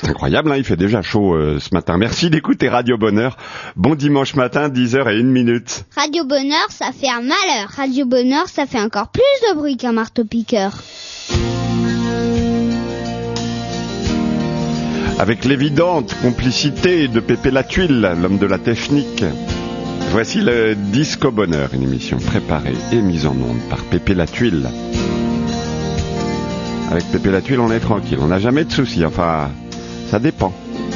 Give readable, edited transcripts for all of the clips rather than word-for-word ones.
c'est incroyable, hein, il fait déjà chaud ce matin. Merci d'écouter Radio Bonheur. Bon dimanche matin, 10h01. Radio Bonheur, ça fait un malheur. Radio Bonheur, ça fait encore plus de bruit qu'un marteau-piqueur. Avec l'évidente complicité de Pépé la Tuile, l'homme de la technique. Voici le Disco Bonheur, une émission préparée et mise en onde par Pépé la Tuile. Avec Pépé la Tuile, on est tranquille, on n'a jamais de soucis, enfin, ça dépend.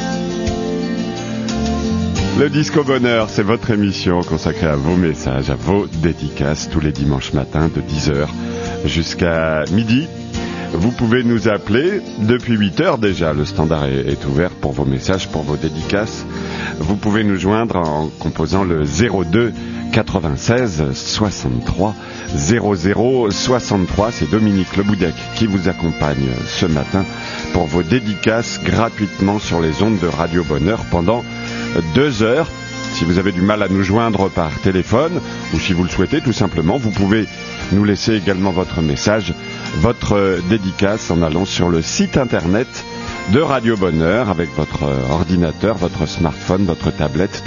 Le Disco Bonheur, c'est votre émission consacrée à vos messages, à vos dédicaces, tous les dimanches matins de 10h jusqu'à midi. Vous pouvez nous appeler depuis 8h déjà. Le standard est ouvert pour vos messages, pour vos dédicaces. Vous pouvez nous joindre en composant le 02 96 63 00 63. C'est Dominique Leboudec qui vous accompagne ce matin pour vos dédicaces gratuitement sur les ondes de Radio Bonheur pendant 2 heures. Si vous avez du mal à nous joindre par téléphone ou si vous le souhaitez tout simplement, vous pouvez nous laisser également votre message, votre dédicace en allant sur le site internet de Radio Bonheur avec votre ordinateur, votre smartphone, votre tablette,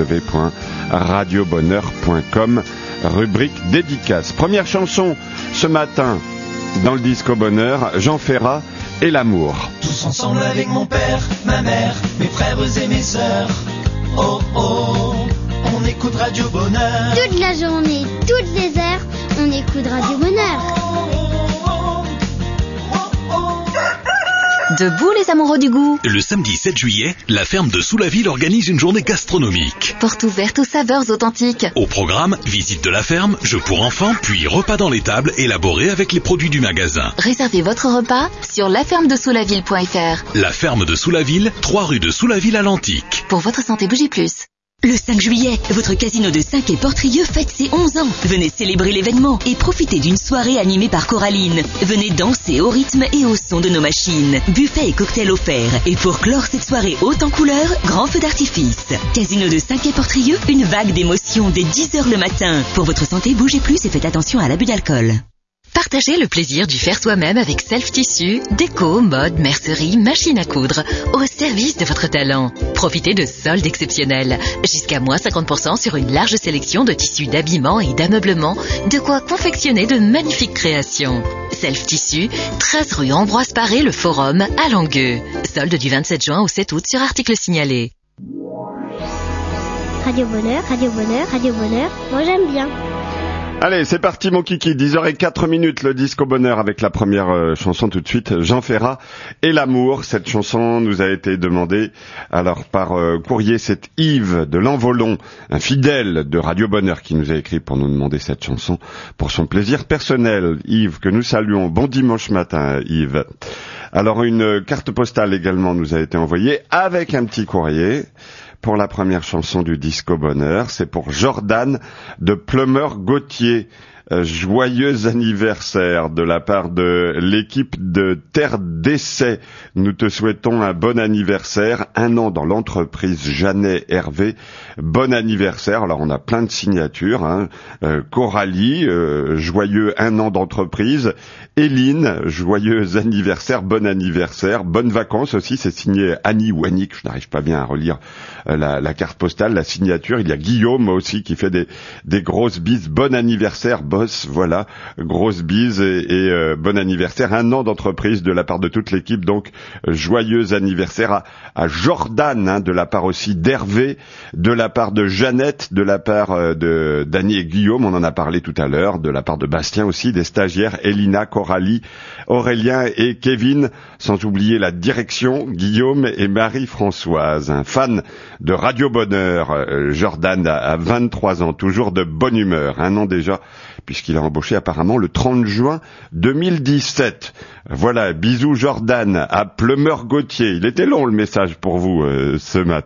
www.radiobonheur.com, rubrique dédicace. Première chanson ce matin dans le Disco Bonheur, Jean Ferrat et l'amour. Tous ensemble avec mon père, ma mère, mes frères et mes sœurs. Oh oh, on écoute Radio Bonheur. Toute la journée, toutes les heures, on écoute Radio Bonheur. Debout les amoureux du goût. Le samedi 7 juillet, la ferme de Sous-la-Ville organise une journée gastronomique. Porte ouverte aux saveurs authentiques. Au programme, visite de la ferme, jeux pour enfants, puis repas dans les tables élaborés avec les produits du magasin. Réservez votre repas sur lafermedesouslaville.fr. La ferme de Sous-la-Ville, 3 rue de Sous-la-Ville à l'Antique. Pour votre santé, bougez plus. Le 5 juillet, votre casino de Saint-Quay-Portrieux fête ses 11 ans. Venez célébrer l'événement et profitez d'une soirée animée par Coraline. Venez danser au rythme et au son de nos machines. Buffet et cocktails offerts. Et pour clore cette soirée haute en couleurs, grand feu d'artifice. Casino de Saint-Quay-Portrieux, une vague d'émotions dès 10h le matin. Pour votre santé, bougez plus et faites attention à l'abus d'alcool. Partagez le plaisir du faire soi-même avec Self Tissu, déco, mode, mercerie, machine à coudre, au service de votre talent. Profitez de soldes exceptionnels. Jusqu'à moins 50% sur une large sélection de tissus d'habillement et d'ameublement, de quoi confectionner de magnifiques créations. Self Tissu, 13 rue Ambroise Paré, le Forum, à Langueux. Solde du 27 juin au 7 août sur article signalé. Radio Bonheur, Radio Bonheur, Radio Bonheur, moi j'aime bien. Allez, c'est parti mon kiki, 10h04, le Disco Bonheur avec la première chanson tout de suite, Jean Ferrat et l'amour. Cette chanson nous a été demandée alors par courrier, c'est Yves de l'Envolon, un fidèle de Radio Bonheur qui nous a écrit pour nous demander cette chanson pour son plaisir personnel. Yves, que nous saluons, bon dimanche matin Yves. Alors une carte postale également nous a été envoyée avec un petit courrier. Pour la première chanson du Disco Bonheur, c'est pour Jordan de Plumeur-Gauthier. Joyeux anniversaire de la part de l'équipe de Terre d'Essai. Nous te souhaitons un bon anniversaire, 1 an dans l'entreprise Jeannet Hervé. Bon anniversaire. Alors on a plein de signatures, hein. Coralie, joyeux 1 an d'entreprise. Éline, joyeux anniversaire, bon anniversaire. Bonnes vacances aussi, c'est signé Annie ou Annick, je n'arrive pas bien à relire la carte postale, la signature. Il y a Guillaume aussi qui fait des grosses bises. Bon anniversaire, boss, voilà, grosse bise et bon anniversaire, 1 an d'entreprise de la part de toute l'équipe, donc joyeux anniversaire à Jordan, hein, de la part aussi d'Hervé, de la part de Jeannette, de la part de Dany et Guillaume, on en a parlé tout à l'heure, de la part de Bastien aussi, des stagiaires Elina, Coralie, Aurélien et Kevin, sans oublier la direction, Guillaume et Marie-Françoise. Un fan de Radio Bonheur, Jordan a 23 ans, toujours de bonne humeur, 1 an déjà, puisqu'il a embauché apparemment le 30 juin 2017. Voilà, bisous Jordan à Plumeur-Gauthier. Il était long le message pour vous ce matin.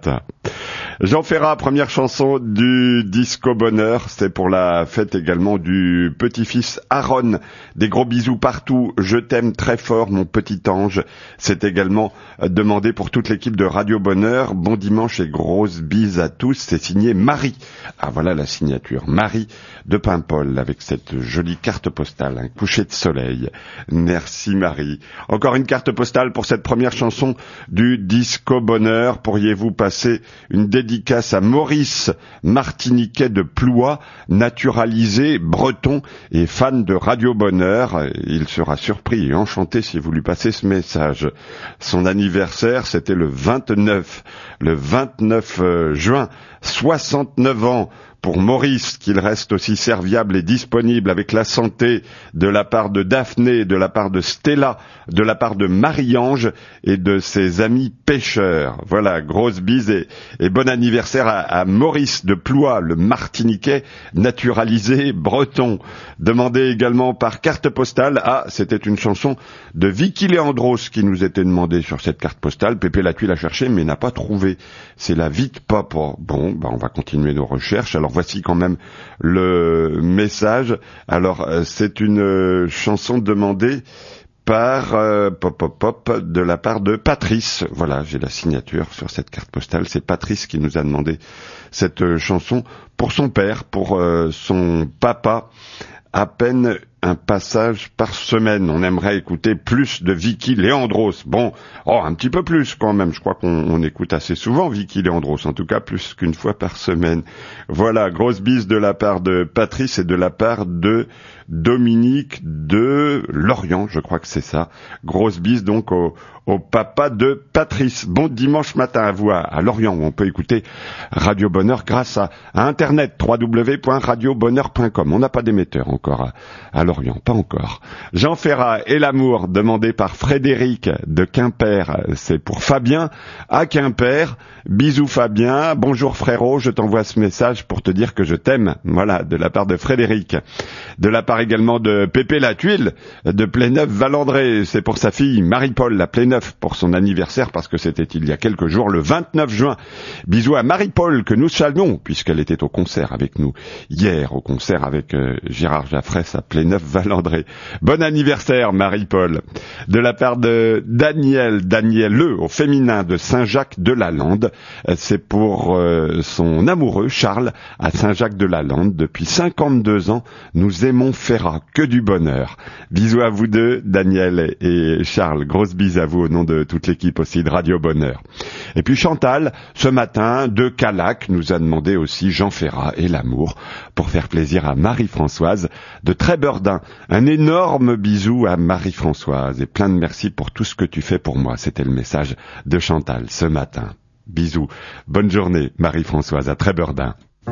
Jean Ferrat, première chanson du Disco Bonheur, c'est pour la fête également du petit-fils Aaron. Des gros bisous partout, je t'aime très fort mon petit ange. C'est également demandé pour toute l'équipe de Radio Bonheur. Bon dimanche et grosses bises à tous, c'est signé Marie. Ah voilà la signature, Marie de Paimpol avec cette jolie carte postale, un coucher de soleil. Merci Marie. Encore une carte postale pour cette première chanson du Disco Bonheur. Pourriez-vous passer une dédicace à Maurice, martiniquais de Ploie, naturalisé, breton et fan de Radio Bonheur. Il sera surpris et enchanté si vous lui passez ce message. Son anniversaire, c'était le 29 juin, 69 ans. Pour Maurice, qu'il reste aussi serviable et disponible avec la santé, de la part de Daphné, de la part de Stella, de la part de Marie-Ange et de ses amis pêcheurs. Voilà, grosse bise et bon anniversaire à Maurice de Ploie, le martiniquais naturalisé breton. Demandé également par carte postale. Ah, c'était une chanson de Vicky Leandros qui nous était demandée sur cette carte postale. Pépé Latuile l'a cherché mais n'a pas trouvé. C'est la Vite Pop. Bon, on va continuer nos recherches. Alors voici quand même le message. Alors c'est une chanson demandée par de la part de Patrice. Voilà, j'ai la signature sur cette carte postale. C'est Patrice qui nous a demandé cette chanson pour son père, pour son papa. À peine un passage par semaine. On aimerait écouter plus de Vicky Leandros. Bon, un petit peu plus quand même. Je crois qu'on écoute assez souvent Vicky Leandros. En tout cas, plus qu'une fois par semaine. Voilà, grosse bise de la part de Patrice et de la part de Dominique de Lorient. Je crois que c'est ça. Grosse bise donc au papa de Patrice. Bon dimanche matin à vous à Lorient où on peut écouter Radio Bonheur grâce à Internet, www.radiobonheur.com. On n'a pas d'émetteur encore à Lorient, pas encore. Jean Ferrat et l'amour, demandé par Frédéric de Quimper. C'est pour Fabien à Quimper. Bisous Fabien, bonjour frérot, je t'envoie ce message pour te dire que je t'aime. Voilà, de la part de Frédéric. De la part également de Pépé Latuile de Pléneuf-Valandré. C'est pour sa fille Marie-Paul, la Pléneuf, pour son anniversaire, parce que c'était il y a quelques jours, le 29 juin. Bisous à Marie-Paul, que nous saluons, puisqu'elle était au concert avec nous hier, au concert avec Gérard Jaffresse à Pléneuf-Valandré. Bon anniversaire Marie-Paul. De la part de Daniel Le, au féminin de Saint-Jacques-de-la-Lande. C'est pour son amoureux Charles à Saint-Jacques-de-la-Lande. Depuis 52 ans, nous aimons Ferrat, que du bonheur. Bisous à vous deux, Daniel et Charles. Grosse bise à vous au nom de toute l'équipe aussi de Radio Bonheur. Et puis Chantal, ce matin, de Calac, nous a demandé aussi Jean Ferrat et l'amour pour faire plaisir à Marie-Françoise de Trébordin. Un énorme bisou à Marie-Françoise et plein de merci pour tout ce que tu fais pour moi. C'était le message de Chantal ce matin. Bisous. Bonne journée, Marie-Françoise à Trébordin.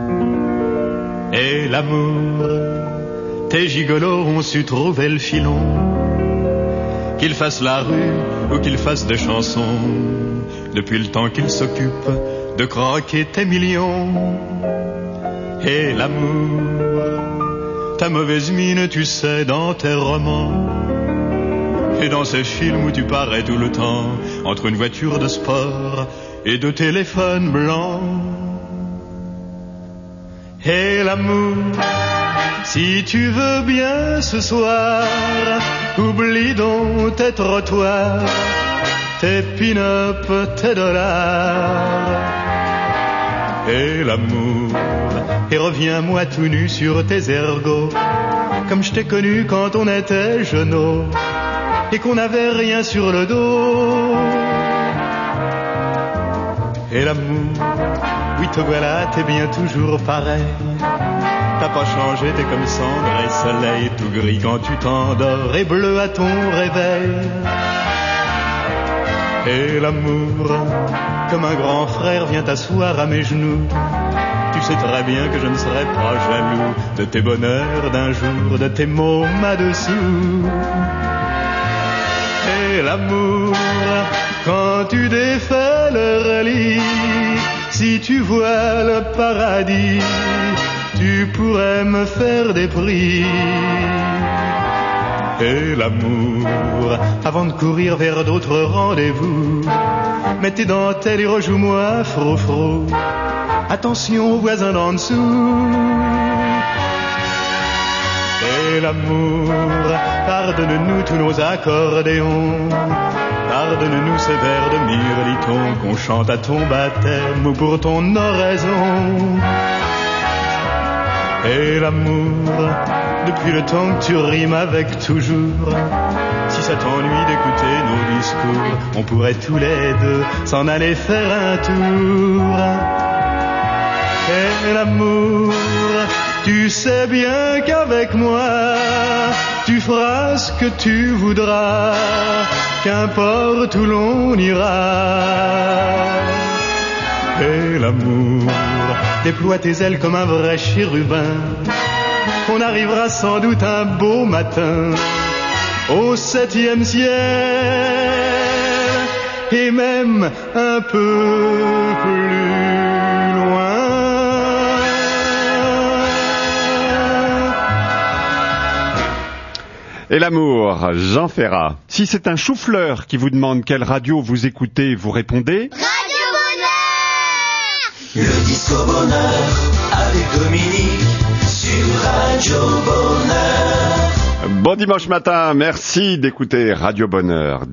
Et l'amour, tes gigolos ont su trouver le filon. Qu'ils fassent la rue ou qu'ils fassent des chansons, depuis le temps qu'ils s'occupent de croquer tes millions. Et l'amour, ta mauvaise mine, tu sais, dans tes romans, et dans ces films où tu parais tout le temps entre une voiture de sport et deux téléphones blancs. Et l'amour, si tu veux bien ce soir, oublie donc tes trottoirs, tes pin-up, tes dollars. Et l'amour, et reviens-moi tout nu sur tes ergots, comme je t'ai connu quand on était jeuneaux et qu'on n'avait rien sur le dos. Et l'amour, oui te voilà, t'es bien toujours pareil. T'as pas changé, t'es comme cendre et soleil, tout gris quand tu t'endors et bleu à ton réveil. Et l'amour, comme un grand frère, vient t'asseoir à mes genoux. Tu sais très bien que je ne serai pas jaloux de tes bonheurs d'un jour, de tes mômes à-dessous. Et l'amour, quand tu défais le relit, si tu vois le paradis, tu pourrais me faire des prix. et l'amour. Avant de courir vers d'autres rendez-vous, mets tes dentelles et rejoue-moi fro-fro. Attention aux voisins d'en dessous. Et l'amour, pardonne-nous tous nos accordéons. Pardonne-nous ces vers de mirliton qu'on chante à ton baptême ou pour ton oraison. Et l'amour, depuis le temps que tu rimes avec toujours, si ça t'ennuie d'écouter nos discours, on pourrait tous les deux s'en aller faire un tour. Et l'amour, tu sais bien qu'avec moi, tu feras ce que tu voudras, qu'importe où l'on ira. Et l'amour, déploie tes ailes comme un vrai chérubin. On arrivera sans doute un beau matin au 7e ciel, et même un peu plus loin. Et l'amour, Jean Ferrat. Si c'est un chou-fleur qui vous demande quelle radio vous écoutez, vous répondez Radio Bonheur. Le Disco Bonheur avec Dominique sur Radio Bonheur. Bon dimanche matin, merci d'écouter Radio Bonheur.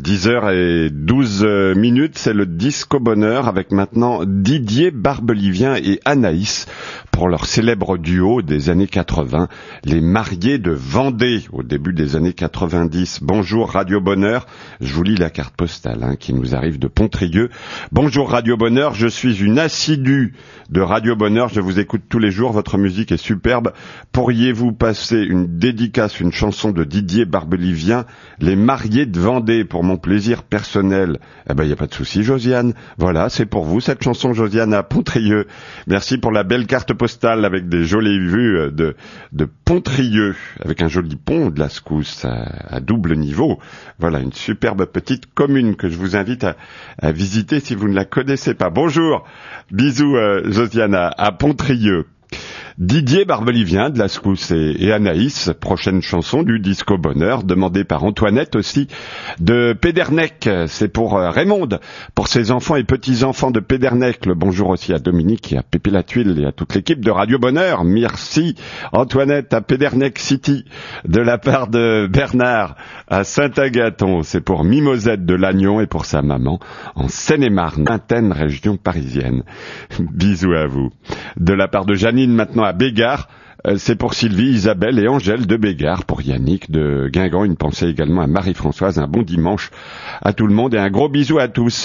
10h12, c'est le Disco Bonheur avec maintenant Didier Barbelivien et Anaïs pour leur célèbre duo des années 80, les mariés de Vendée au début des années 90. Bonjour Radio Bonheur, je vous lis la carte postale qui nous arrive de Pontrieux. Bonjour Radio Bonheur, je suis une assidue de Radio Bonheur, je vous écoute tous les jours, votre musique est superbe. Pourriez-vous passer une dédicace, une chanson de Didier Barbelivien, les mariés de Vendée, pour mon plaisir personnel? Eh ben, y a pas de souci, Josiane. Voilà, c'est pour vous, cette chanson, Josiane, à Pontrieux. Merci pour la belle carte postale avec des jolies vues de Pontrieux, avec un joli pont de la Scousse à double niveau. Voilà, une superbe petite commune que je vous invite à visiter si vous ne la connaissez pas. Bonjour, bisous, Josiane, à Pontrieux. Didier Barbelivien de la Scousse et Anaïs, prochaine chanson du Disco Bonheur, demandée par Antoinette aussi, de Pédernec. C'est pour Raymonde, pour ses enfants et petits-enfants de Pédernec. Le bonjour aussi à Dominique et à Pépé la Tuile et à toute l'équipe de Radio Bonheur. Merci Antoinette à Pédernec City, de la part de Bernard à Saint-Agathon. C'est pour Mimosette de Lannion et pour sa maman en Seine-et-Marne, vingtaine région parisienne. Bisous à vous. De la part de Janine maintenant à Bégard, c'est pour Sylvie, Isabelle et Angèle de Bégard, pour Yannick de Guingamp, une pensée également à Marie-Françoise, un bon dimanche à tout le monde et un gros bisou à tous.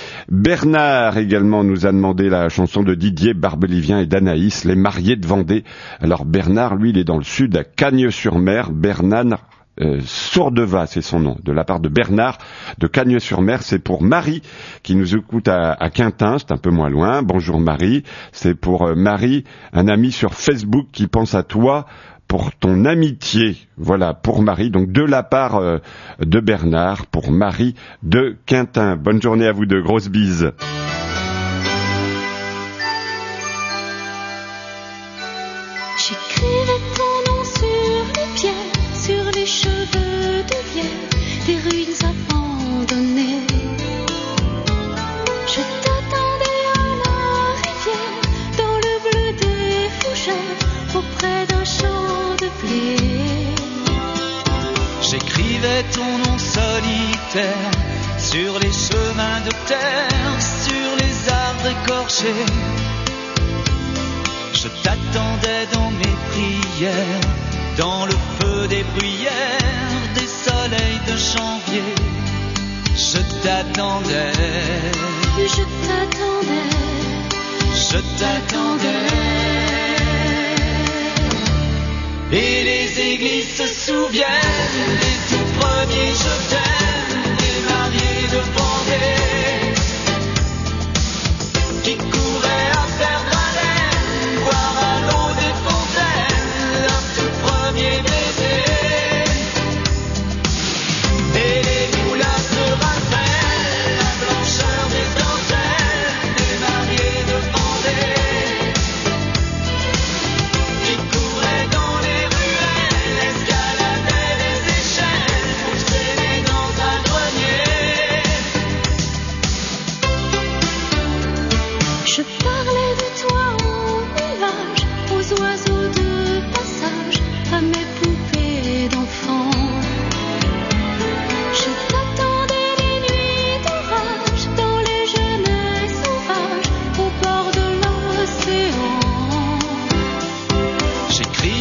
Bernard également nous a demandé la chanson de Didier Barbelivien et d'Anaïs, les mariés de Vendée. Alors Bernard, lui, il est dans le sud, à Cagnes-sur-Mer. Bernard Sourdeva, c'est son nom, de la part de Bernard de Cagnes-sur-Mer. C'est pour Marie qui nous écoute à Quintin, c'est un peu moins loin. Bonjour Marie, c'est pour Marie, un ami sur Facebook qui pense à toi pour ton amitié. Voilà, pour Marie, donc de la part de Bernard, pour Marie de Quintin. Bonne journée à vous deux, grosses bises. J'écrivais ton nom sur les pierres, sur les cheveux de vierre, des ruines abandonnées. Je t'attendais à la rivière, dans le bleu des fougères, auprès d'un champ de blé. J'écrivais ton nom solitaire sur les chemins de terre, sur les arbres écorchés. Je t'attendais dans mes prières, dans le feu des bruyères, des soleils de janvier. Je t'attendais, je t'attendais, je t'attendais. Et les églises se souviennent des tout premiers je t'aime, des mariés de Vendée qui couraient à faire baleine, boire à l'eau des fontaines, leur tout premier baiser. Et les moulins se rappellent la blancheur des dentelles, des mariés de Vendée qui couraient dans les ruelles, escaladaient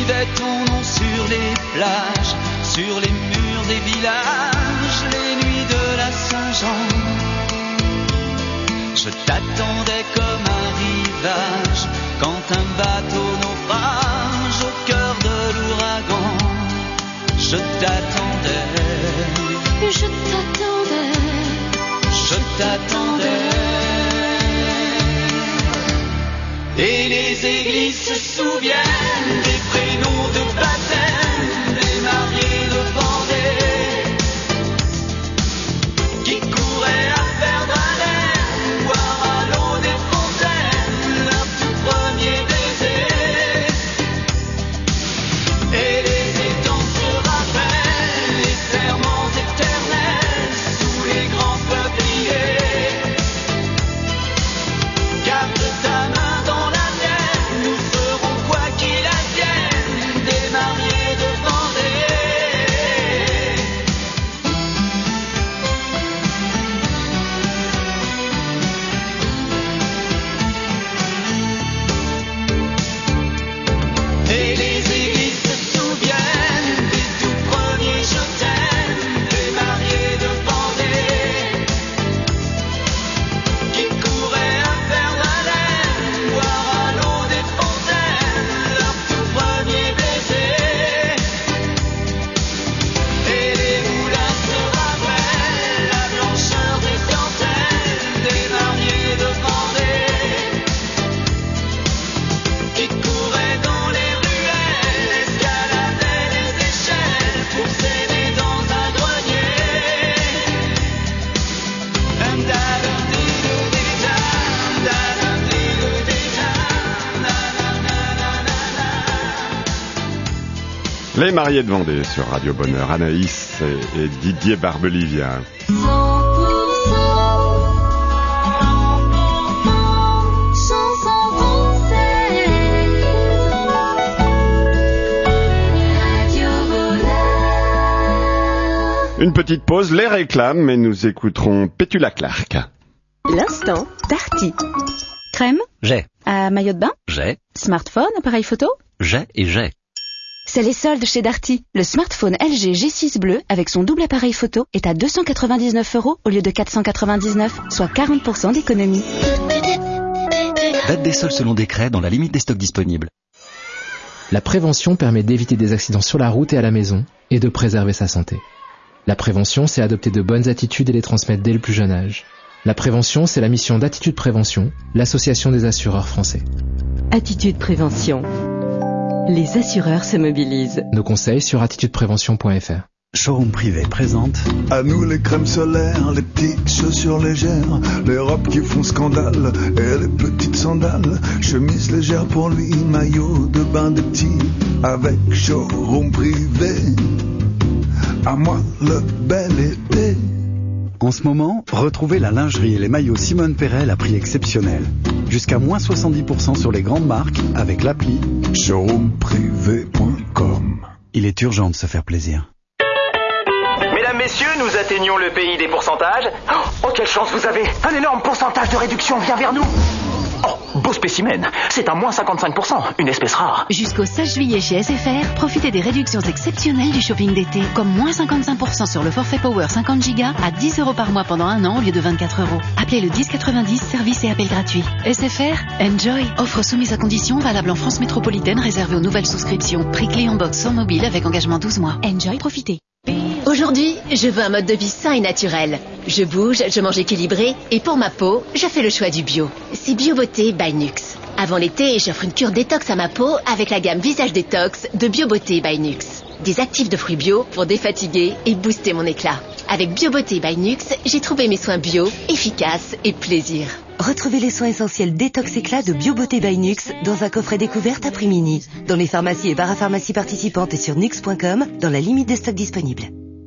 j'écrivais ton nom sur les plages, sur les murs des villages, les nuits de la Saint-Jean. Je t'attendais comme un rivage, quand un bateau naufrage au cœur de l'ouragan. Je t'attendais, Je t'attendais, je t'attendais. Et les églises se souviennent des prénoms de baptême des mariés de Vendée qui couraient à perdre haleine, boire à l'eau des fontaines leur tout premier baiser. Et les étangs se rappellent les serments éternels sous les grands peupliers. Garde ta main dans la mienne, nous ferons quoi qu'il advienne des mariés de Vendée. Et les églises se souviennent des tout premiers je t'aime des mariés de Vendée qui couraient à faire la laine, boire à l'eau des fontaines leur tout premier baiser. Et les moulins se rappellent la blancheur des antennes des mariés de Vendée qui couraient dans les ruelles, escaladaient les échelles pour s'aimer dans un grenier. Les mariés de Vendée sur Radio Bonheur, Anaïs et Didier Barbelivien. 100% chanson française. Radio Bonheur. Une petite pause, les réclames, et nous écouterons Pétula Clark. L'instant Darty. Crème, J'ai, maillot de bain, j'ai, smartphone, appareil photo. j'ai et j'ai. C'est les soldes chez Darty. Le smartphone LG G6 bleu avec son double appareil photo est à 299 € au lieu de 499, soit 40% d'économie. Date des soldes selon décret dans la limite des stocks disponibles. La prévention permet d'éviter des accidents sur la route et à la maison et de préserver sa santé. La prévention, c'est adopter de bonnes attitudes et les transmettre dès le plus jeune âge. La prévention, c'est la mission d'Attitude Prévention, l'association des assureurs français. Attitude Prévention. Les assureurs se mobilisent. Nos conseils sur attitudeprévention.fr. Showroom privé présente. À nous les crèmes solaires, les petites chaussures légères, les robes qui font scandale et les petites sandales, chemises légères pour lui, maillot de bain des petits, avec Showroom privé. À moi le bel été. En ce moment, retrouvez la lingerie et les maillots Simone Perel à prix exceptionnel. Jusqu'à moins 70% sur les grandes marques avec l'appli showroomprivé.com. Il est urgent de se faire plaisir. Mesdames, messieurs, nous atteignons le pays des pourcentages. Oh, quelle chance vous avez! Un énorme pourcentage de réduction vient vers nous. Oh, beau spécimen. C'est à moins 55%, une espèce rare. Jusqu'au 16 juillet chez SFR, profitez des réductions exceptionnelles du shopping d'été. Comme moins 55% sur le forfait Power 50 Go à 10 € par mois pendant un an au lieu de 24 €. Appelez le 1090, service et appel gratuit. SFR, enjoy. Offre soumise à condition, valable en France métropolitaine, réservée aux nouvelles souscriptions. Prix clé en box sans mobile avec engagement 12 mois. Enjoy, profitez. Aujourd'hui, je veux un mode de vie sain et naturel. Je bouge, je mange équilibré et pour ma peau, je fais le choix du bio. C'est BioBeauté by Nux. Avant l'été, j'offre une cure détox à ma peau avec la gamme Visage Détox de BioBeauté by Nux. Des actifs de fruits bio pour défatiguer et booster mon éclat. Avec BioBeauté by Nux, j'ai trouvé mes soins bio, efficaces et plaisir. Retrouvez les soins essentiels détox éclat de BioBeauté by Nux dans un coffret découverte à prix mini. Dans les pharmacies et parapharmacies participantes et sur nux.com dans la limite des stocks disponibles.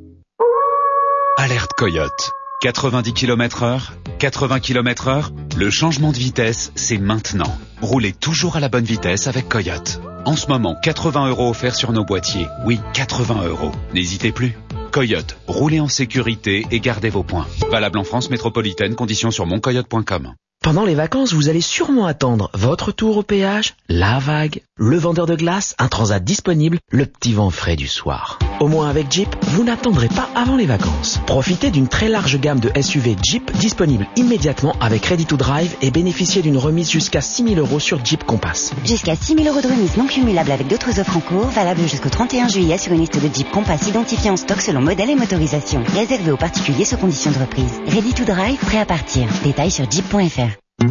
Alerte Coyote. 90 km/h, 80 km/h, le changement de vitesse, c'est maintenant. Roulez toujours à la bonne vitesse avec Coyote. En ce moment, 80 € offerts sur nos boîtiers. Oui, 80 €. N'hésitez plus. Coyote, roulez en sécurité et gardez vos points. Valable en France métropolitaine, conditions sur moncoyote.com. Pendant les vacances, vous allez sûrement attendre votre tour au péage, la vague le vendeur de glace, un transat disponible, le petit vent frais du soir. Au moins avec Jeep, vous n'attendrez pas avant les vacances. Profitez d'une très large gamme de SUV Jeep disponible immédiatement avec Ready to Drive et bénéficiez d'une remise jusqu'à 6 000 € sur Jeep Compass. Jusqu'à 6 000 € de remise non cumulable avec d'autres offres en cours, valable jusqu'au 31 juillet sur une liste de Jeep Compass identifiée en stock selon modèle et motorisation. Réservé aux particuliers sous conditions de reprise. Ready to Drive, prêt à partir. Détails sur jeep.fr.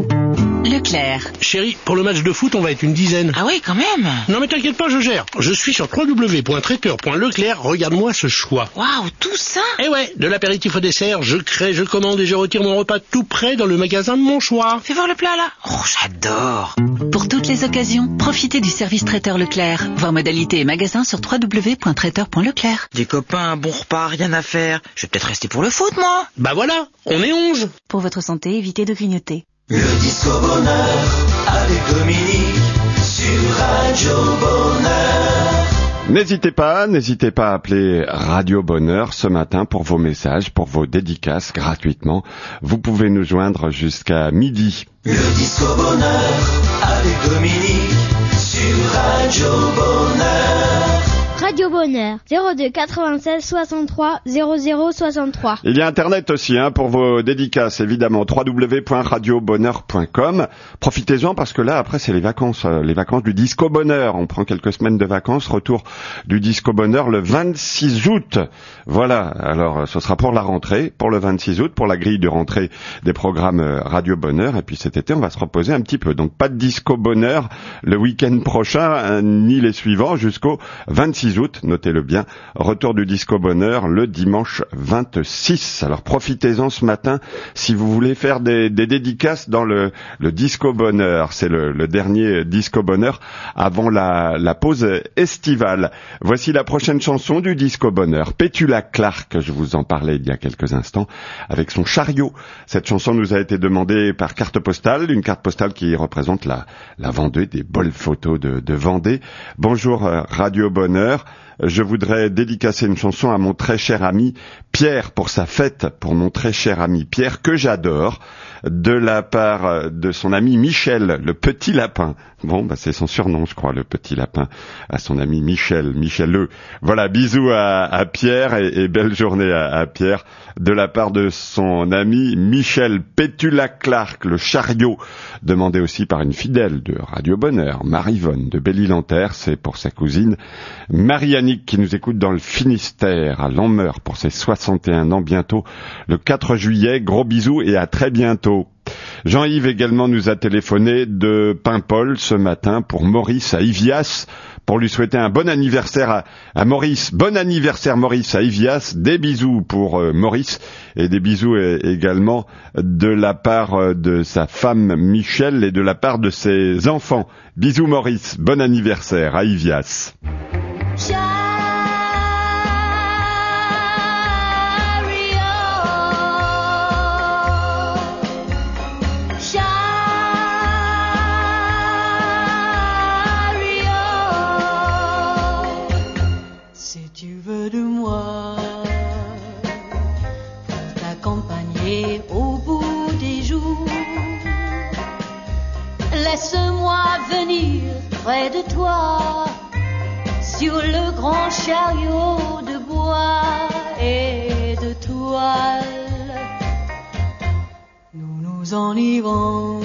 Leclerc. Chérie, pour le match de foot, on va être une dizaine. Ah oui, quand même. Non mais t'inquiète pas, je gère. Je suis sur www.traiteur.leclerc. Regarde-moi ce choix. Waouh, tout ça. Eh ouais, de l'apéritif au dessert, je crée, je commande et je retire mon repas tout près dans le magasin de mon choix. Fais voir le plat là. Oh, j'adore. Pour toutes les occasions, profitez du service traiteur Leclerc. Voir modalités et magasins sur www.traiteur.leclerc. Des copains, un bon repas, rien à faire. Je vais peut-être rester pour le foot, moi. Bah voilà, on est 11. Pour votre santé, évitez de grignoter. Le Disco Bonheur avec Dominique sur Radio Bonheur. N'hésitez pas à appeler Radio Bonheur ce matin pour vos messages, pour vos dédicaces gratuitement. Vous pouvez nous joindre jusqu'à midi. Le Disco Bonheur avec Dominique sur Radio Bonheur. Radio Bonheur 02 96 63 00 63. Il y a Internet aussi pour vos dédicaces, évidemment, www.radiobonheur.com. Profitez-en parce que là, après, c'est les vacances du Disco Bonheur. On prend quelques semaines de vacances, retour du Disco Bonheur le 26 août. Voilà, alors ce sera pour la rentrée, pour le 26 août, pour la grille de rentrée des programmes Radio Bonheur. Et puis cet été, on va se reposer un petit peu. Donc pas de Disco Bonheur le week-end prochain, ni les suivants, jusqu'au 26 août, notez-le bien, retour du Disco Bonheur le dimanche 26. Alors profitez-en ce matin si vous voulez faire des dédicaces dans le Disco Bonheur. C'est le dernier Disco Bonheur avant la pause estivale. Voici la prochaine chanson du Disco Bonheur. Petula Clark, je vous en parlais il y a quelques instants, avec son chariot. Cette chanson nous a été demandée par carte postale, une carte postale qui représente la Vendée, des belles photos de Vendée. Bonjour Radio Bonheur. Je voudrais dédicacer une chanson à mon très cher ami Pierre pour sa fête, pour mon très cher ami Pierre que j'adore, de la part de son ami Michel, le petit lapin. Bon, c'est son surnom, je crois, le petit lapin, à son ami Michel Le. Voilà, bisous à Pierre et belle journée à Pierre, de la part de son ami Michel. Petula Clark, le chariot, demandé aussi par une fidèle de Radio Bonheur, Marie-Vonne de Belle-Île-en-Terre, c'est pour sa cousine Marianne qui nous écoute dans le Finistère, à Lanmeur, pour ses 61 ans bientôt, le 4 juillet. Gros bisous et à très bientôt. Jean-Yves également nous a téléphoné de Paimpol ce matin pour Maurice à Ivias, pour lui souhaiter un bon anniversaire à Maurice. Bon anniversaire Maurice à Ivias. Des bisous pour Maurice et des bisous également de la part de sa femme Michel et de la part de ses enfants. Bisous Maurice, bon anniversaire à Ivias. Si tu veux de moi, pour t'accompagner au bout des jours, laisse-moi venir près de toi, sur le grand chariot de bois et de toile. Nous nous en irons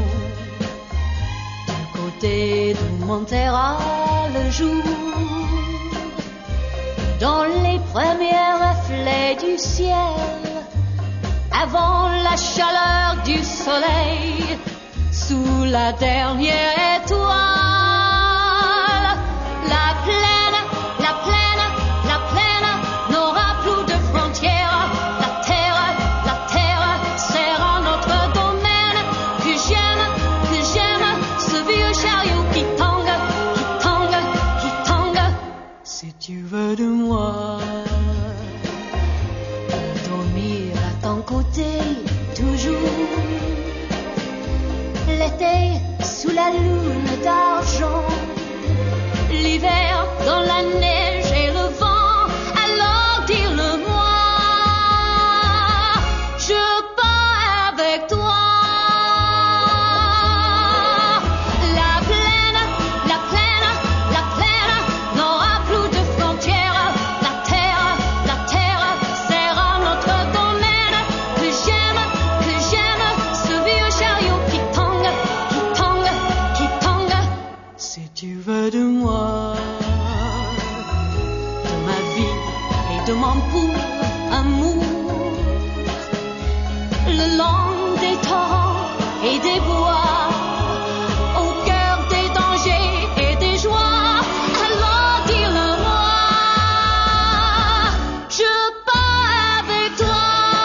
du côté de Montera le jour, dans les premiers reflets du ciel, avant la chaleur du soleil, sous la dernière étoile. La plaine, la plaine, la plaine n'aura plus de frontières. La terre sera notre domaine. Que j'aime ce vieux chariot qui tangue, qui tangue, qui tangue. Si tu veux de moi, dormir à ton côté toujours. L'été sous la lune d'argent, l'hiver dans la neige et le vent, alors dis-le-moi, je pars avec toi. La plaine, moi, de ma vie et de mon pur amour, le long des torrents et des bois, au cœur des dangers et des joies. Alors dis-le-moi, je pars avec toi.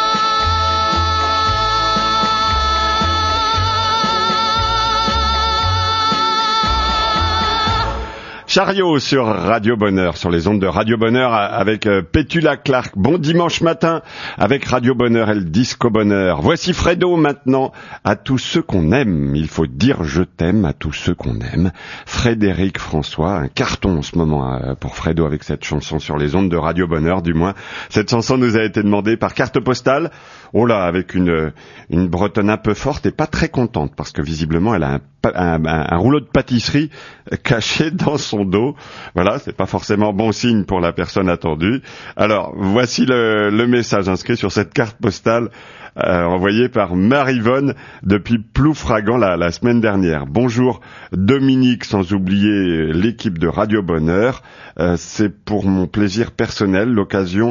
Chariot sur Radio Bonheur, sur les ondes de Radio Bonheur avec Pétula Clark. Bon dimanche matin avec Radio Bonheur et le Disco Bonheur. Voici Fredo maintenant. À tous ceux qu'on aime, il faut dire je t'aime à tous ceux qu'on aime. Frédéric François, un carton en ce moment pour Fredo avec cette chanson sur les ondes de Radio Bonheur, du moins. Cette chanson nous a été demandée par carte postale. Oh là, avec une bretonne un peu forte et pas très contente parce que visiblement elle a un rouleau de pâtisserie caché dans son dos. Voilà, c'est pas forcément bon signe pour la personne attendue. Alors, voici le message inscrit sur cette carte postale envoyé par Marivonne depuis Ploufragan la semaine dernière. Bonjour Dominique, sans oublier l'équipe de Radio Bonheur. C'est pour mon plaisir personnel l'occasion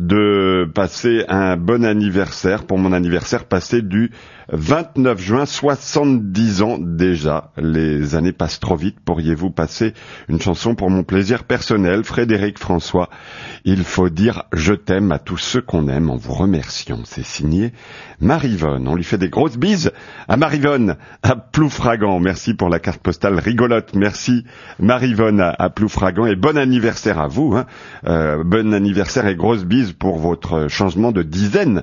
de passer un bon anniversaire, pour mon anniversaire passé du 29 juin, 70 ans déjà. Les années passent trop vite. Pourriez-vous passer une chanson pour mon plaisir personnel? Frédéric François. Il faut dire je t'aime à tous ceux qu'on aime en vous remerciant. C'est signé Marivonne. On lui fait des grosses bises à Marivonne, à Ploufragan. Merci pour la carte postale rigolote. Merci Marivonne à Ploufragan et bon anniversaire à vous. Bon anniversaire et grosses bises pour votre changement de dizaine.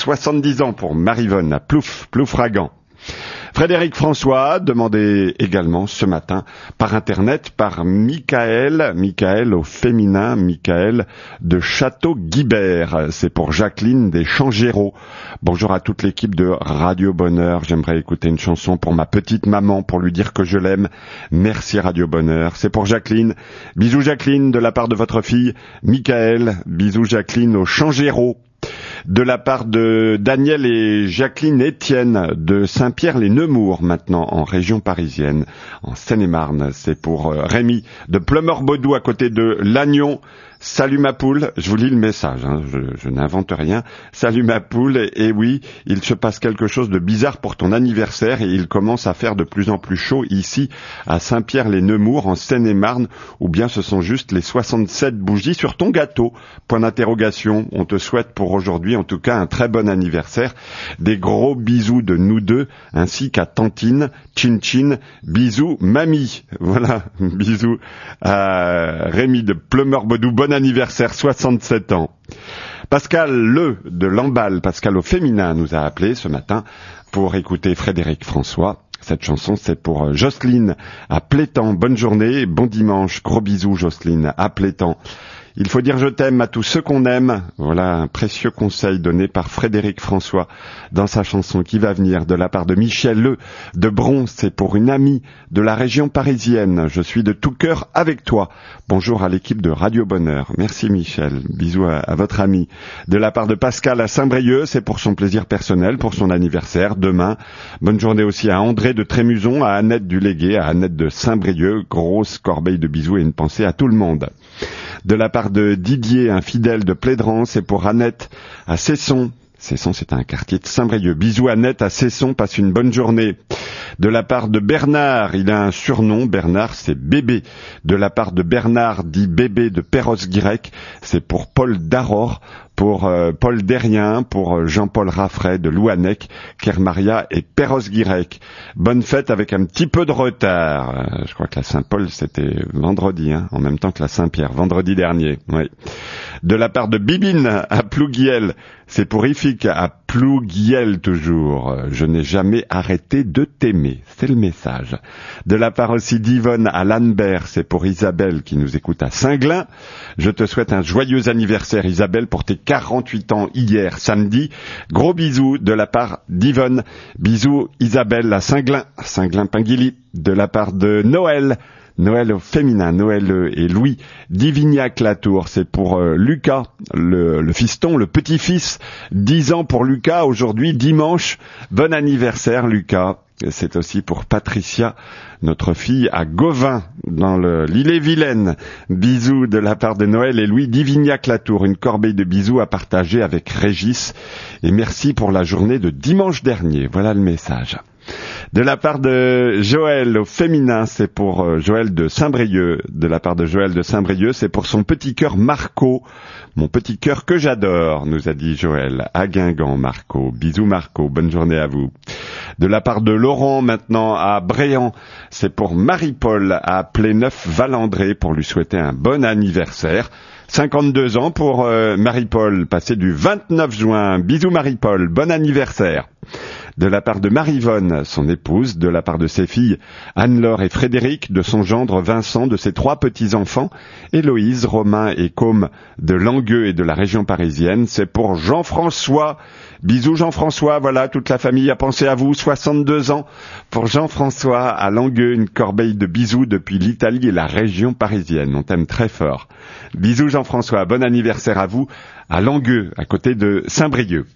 70 ans pour Marivonne à Ploufragan. Frédéric François, demandé également ce matin par Internet par Michael au féminin, Michael de Château-Guibert. C'est pour Jacqueline des Changereaux. Bonjour à toute l'équipe de Radio Bonheur. J'aimerais écouter une chanson pour ma petite maman, pour lui dire que je l'aime. Merci Radio Bonheur. C'est pour Jacqueline. Bisous Jacqueline de la part de votre fille Michael. Bisous Jacqueline aux Changereaux. De la part de Daniel et Jacqueline Etienne de Saint-Pierre-les-Nemours, maintenant en région parisienne, en Seine-et-Marne. C'est pour Rémi de Pleumeur-Baudou à côté de Lannion. Salut ma poule, je vous lis le message, je n'invente rien. Salut ma poule, et oui, il se passe quelque chose de bizarre pour ton anniversaire et il commence à faire de plus en plus chaud ici à Saint-Pierre-les-Nemours en Seine-et-Marne, ou bien ce sont juste les 67 bougies sur ton gâteau. Point d'interrogation, on te souhaite pour aujourd'hui en tout cas un très bon anniversaire. Des gros bisous de nous deux, ainsi qu'à Tantine, Chin Chin, bisous mamie. Voilà, bisous à Rémi de Pleumeur-Baudou. Bon anniversaire, 67 ans. Pascal de Lamballe, Pascal au féminin, nous a appelé ce matin pour écouter Frédéric François. Cette chanson, c'est pour Jocelyne à Plétan. Bonne journée, bon dimanche, gros bisous Jocelyne à Plétan. Il faut dire je t'aime à tous ceux qu'on aime. Voilà un précieux conseil donné par Frédéric François dans sa chanson qui va venir de la part de Michel Le de Bron. C'est pour une amie de la région parisienne. Je suis de tout cœur avec toi. Bonjour à l'équipe de Radio Bonheur. Merci Michel. Bisous à votre ami. De la part de Pascal à Saint-Brieuc, c'est pour son plaisir personnel, pour son anniversaire demain. Bonne journée aussi à André de Trémuson, à Annette du Légué, à Annette de Saint-Brieuc. Grosse corbeille de bisous et une pensée à tout le monde. De la part de Didier, un fidèle de Plédran, c'est pour Annette à Cesson. Cesson, c'est un quartier de Saint-Brieuc. Bisous Annette à Cesson, passe une bonne journée. De la part de Bernard, il a un surnom, Bernard, c'est Bébé. De la part de Bernard, dit Bébé de Perros-Guirec, c'est pour Paul Daror, pour Paul Derrien, pour Jean-Paul Raffray de Louannec, Kermaria et Perros-Guirec. Bonne fête avec un petit peu de retard. Je crois que la Saint-Paul, c'était vendredi, en même temps que la Saint-Pierre, vendredi dernier. Oui. De la part de Bibine à Plouguiel, c'est pour Ifik à Plouguiel toujours. Je n'ai jamais arrêté de t'aimer. C'est le message. De la part aussi d'Yvonne à Lanbert, c'est pour Isabelle qui nous écoute à Saint-Glin. Je te souhaite un joyeux anniversaire Isabelle pour tes 48 ans hier samedi. Gros bisous de la part d'Yvonne. Bisous Isabelle à Saint-Glin, Saint-Glin-Pinguilly. De la part de Noël au féminin, Noël et Louis Divignac-Latour, c'est pour Lucas, le fiston, le petit-fils, 10 ans pour Lucas, aujourd'hui dimanche. Bon anniversaire Lucas. C'est aussi pour Patricia, notre fille à Gauvin, dans l'Ille-et-Vilaine. Bisous de la part de Noël et Louis d'Ivignac-Latour. Une corbeille de bisous à partager avec Régis. Et merci pour la journée de dimanche dernier. Voilà le message. De la part de Joël au féminin, c'est pour Joël de Saint-Brieuc. De la part de Joël de Saint-Brieuc, c'est pour son petit cœur Marco. Mon petit cœur que j'adore, nous a dit Joël. À Guingamp, Marco. Bisous Marco, bonne journée à vous. De la part de Laurent, maintenant à Bréant, c'est pour Marie-Paul à Pléneuf-Valandré pour lui souhaiter un bon anniversaire. 52 ans pour Marie-Paul, passé du 29 juin. Bisous Marie-Paul, bon anniversaire. De la part de Marie-Vonne, son épouse, de la part de ses filles Anne-Laure et Frédéric, de son gendre Vincent, de ses 3 petits-enfants, Héloïse, Romain et Côme de Langueux et de la région parisienne, c'est pour Jean-François. Bisous Jean-François, voilà, toute la famille a pensé à vous, 62 ans. Pour Jean-François à Langueux, une corbeille de bisous depuis l'Italie et la région parisienne, on t'aime très fort. Bisous Jean-François, bon anniversaire à vous, à Langueux, à côté de Saint-Brieuc.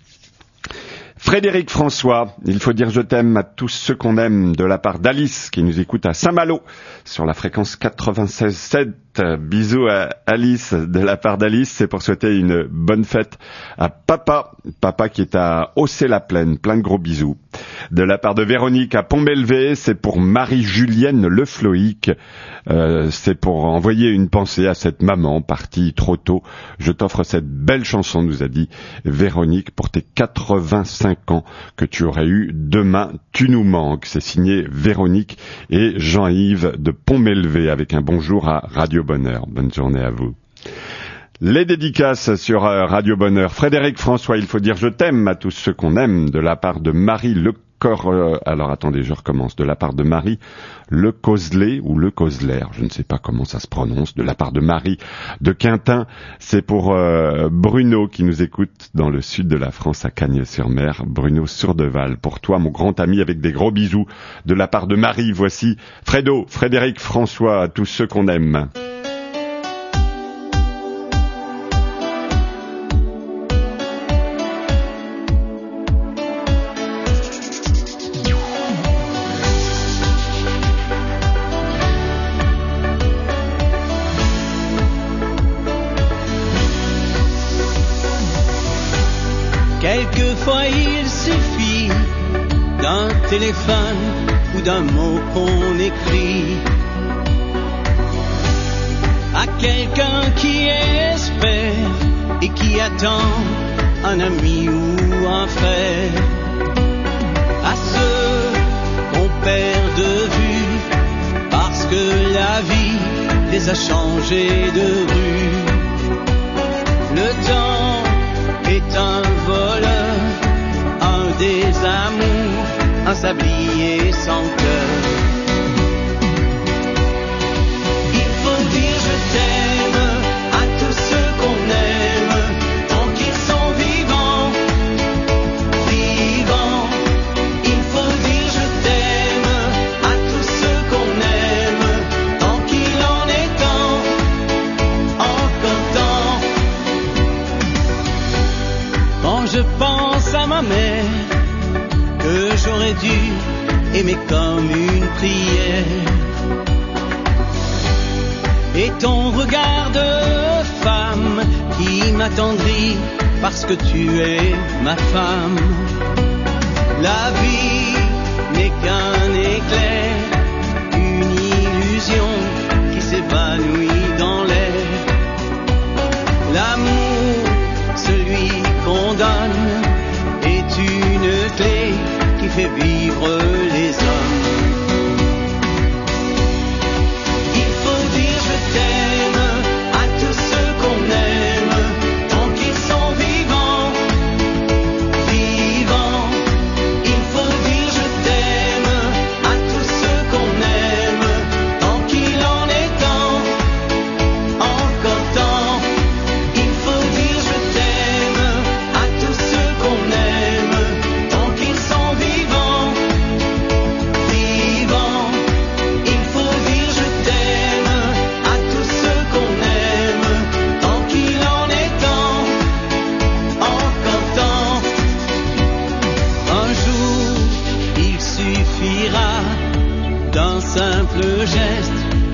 Frédéric François, il faut dire je t'aime à tous ceux qu'on aime, de la part d'Alice qui nous écoute à Saint-Malo sur la fréquence 96.7. Bisous à Alice, de la part d'Alice, c'est pour souhaiter une bonne fête à Papa qui est à Haussay-la-Plaine, plein de gros bisous. De la part de Véronique à Pont-Belvé, c'est pour Marie-Julienne Le Floïc. C'est pour envoyer une pensée à cette maman partie trop tôt. Je t'offre cette belle chanson, nous a dit Véronique, pour tes 85 ans que tu aurais eu demain. Tu nous manques. C'est signé Véronique et Jean-Yves de Pont-Belvé avec un bonjour à Radio Bonheur. Bonne journée à vous. Les dédicaces sur Radio Bonheur. Frédéric François, il faut dire je t'aime à tous ceux qu'on aime, de la part de Marie alors attendez, je recommence. De la part de Marie Le Causelet ou Le Causeler, je ne sais pas comment ça se prononce. De la part de Marie de Quintin, c'est pour Bruno qui nous écoute dans le sud de la France à Cagnes-sur-Mer. Bruno Surdeval, pour toi mon grand ami avec des gros bisous. De la part de Marie, voici Frédéric François, à tous ceux qu'on aime. Quelquefois il suffit d'un téléphone ou d'un mot qu'on écrit à quelqu'un qui espère et qui attend un ami ou un frère, à ceux qu'on perd de vue parce que la vie les a changés de rue. Le temps est un voleur, un désamour, un sablier sans cœur. Il faut dire je t'aime à tous ceux qu'on aime, tant qu'ils sont vivants, vivants. Il faut dire je t'aime à tous ceux qu'on aime, tant qu'il en est temps, encore temps. Quand je pense à ma mère, que j'aurais dû aimer comme une prière, et ton regard de femme qui m'attendrit parce que tu es ma femme. La vie n'est qu'un éclair, une illusion qui s'évanouit dans l'air. L'amour, celui qu'on donne, est une clé qui fait vivre les hommes. Il faut dire je t'aime à tous ceux qu'on aime, tant qu'ils sont vivants, vivants. Il faut dire je t'aime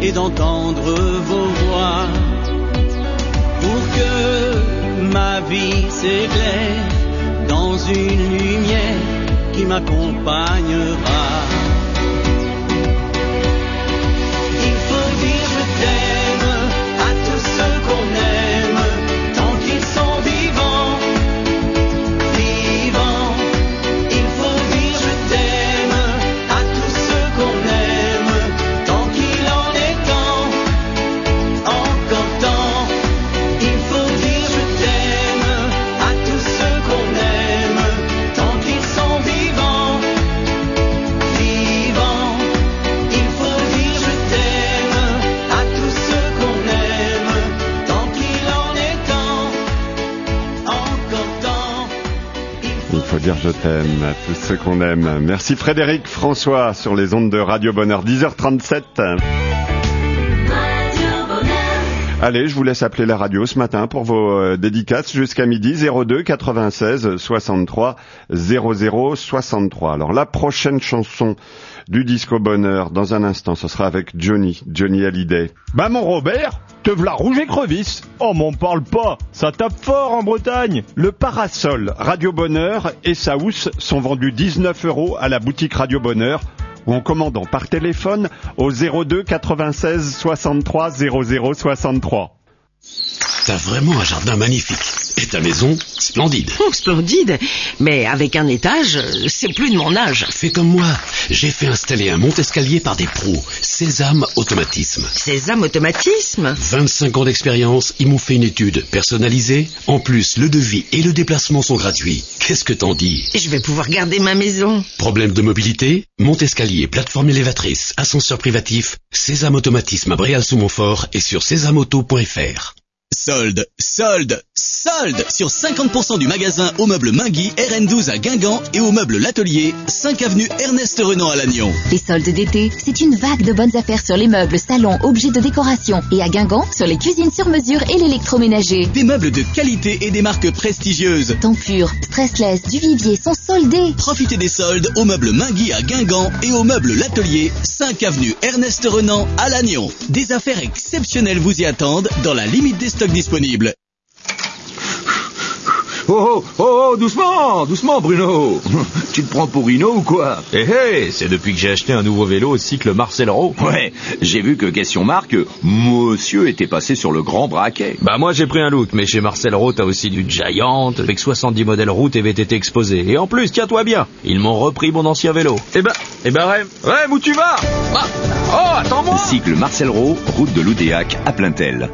et d'entendre vos voix pour que ma vie s'éclaire dans une lumière qui m'accompagnera. Il faut dire je t'aime à tous ceux qu'on aime tant qu'ils sont vivants, vivants. Il faut dire je t'aime à tous ceux qu'on aime tant qu'il en est temps, encore temps. Il faut dire je t'aime à tous ceux qu'on aime tant qu'ils sont vivants, vivants. Il faut dire je t'aime à tous ceux qu'on aime tant qu'il en est temps, encore temps. Il faut dire je t'aime à tous ceux qu'on aime. Merci Frédéric François sur les ondes de Radio Bonheur, 10h37. Allez, je vous laisse appeler la radio ce matin pour vos dédicaces jusqu'à midi, 02 96 63 00 63. Alors la prochaine chanson du Disco Bonheur, dans un instant, ce sera avec Johnny Hallyday. Bah mon Robert, te v'là rouge écrevisse. Oh m'en parle pas, ça tape fort en Bretagne. Le Parasol Radio Bonheur et sa housse sont vendus 19 € à la boutique Radio Bonheur ou en commandant par téléphone au 02 96 63 00 63. T'as vraiment un jardin magnifique. Et ta maison, splendide. Oh, splendide. Mais avec un étage, c'est plus de mon âge. Fais comme moi. J'ai fait installer un monte-escalier par des pros. Sésame Automatisme. Sésame Automatisme 25 ans d'expérience, ils m'ont fait une étude personnalisée. En plus, le devis et le déplacement sont gratuits. Qu'est-ce que t'en dis? Je vais pouvoir garder ma maison. Problème de mobilité? Monte-escalier, plateforme élévatrice, ascenseur privatif. Sésame Automatisme à Bréal-sous-Montfort et sur sésameauto.fr. Solde sur 50% du magasin au meuble Mingui RN12 à Guingamp et au meuble L'Atelier, 5 avenue Ernest Renan à Lannion. Les soldes d'été, c'est une vague de bonnes affaires sur les meubles, salons, objets de décoration et à Guingamp sur les cuisines sur mesure et l'électroménager. Des meubles de qualité et des marques prestigieuses. Tempur, Stressless, Duvivier sont soldés. Profitez des soldes au meuble Mingui à Guingamp et au meuble L'Atelier, 5 avenue Ernest Renan à Lannion. Des affaires exceptionnelles vous y attendent dans la limite des stocks disponibles. Oh, doucement, Bruno. Tu te prends pour Rino ou quoi? C'est depuis que j'ai acheté un nouveau vélo au cycle Marcel Rowe. Ouais, j'ai vu que question marque, monsieur était passé sur le grand braquet. Bah moi j'ai pris un look, mais chez Marcel Rowe t'as aussi du Giant, avec 70 modèles route et VTT exposés. Et en plus, tiens-toi bien, ils m'ont repris mon ancien vélo. Eh ben Rem, où tu vas? Attends-moi. Cycle Marcel Rowe, route de l'Oudéac à Plaintel.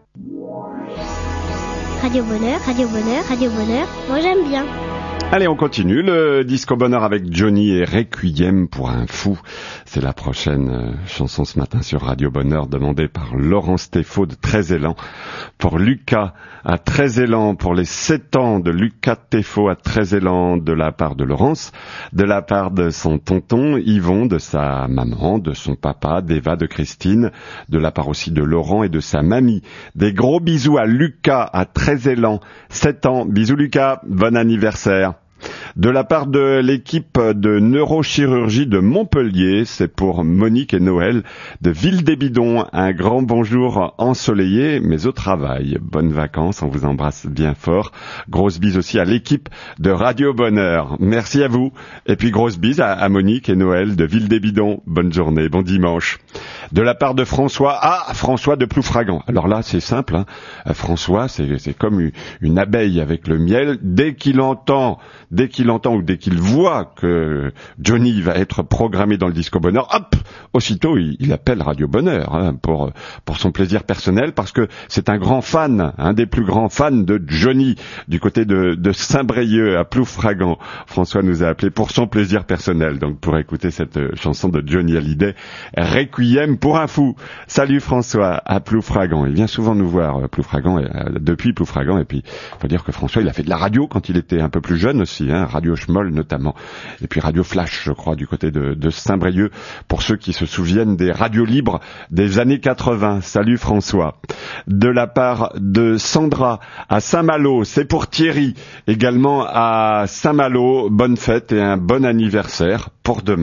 Radio Bonheur, Radio Bonheur, Radio Bonheur, moi j'aime bien. Allez, on continue le Disco Bonheur avec Johnny et Requiem pour un fou. C'est la prochaine chanson ce matin sur Radio Bonheur, demandée par Laurent Stéphaux de Trézélan. Pour Lucas à Trézélan, pour les 7 ans de Lucas Théfaut à Trézélan, de la part de Laurence, de la part de son tonton Yvon, de sa maman, de son papa, d'Eva, de Christine, de la part aussi de Laurent et de sa mamie. Des gros bisous à Lucas à Trézélan, 7 ans. Bisous Lucas, bon anniversaire. De la part de l'équipe de neurochirurgie de Montpellier, c'est pour Monique et Noël de Ville-des-Bidons. Un grand bonjour ensoleillé, mais au travail. Bonnes vacances, on vous embrasse bien fort. Grosse bise aussi à l'équipe de Radio Bonheur. Merci à vous. Et puis grosse bise à Monique et Noël de Ville-des-Bidons. Bonne journée, bon dimanche. De la part de François de Ploufragan. Alors là, c'est simple, hein. François, c'est comme une abeille avec le miel. Dès qu'il entend ou dès qu'il voit que Johnny va être programmé dans le Disco Bonheur, hop, aussitôt il appelle Radio Bonheur, hein, pour son plaisir personnel, parce que c'est un grand fan, un des plus grands fans de Johnny du côté de Saint-Brieuc à Ploufragan. François nous a appelé pour son plaisir personnel, donc pour écouter cette chanson de Johnny Hallyday, Requiem pour un fou. Salut François à Ploufragan. Il vient souvent nous voir Ploufragan, depuis Ploufragan, et puis faut dire que François il a fait de la radio quand il était un peu plus jeune aussi, hein, Radio Schmoll notamment, et puis Radio Flash, je crois, du côté de Saint-Brieuc, pour ceux qui se souviennent des radios libres des années 80. Salut François. De la part de Sandra à Saint-Malo, c'est pour Thierry, également à Saint-Malo, bonne fête et un bon anniversaire pour demain.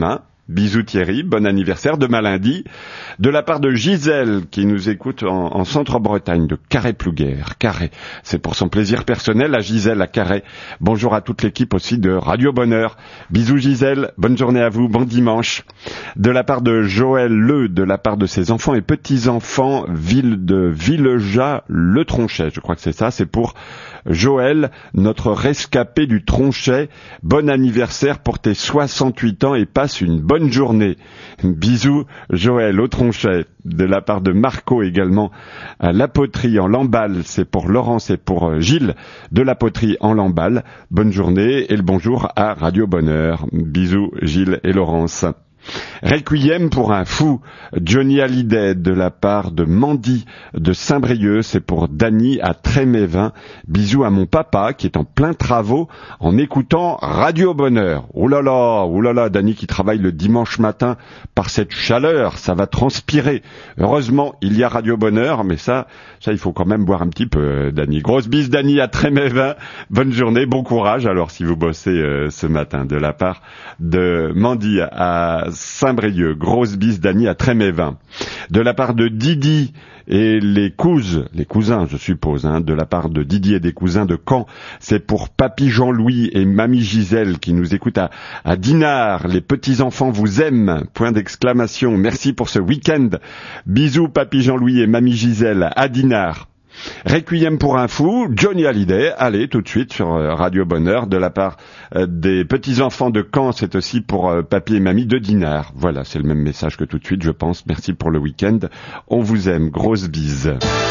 Bisous Thierry, bon anniversaire, demain lundi. De la part de Gisèle, qui nous écoute en Centre-Bretagne, de Carré-Plouguer. Carré, c'est pour son plaisir personnel à Gisèle à Carré. Bonjour à toute l'équipe aussi de Radio Bonheur. Bisous Gisèle, bonne journée à vous, bon dimanche. De la part de Joël Le, de la part de ses enfants et petits-enfants, ville de Villejas, le Tronchet, je crois que c'est ça, c'est pour Joël, notre rescapé du Tronchet. Bon anniversaire pour tes 68 ans et passe une bonne journée. Bisous Joël au Tronchet. De la part de Marco également à La Poterie en Lamballe, c'est pour Laurence et pour Gilles de La Poterie en Lamballe. Bonne journée et le bonjour à Radio Bonheur. Bisous Gilles et Laurence. Requiem pour un fou, Johnny Hallyday, de la part de Mandy de Saint-Brieuc, c'est pour Dany à Trémévin. Bisous à mon papa qui est en plein travaux en écoutant Radio Bonheur. Oh là là, Dany qui travaille le dimanche matin par cette chaleur, ça va transpirer. Heureusement, il y a Radio Bonheur, mais ça il faut quand même boire un petit peu, Dany. Grosse bise Dany à Trémévin, bonne journée, bon courage alors si vous bossez ce matin. De la part de Mandy à Saint-Brieuc, grosse bise Dany à Trémévin. De la part de Didi et les cousins je suppose, de la part de Didi et des cousins de Caen, c'est pour Papy Jean-Louis et Mamie Gisèle qui nous écoutent à Dinard. Les petits-enfants vous aiment, point d'exclamation. Merci pour ce week-end. Bisous Papy Jean-Louis et Mamie Gisèle à Dinard. Requiem pour un fou, Johnny Hallyday, allez tout de suite sur Radio Bonheur, de la part des petits-enfants de Caen, c'est aussi pour papy et mamie de Dinard. Voilà, c'est le même message que tout de suite, je pense. Merci pour le week-end, on vous aime, grosse bise.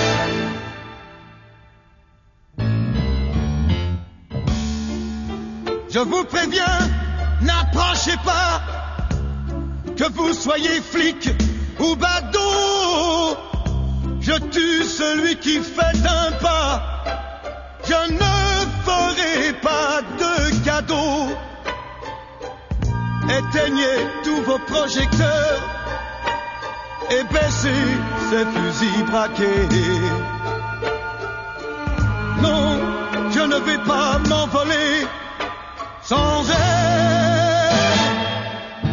Je vous préviens, n'approchez pas, que vous soyez flic ou badaud. Je tue celui qui fait un pas. Je ne ferai pas de cadeau. Éteignez tous vos projecteurs et baissez ces fusils braqués. Non, je ne vais pas m'envoler sans elle.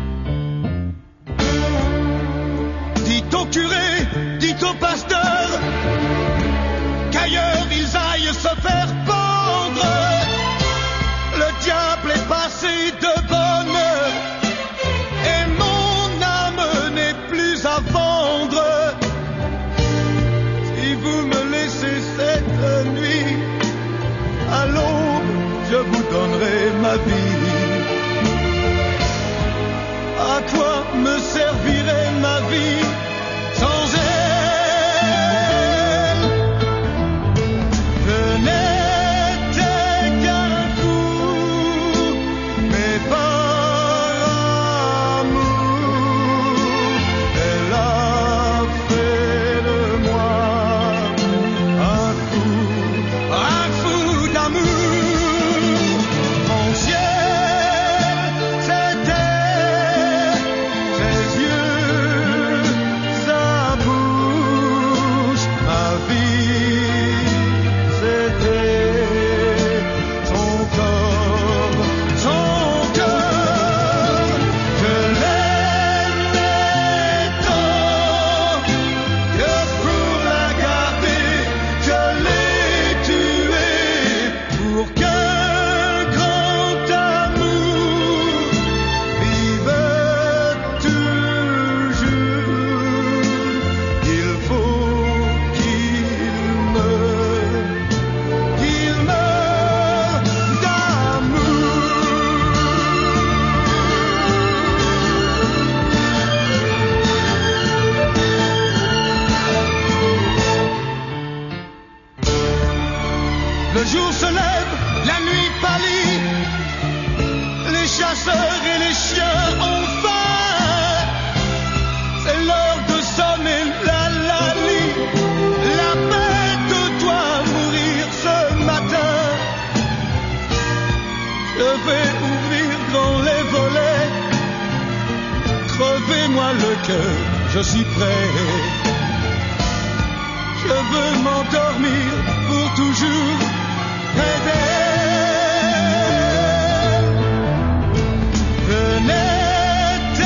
Dites au curé, dites au pasteur qu'ailleurs ils aillent se faire pendre. Le diable est passé de bonne heure et mon âme n'est plus à vendre. Si vous me laissez cette nuit, à l'aube je vous donnerai ma vie. À quoi me servirait ma vie sans elle? Le jour se lève, la nuit pâlit, les chasseurs et les chiens ont faim. C'est l'heure de sonner la lali, la bête doit mourir ce matin. Je vais ouvrir grand les volets, crevez-moi le cœur, je suis prêt. Je veux m'endormir pour toujours. Je n'étais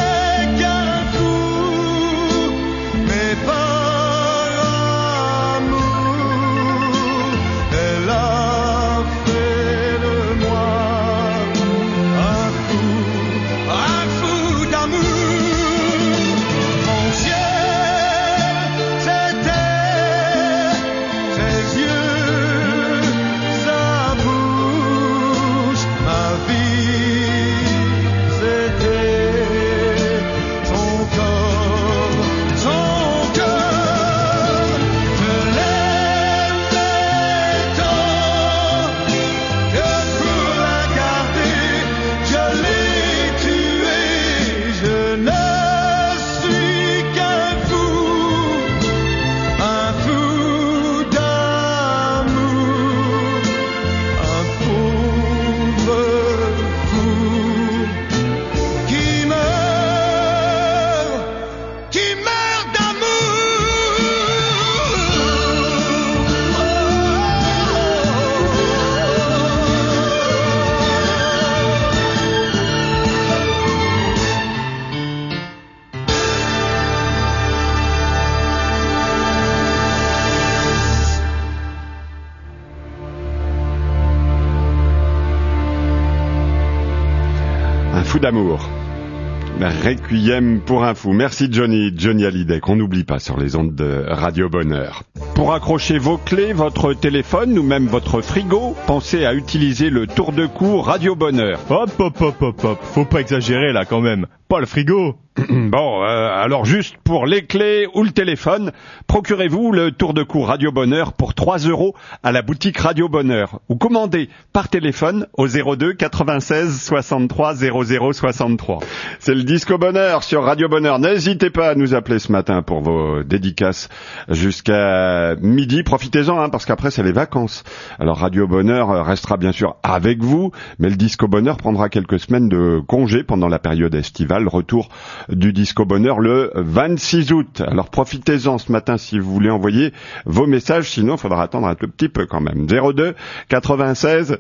fou d'amour. Requiem pour un fou. Merci Johnny Hallyday, qu'on n'oublie pas sur les ondes de Radio Bonheur. Pour accrocher vos clés, votre téléphone ou même votre frigo, pensez à utiliser le tour de cou Radio Bonheur. Hop, faut pas exagérer là quand même. Pas le frigo. Bon, alors juste pour les clés ou le téléphone, procurez-vous le tour de cou Radio Bonheur pour 3 € à la boutique Radio Bonheur ou commandez par téléphone au 02 96 63 00 63. C'est le Disco Bonheur sur Radio Bonheur. N'hésitez pas à nous appeler ce matin pour vos dédicaces jusqu'à midi. Profitez-en parce qu'après c'est les vacances. Alors Radio Bonheur restera bien sûr avec vous, mais le Disco Bonheur prendra quelques semaines de congé pendant la période estivale. Retour du Disco Bonheur le 26 août. Alors profitez-en ce matin si vous voulez envoyer vos messages, sinon il faudra attendre un tout petit peu quand même. 02 96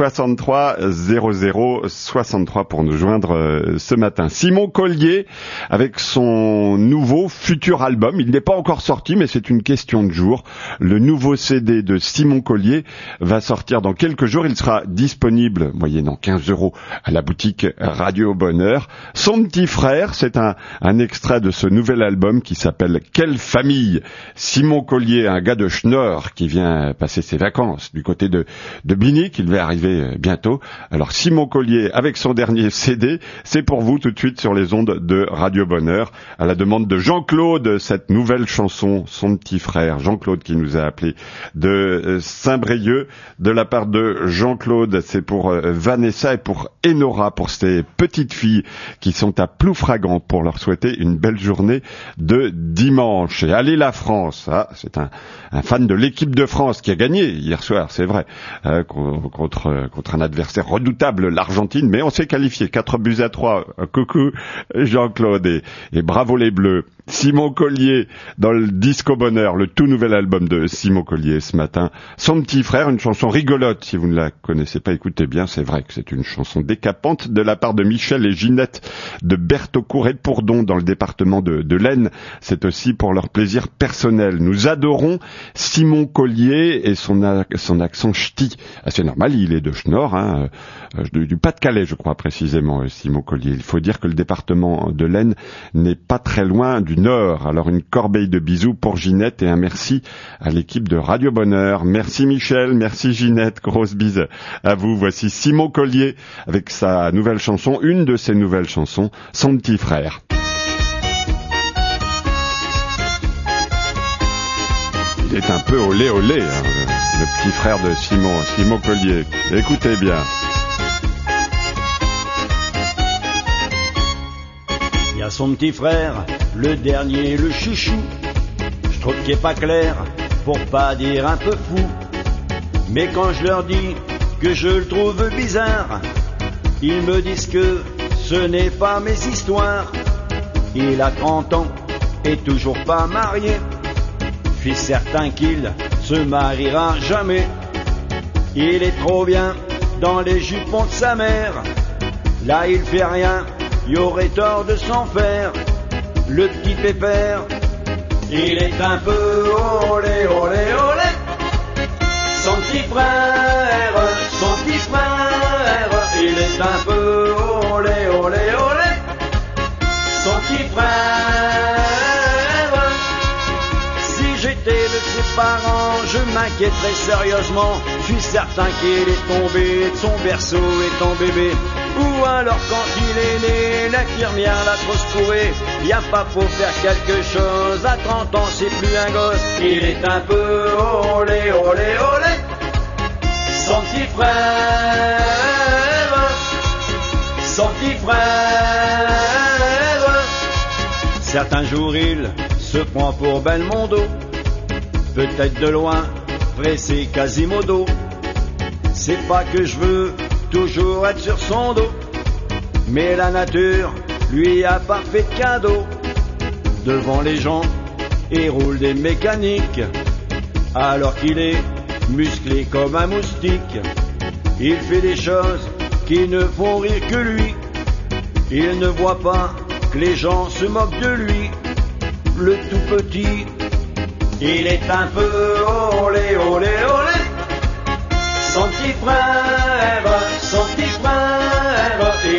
63 00 63 pour nous joindre ce matin. Simon Collier avec son nouveau futur album. Il n'est pas encore sorti, mais c'est une question de jour. Le nouveau CD de Simon Collier va sortir dans quelques jours. Il sera disponible moyennant 15 € à la boutique Radio Bonheur. Son petit frère, c'est un extrait de ce nouvel album qui s'appelle Quelle famille. Simon Collier, un gars de Schnorr qui vient passer ses vacances du côté de Binic, il va arriver bientôt. Alors Simon Collier avec son dernier CD, c'est pour vous tout de suite sur les ondes de Radio Bonheur, à la demande de Jean-Claude, cette nouvelle chanson, son petit frère, Jean-Claude qui nous a appelé de Saint-Brieuc, de la part de Jean-Claude, c'est pour Vanessa et pour Enora, pour ces petites filles qui sont à Ploufragan, pour leur souhaiter une belle journée de dimanche. Et allez la France, c'est un fan de l'équipe de France qui a gagné hier soir, c'est vrai, contre un adversaire redoutable, l'Argentine, mais on s'est qualifié 4-3. Coucou Jean-Claude et bravo les Bleus. Simon Collier dans le Disco Bonheur, le tout nouvel album de Simon Collier ce matin. Son petit frère, une chanson rigolote, si vous ne la connaissez pas, écoutez bien, c'est vrai que c'est une chanson décapante de la part de Michel et Ginette de Bertaucourt et de Pourdon dans le département de l'Aisne. C'est aussi pour leur plaisir personnel. Nous adorons Simon Collier et son accent ch'ti. C'est normal, il est de Schnorr, du Pas-de-Calais, je crois précisément, Simon Collier. Il faut dire que le département de l'Aisne n'est pas très loin du Nord. Alors une corbeille de bisous pour Ginette et un merci à l'équipe de Radio Bonheur. Merci Michel, merci Ginette, grosse bise à vous. Voici Simon Collier avec sa nouvelle chanson, une de ses nouvelles chansons, Son petit frère. Il est un peu olé, le petit frère de Simon Collier. Écoutez bien. Il y a son petit frère, le dernier, le chouchou. Je trouve qu'il est pas clair, pour pas dire un peu fou. Mais quand je leur dis que je le trouve bizarre, ils me disent que ce n'est pas mes histoires. Il a 30 ans et toujours pas marié. Je suis certain qu'il se mariera jamais. Il est trop bien dans les jupons de sa mère. Là il fait rien, y aurait tort de s'en faire. Le petit pépère, il est un peu olé, olé, olé. Son petit frère, il est un peu olé, olé, olé. Son petit frère, si j'étais de ses parents, je m'inquiéterais sérieusement. Je suis certain qu'il est tombé de son berceau étant bébé. Ou alors quand il est né, l'infirmière l'a trop secoué. Y a pas pour faire quelque chose, à 30 ans c'est plus un gosse. Il est un peu olé, olé, olé. Son petit frère, son petit frère. Certains jours il se prend pour Belmondo, peut-être de loin, pressé Quasimodo. C'est pas que je veux toujours être sur son dos, mais la nature lui a pas fait de cadeau. Devant les gens, il roule des mécaniques, alors qu'il est musclé comme un moustique. Il fait des choses qui ne font rire que lui. Il ne voit pas que les gens se moquent de lui. Le tout petit, il est un peu olé, olé, olé. Son petit frère, il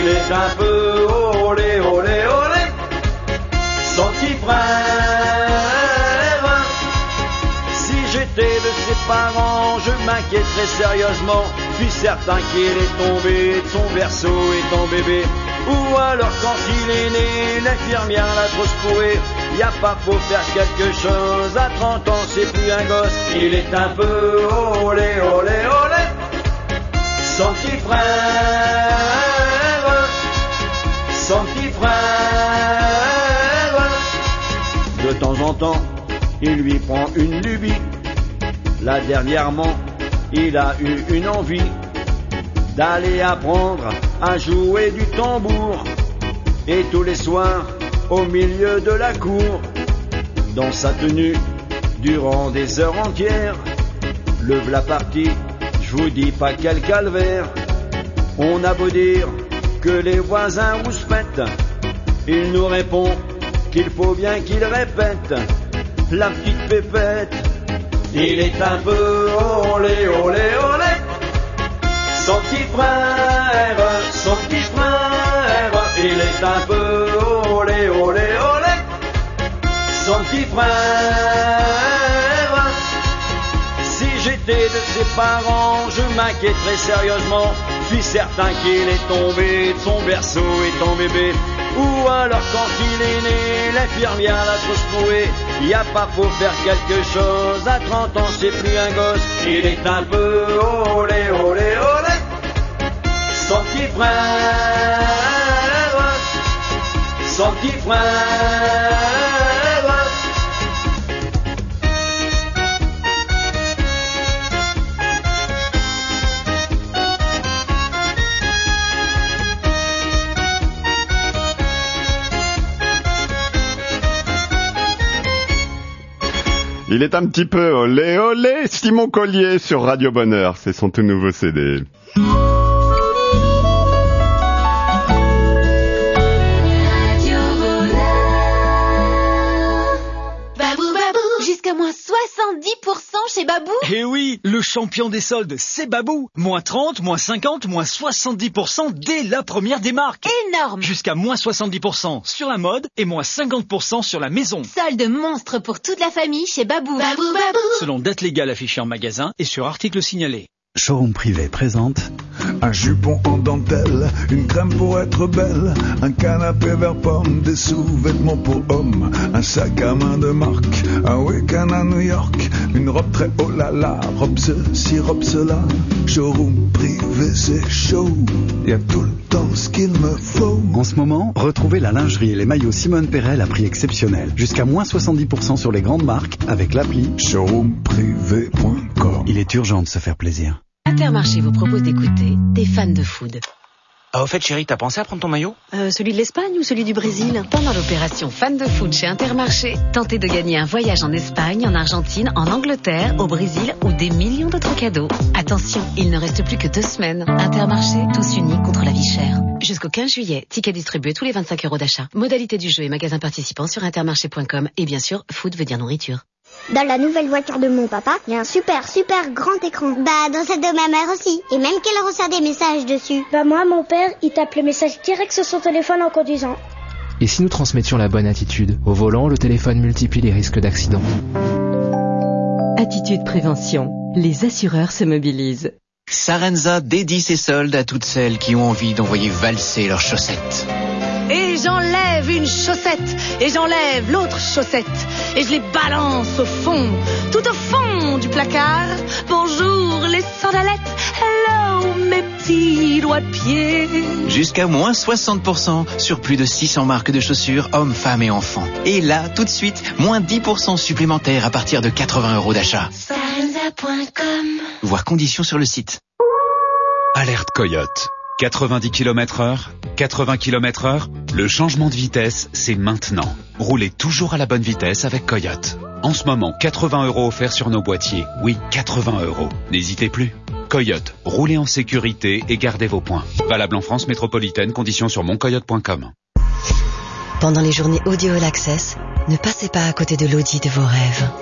Il est un peu olé, olé, olé, son petit frère. Si j'étais de ses parents, je m'inquiéterais sérieusement. Je suis certain qu'il est tombé de son berceau étant bébé. Ou alors quand il est né, l'infirmière l'a trop secoué. Y a pas faut faire quelque chose, à 30 ans c'est plus un gosse. Il est un peu olé, olé, olé, son petit frère, son petit frère. De temps en temps, il lui prend une lubie. Là dernièrement, il a eu une envie d'aller apprendre à jouer du tambour. Et tous les soirs, au milieu de la cour, dans sa tenue, durant des heures entières, le v'là parti, je vous dis pas quel calvaire. On a beau dire que les voisins rouspètent, il nous répond qu'il faut bien qu'il répète. La petite pépette, il est un peu olé, olé, olé, son petit frère, son petit frère. Il est un peu olé, olé, olé, son petit frère. Si j'étais de ses parents, je m'inquiéterais sérieusement. Je suis certain qu'il est tombé de son berceau étant bébé. Ou alors quand il est né, l'infirmière l'a trop secoué. Y a pas faut faire quelque chose, à 30 ans c'est plus un gosse. Il est un peu olé, olé, olé, son petit frère, son petit frère. Il est un petit peu olé olé, Simon Collier sur Radio Bonheur, c'est son tout nouveau CD. Jusqu'à moins 70% chez Babou. Eh oui, le champion des soldes, c'est Babou. Moins 30, moins 50, moins 70% dès la première des marques. Énorme. Jusqu'à moins 70% sur la mode et moins 50% sur la maison. Solde monstre pour toute la famille chez Babou. Babou, Babou. Selon date légale affichée en magasin et sur article signalé. Showroom Privé présente un jupon en dentelle, une crème pour être belle, un canapé vert pomme, des sous-vêtements pour hommes, un sac à main de marque, un week-end à New York, une robe très oh là là, robe ceci, robe cela. Showroom Privé, c'est chaud, y a tout le temps ce qu'il me faut. En ce moment, retrouvez la lingerie et les maillots Simone Perel à prix exceptionnel. Jusqu'à moins 70% sur les grandes marques avec l'appli showroomprivé.com. Il est urgent de se faire plaisir. Intermarché vous propose d'écouter des fans de food. Ah, au fait, chérie, t'as pensé à prendre ton maillot? Celui de l'Espagne ou celui du Brésil? Pendant l'opération Fan de Food chez Intermarché, tentez de gagner un voyage en Espagne, en Argentine, en Angleterre, au Brésil ou des millions d'autres cadeaux. Attention, il ne reste plus que 2 semaines. Intermarché, tous unis contre la vie chère. Jusqu'au 15 juillet, tickets distribués tous les 25 € d'achat. Modalité du jeu et magasins participants sur intermarché.com. Et bien sûr, food veut dire nourriture. Dans la nouvelle voiture de mon papa, il y a un super grand écran. Bah, dans celle de ma mère aussi. Et même qu'elle reçoit des messages dessus. Bah moi, mon père, il tape les messages direct sur son téléphone en conduisant. Et si nous transmettions la bonne attitude? Au volant, le téléphone multiplie les risques d'accident. Attitude prévention. Les assureurs se mobilisent. Sarenza dédie ses soldes à toutes celles qui ont envie d'envoyer valser leurs chaussettes. Et j'enlève une chaussette, et j'enlève l'autre chaussette, et je les balance au fond, tout au fond du placard. Bonjour les sandalettes, hello mes petits doigts de pied. Jusqu'à moins 60% sur plus de 600 marques de chaussures, hommes, femmes et enfants. Et là, tout de suite, moins 10% supplémentaires à partir de 80 € d'achat. Sarenza.com. Voir conditions sur le site. Alerte Coyote. 90 km/h, 80 km/h, le changement de vitesse, c'est maintenant. Roulez toujours à la bonne vitesse avec Coyote. En ce moment, 80 € offerts sur nos boîtiers. Oui, 80 €. N'hésitez plus. Coyote, roulez en sécurité et gardez vos points. Valable en France métropolitaine, conditions sur moncoyote.com. Pendant les journées Audio All Access, ne passez pas à côté de l'Audi de vos rêves.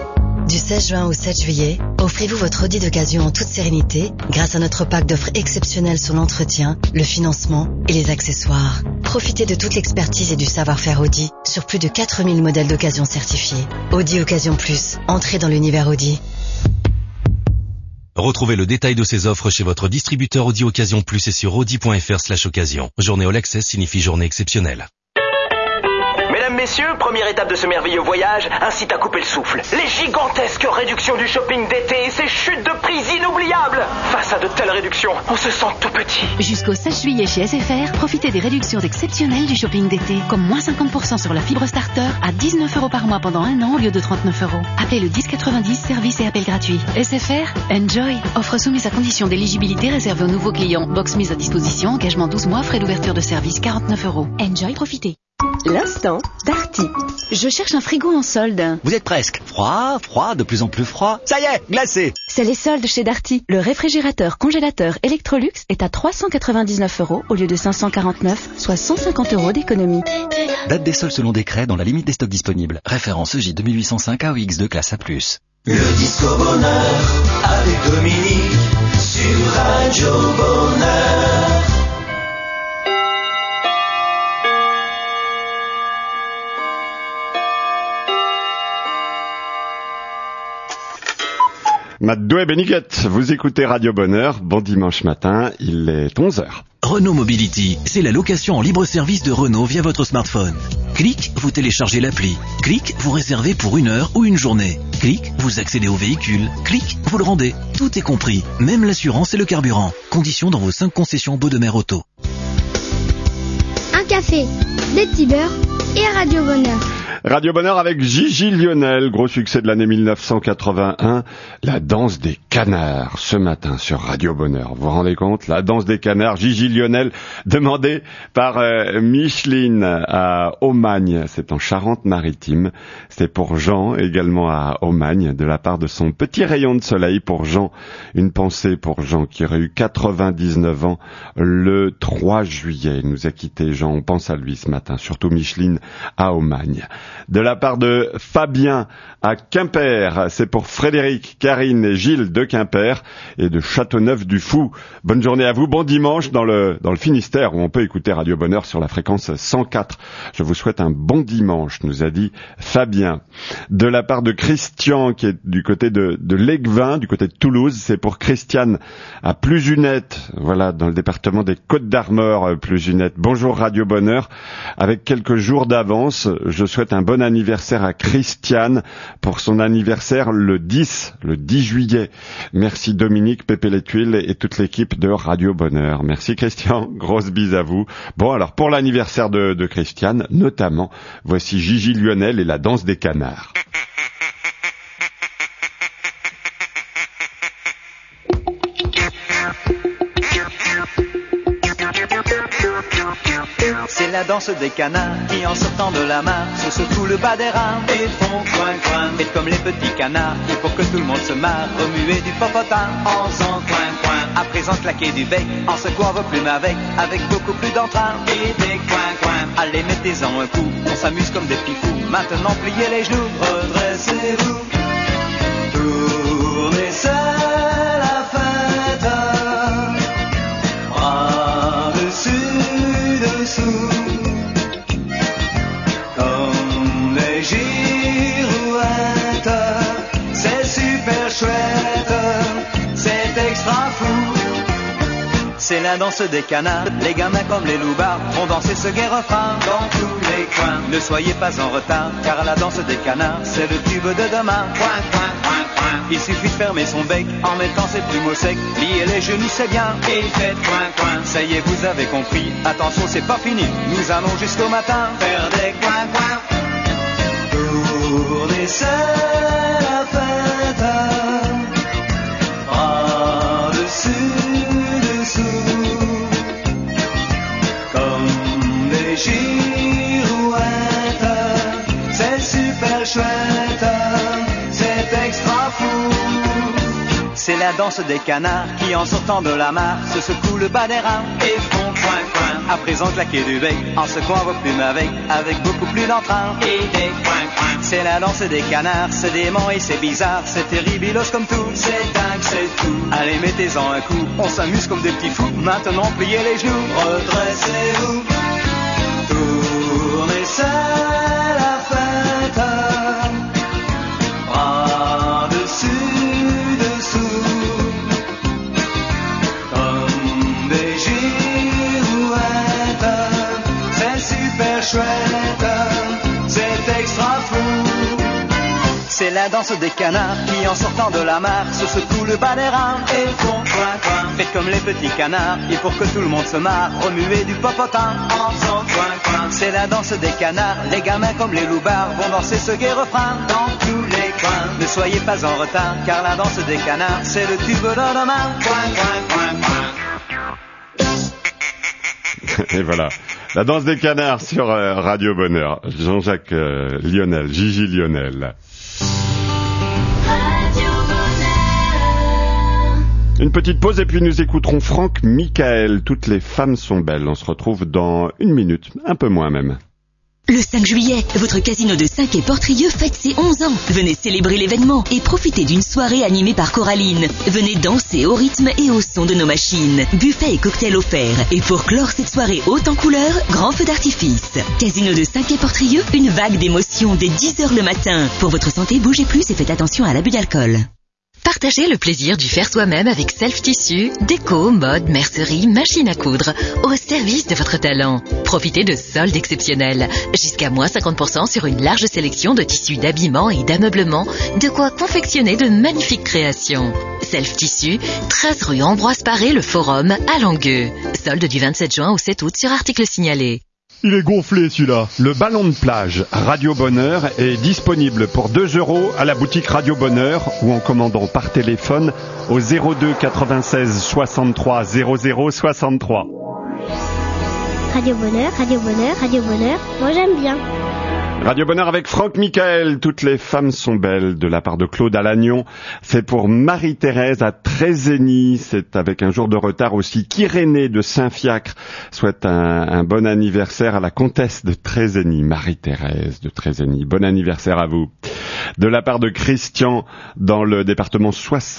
Du 16 juin au 7 juillet, offrez-vous votre Audi d'occasion en toute sérénité grâce à notre pack d'offres exceptionnelles sur l'entretien, le financement et les accessoires. Profitez de toute l'expertise et du savoir-faire Audi sur plus de 4000 modèles d'occasion certifiés. Audi Occasion Plus, entrez dans l'univers Audi. Retrouvez le détail de ces offres chez votre distributeur Audi Occasion Plus et sur audi.fr/occasion. Journée All Access signifie journée exceptionnelle. Mesdames, messieurs, première étape de ce merveilleux voyage, incite à couper le souffle. Les gigantesques réductions du shopping d'été et ces chutes de prix inoubliables. Face à de telles réductions, on se sent tout petit. Jusqu'au 16 juillet chez SFR, profitez des réductions exceptionnelles du shopping d'été, comme moins 50% sur la fibre starter à 19 € par mois pendant 1 an au lieu de 39 €. Appelez le 1090, service et appel gratuit. SFR, enjoy. Offre soumise à condition d'éligibilité réservée aux nouveaux clients. Box mise à disposition, engagement 12 mois, frais d'ouverture de service 49 €. Enjoy, profitez. L'instant Darty. Je cherche un frigo en solde. Vous êtes presque. Froid, de plus en plus froid. Ça y est, glacé. C'est les soldes chez Darty. Le réfrigérateur congélateur Electrolux est à 399 € au lieu de 549, soit 150 € d'économie. Date des soldes selon décret dans la limite des stocks disponibles. Référence EJ 2805 AOX2 classe A+. Le disco bonheur avec Dominique sur Radio Bonheur. Mado et Beniguette, vous écoutez Radio Bonheur. Bon dimanche matin, il est 11h. Renault Mobility, c'est la location en libre service de Renault via votre smartphone. Clic, vous téléchargez l'appli. Clic, vous réservez pour 1 heure ou une journée. Clic, vous accédez au véhicule. Clic, vous le rendez. Tout est compris, même l'assurance et le carburant. Conditions dans vos 5 concessions Baudemer Auto. Un café, des petits beurres et Radio Bonheur. Radio Bonheur avec Gigi Lionel, gros succès de l'année 1981, la danse des canards, ce matin sur Radio Bonheur. Vous vous rendez compte, la danse des canards, Gigi Lionel, demandée par Micheline à Aumagne, c'est en Charente-Maritime. C'est pour Jean, également à Aumagne, de la part de son petit rayon de soleil pour Jean. Une pensée pour Jean qui aurait eu 99 ans le 3 juillet. Il nous a quitté Jean, on pense à lui ce matin, surtout Micheline à Aumagne. De la part de Fabien à Quimper, c'est pour Frédéric, Karine et Gilles de Quimper et de Châteauneuf-du-Fou. Bonne journée à vous, bon dimanche dans le Finistère où on peut écouter Radio Bonheur sur la fréquence 104. Je vous souhaite un bon dimanche, nous a dit Fabien. De la part de Christian qui est du côté de l'Aiguevin, du côté de Toulouse, c'est pour Christiane à Plusunette, voilà, dans le département des Côtes-d'Armor, Plusunette. Bonjour Radio Bonheur, avec quelques jours d'avance, je souhaite un bon anniversaire à Christiane pour son anniversaire le 10 juillet. Merci Dominique, Pépé les Tuiles et toute l'équipe de Radio Bonheur. Merci Christian, grosse bise à vous. Bon alors pour l'anniversaire de Christiane, notamment, voici Gigi Lionel et la danse des canards. C'est la danse des canards qui en sortant de la mare se secouent le bas des rames et font coin coin. Et comme les petits canards, et pour que tout le monde se marre, remuer du popotin en faisant coin coin. À présent claquer du bec en secouant vos plumes avec beaucoup plus d'entrain et des coin coin. Allez mettez-en un coup, on s'amuse comme des petits fous. Maintenant pliez les genoux, redressez-vous, tournez seul la fête, bras dessus dessous. Comme les girouettes, c'est super chouette, c'est extra fou. C'est la danse des canards, les gamins comme les loupards vont danser ce gai refrain dans tous les coins. Ne soyez pas en retard, car la danse des canards, c'est le tube de demain. Coin, coin, coin, coin. Il suffit de fermer son bec en mettant ses plumes au sec. Liez les genoux, c'est bien, et faites coin, coin. Ça y est, vous avez compris, attention, c'est pas fini. Nous allons jusqu'au matin faire des coin, coin. Tournez seul la fête, bras dessus dessous, comme des girouettes, c'est super chouette, c'est extra fou. C'est la danse des canards qui en sortant de la mare se secouent le bas des reins et font coin coin. À présent claquer du bec en secouant vos plumes avec beaucoup plus d'entrain et des coin coin. C'est la danse des canards, c'est dément et c'est bizarre, c'est terribilos comme tout, c'est dingue, c'est tout. Allez mettez-en un coup, on s'amuse comme des petits fous. Maintenant pliez les genoux, redressez-vous, tournez, c'est la fête. Bras dessus, dessous, comme des girouettes. C'est super chouette, c'est extra fou. C'est la danse des canards qui en sortant de la mare se secouent le bas des reins et font coin coin. Faites comme les petits canards et pour que tout le monde se marre, remuez du popotin en faisant coin coin. C'est la danse des canards, les gamins comme les loupards vont danser ce gai refrain dans tous les coins. Ne soyez pas en retard car la danse des canards c'est le tube de demain. Coin coin coin coin. Et voilà, la danse des canards sur Radio Bonheur. Jean-Jacques Lionel, Gigi Lionel. Une petite pause et puis nous écouterons Franck Michael. Toutes les femmes sont belles. On se retrouve dans 1 minute, un peu moins même. Le 5 juillet, votre casino de Saint-Quay-Portrieux fête ses 11 ans. Venez célébrer l'événement et profitez d'une soirée animée par Coraline. Venez danser au rythme et au son de nos machines. Buffet et cocktails offerts. Et pour clore cette soirée haute en couleurs, grand feu d'artifice. Casino de Saint-Quay-Portrieux, une vague d'émotions dès 10h le matin. Pour votre santé, bougez plus et faites attention à l'abus d'alcool. Partagez le plaisir du faire soi-même avec Self Tissu, déco, mode, mercerie, machine à coudre, au service de votre talent. Profitez de soldes exceptionnels. Jusqu'à moins 50% sur une large sélection de tissus d'habillement et d'ameublement, de quoi confectionner de magnifiques créations. Self Tissu, 13 rue Ambroise Paré, le Forum, à Langueux. Solde du 27 juin au 7 août sur article signalé. Il est gonflé celui-là. Le ballon de plage Radio Bonheur est disponible pour 2 € à la boutique Radio Bonheur ou en commandant par téléphone au 02 96 63 00 63. Radio Bonheur, Radio Bonheur, Radio Bonheur, moi j'aime bien. Radio Bonheur avec Franck Michael, toutes les femmes sont belles, de la part de Claude Alagnon. C'est pour Marie-Thérèse à Trézény, c'est avec un jour de retard aussi qu'Irénée de Saint-Fiacre souhaite un bon anniversaire à la comtesse de Trézény, Marie-Thérèse de Trézény. Bon anniversaire à vous. De la part de Christian dans le département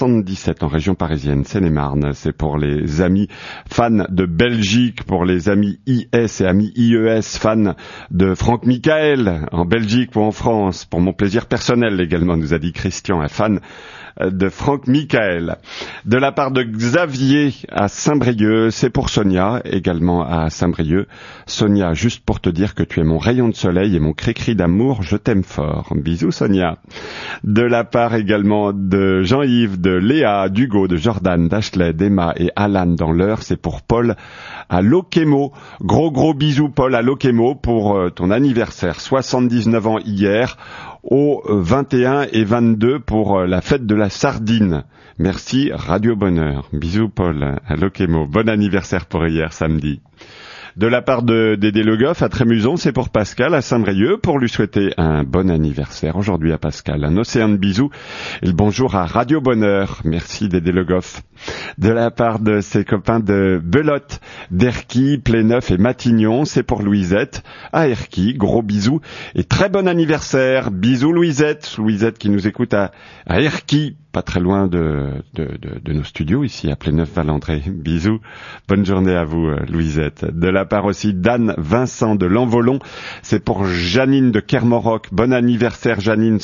77 en région parisienne, Seine-et-Marne, c'est pour les amis fans de Belgique, pour les amis IS et amis IES fans de Franck Michael en Belgique ou en France, pour mon plaisir personnel également, nous a dit Christian, un fan de Franck Michael. De la part de Xavier à Saint-Brieuc, c'est pour Sonia, également à Saint-Brieuc. Sonia, juste pour te dire que tu es mon rayon de soleil et mon cri-cri d'amour, je t'aime fort. Bisous Sonia. De la part également de Jean-Yves, de Léa, d'Hugo, de Jordan, d'Ashley, d'Emma et Alan dans l'heure, c'est pour Paul à Loquemo. Gros bisous Paul à Loquemo pour ton anniversaire, 79 ans hier, au 21 et 22 pour la fête de la sardine. Merci Radio Bonheur. Bisous Paul à Loquemo. Bon anniversaire pour hier samedi. De la part de Dédé Le Goff à Trémuson, c'est pour Pascal à Saint-Brieuc pour lui souhaiter un bon anniversaire aujourd'hui à Pascal. Un océan de bisous et le bonjour à Radio Bonheur. Merci Dédé Le Goff. De la part de ses copains de Belote, d'Erquy, Pléneuf et Matignon, c'est pour Louisette à Erquy. Gros bisous et très bon anniversaire. Bisous Louisette. Louisette qui nous écoute à Erquy, pas très loin de nos studios ici à Pléneuf-Valandré. Bisous. Bonne journée à vous Louisette. De la part aussi d'Anne Vincent de L'Envolon, c'est pour Janine de Kermoroc. Bon anniversaire Janine,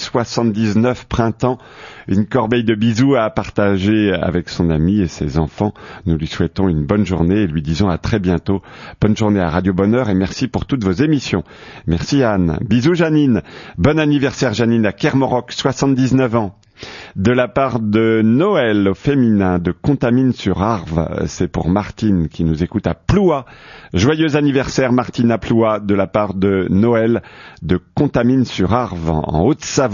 79 printemps. Une corbeille de bisous à partager avec son ami et ses enfants. Nous lui souhaitons une bonne journée et lui disons à très bientôt. Bonne journée à Radio Bonheur et merci pour toutes vos émissions. Merci Anne. Bisous Janine. Bon anniversaire Janine à Kermoroc, 79 ans. De la part de Noël au féminin de Contamine-sur-Arve, c'est pour Martine qui nous écoute à Ploua. Joyeux anniversaire Martine à Ploua de la part de Noël de Contamine-sur-Arve en Haute-Savoie.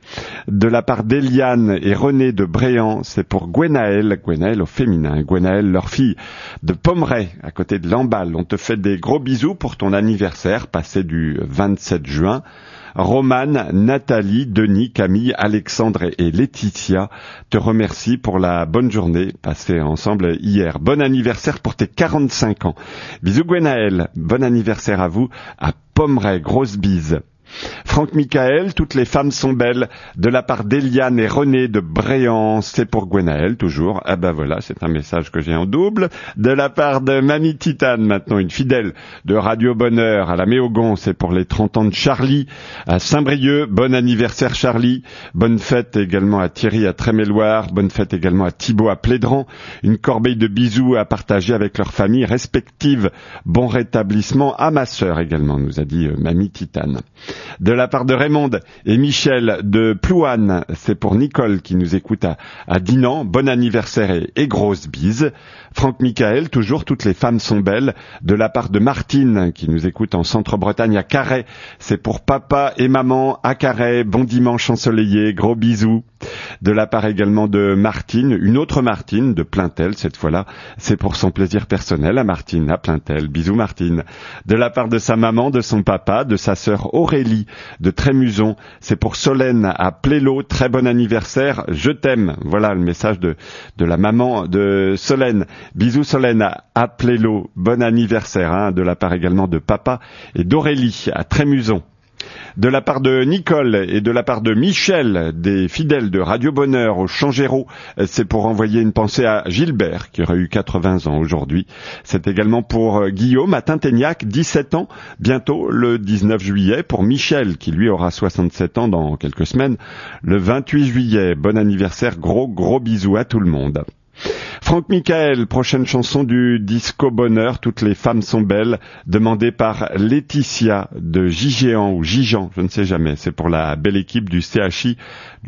De la part d'Eliane et René de Bréant, c'est pour Gwenaël au féminin, Gwenaël, leur fille de Pommeraye, à côté de Lamballe. On te fait des gros bisous pour ton anniversaire, passé du 27 juin. Romane, Nathalie, Denis, Camille, Alexandre et Laetitia te remercient pour la bonne journée passée ensemble hier. Bon anniversaire pour tes 45 ans. Bisous Gwenaël, bon anniversaire à vous, à Pommeraye, grosse bise. Franck Michael, toutes les femmes sont belles, de la part d'Eliane et René de Bréant, c'est pour Gwenaël toujours. Ah ben voilà, c'est un message que j'ai en double. De la part de Mamie Titane, maintenant une fidèle de Radio Bonheur à la Méogon, c'est pour les 30 ans de Charlie. À Saint-Brieuc, bon anniversaire Charlie. Bonne fête également à Thierry à Tréméloire, bonne fête également à Thibaut à Plédran. Une corbeille de bisous à partager avec leurs familles respectives. Bon rétablissement à ma sœur également, nous a dit Mamie Titane. De la part de Raymond et Michel de Plouane, c'est pour Nicole qui nous écoute à Dinan. Bon anniversaire et grosse bise. Franck Michael, toujours toutes les femmes sont belles. De la part de Martine qui nous écoute en Centre-Bretagne à Carhaix, c'est pour papa et maman à Carhaix. Bon dimanche ensoleillé, gros bisous. De la part également de Martine, une autre Martine de Plaintel cette fois-là, c'est pour son plaisir personnel à Martine, à Plaintel. Bisous Martine. De la part de sa maman, de son papa, de sa sœur Aurélie de Trémuson, c'est pour Solène à Plélo. Très bon anniversaire, je t'aime. Voilà le message de la maman de Solène. Bisous Solène à Plélo, bon anniversaire, de la part également de papa et d'Aurélie à Trémuson. De la part de Nicole et de la part de Michel, des fidèles de Radio Bonheur au Changéraud, c'est pour envoyer une pensée à Gilbert, qui aurait eu 80 ans aujourd'hui. C'est également pour Guillaume à Tinténiac, 17 ans, bientôt le 19 juillet. Pour Michel, qui lui aura 67 ans dans quelques semaines, le 28 juillet. Bon anniversaire, gros bisous à tout le monde. Franck Michael, prochaine chanson du Disco Bonheur, toutes les femmes sont belles, demandée par Laetitia de Gigéan ou Gigan, je ne sais jamais. C'est pour la belle équipe du CHU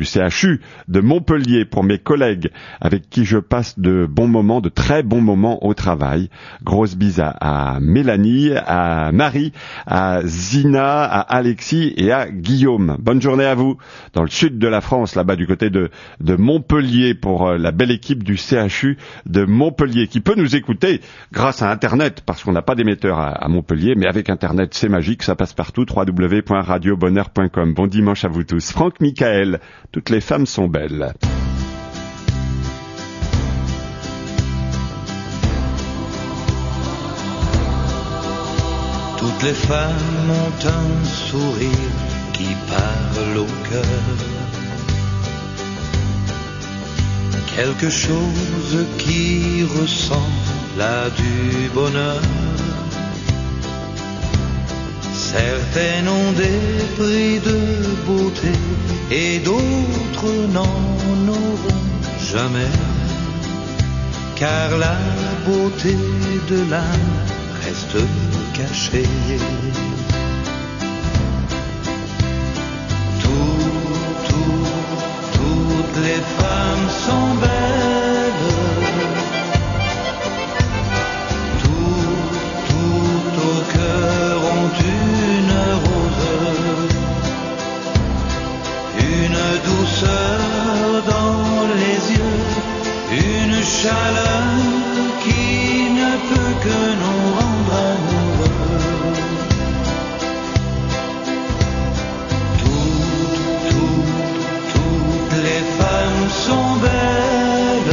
de Montpellier, pour mes collègues avec qui je passe de bons moments, de très bons moments au travail. Grosse bise à Mélanie, à Marie, à Zina, à Alexis et à Guillaume. Bonne journée à vous dans le sud de la France, là-bas du côté de Montpellier, pour la belle équipe du CHU de Montpellier, qui peut nous écouter grâce à Internet, parce qu'on n'a pas d'émetteur à Montpellier, mais avec Internet c'est magique, ça passe partout, www.radiobonheur.com. Bon dimanche à vous tous. Franck Michael, toutes les femmes sont belles. Toutes les femmes ont un sourire qui parle au cœur, quelque chose qui ressemble à du bonheur. Certaines ont des prix de beauté et d'autres n'en auront jamais, car la beauté de l'âme reste cachée. Toutes les femmes sont belles, tout au cœur ont une rose, une douceur dans les yeux, une chaleur qui ne peut que nous rendre amoureux. Toutes les femmes sont belles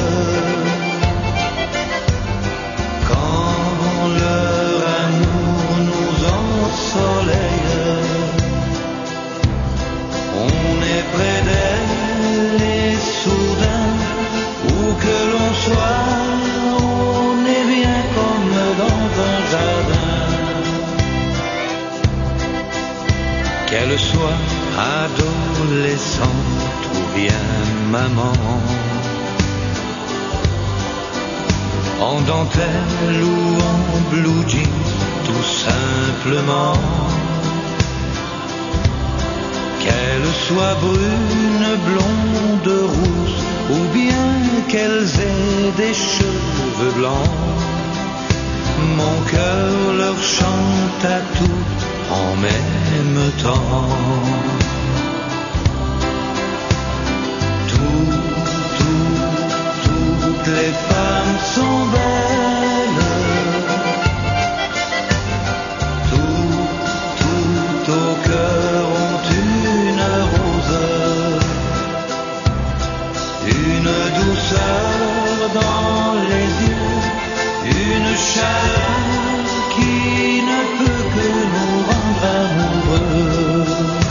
quand leur amour nous ensoleille. On est près d'elle et soudain, où que l'on soit, on est bien comme dans un jardin. Qu'elle soit adolescente ou bien maman, en dentelle ou en blue jeans, tout simplement. Qu'elle soit brune, blonde, rousse, ou bien qu'elles aient des cheveux blancs, mon cœur leur chante à tout en même temps. Toutes les femmes sont belles, tout au cœur ont une rose, une douceur dans les yeux, une chaleur qui ne peut que nous rendre amoureux.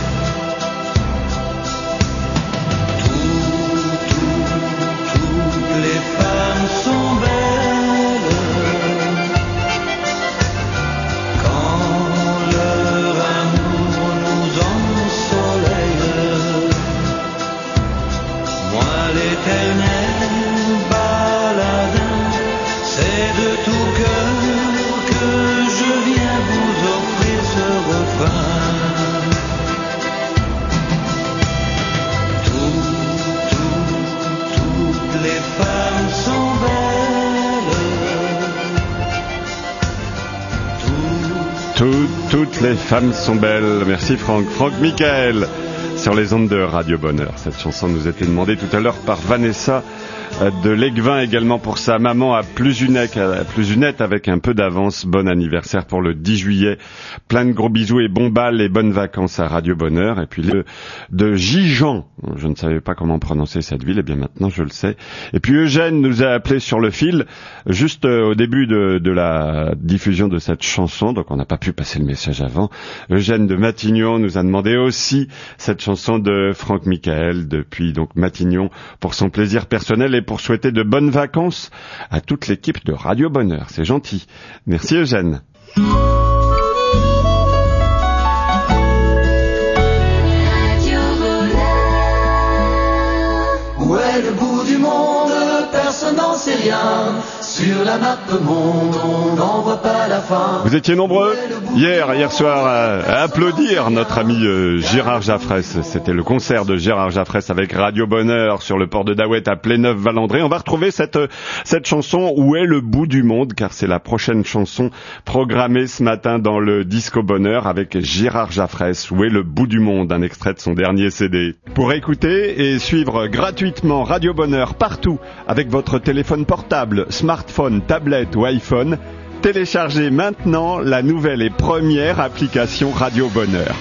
Toutes les femmes sont belles quand leur amour nous ensoleille. Moi l'éternel baladin, c'est de tout cœur que je viens vous offrir ce refrain. Toutes les femmes sont belles. Toutes les femmes sont belles. Merci Franck. Franck Michael sur les ondes de Radio Bonheur. Cette chanson nous a été demandée tout à l'heure par Vanessa de Legvin, également pour sa maman à Plusunec avec un peu d'avance. Bon anniversaire pour le 10 juillet. Plein de gros bisous et bon bal et bonnes vacances à Radio Bonheur. Et puis de Gijan. Je ne savais pas comment prononcer cette ville, et bien maintenant je le sais. Et puis Eugène nous a appelé sur le fil juste au début de la diffusion de cette chanson, donc on n'a pas pu passer le message avant. Eugène de Matignon nous a demandé aussi cette chanson de Franck Michael depuis donc Matignon pour son plaisir personnel et pour souhaiter de bonnes vacances à toute l'équipe de Radio Bonheur. C'est gentil. Merci Eugène. Où est le bout du monde? Personne n'en sait rien. Sur la map monde, on n'en voit pas la fin. Vous étiez nombreux hier soir à applaudir notre ami Gérard Jaffresse. C'était le concert de Gérard Jaffresse avec Radio Bonheur sur le port de Daouette à Pléneuf-Valandré. On va retrouver cette chanson Où est le bout du monde, car c'est la prochaine chanson programmée ce matin dans le Disco Bonheur avec Gérard Jaffresse. Où est le bout du monde, un extrait de son dernier CD. Pour écouter et suivre gratuitement Radio Bonheur partout avec votre téléphone portable, smartphone, tablette ou iPhone, téléchargez maintenant la nouvelle et première application Radio Bonheur.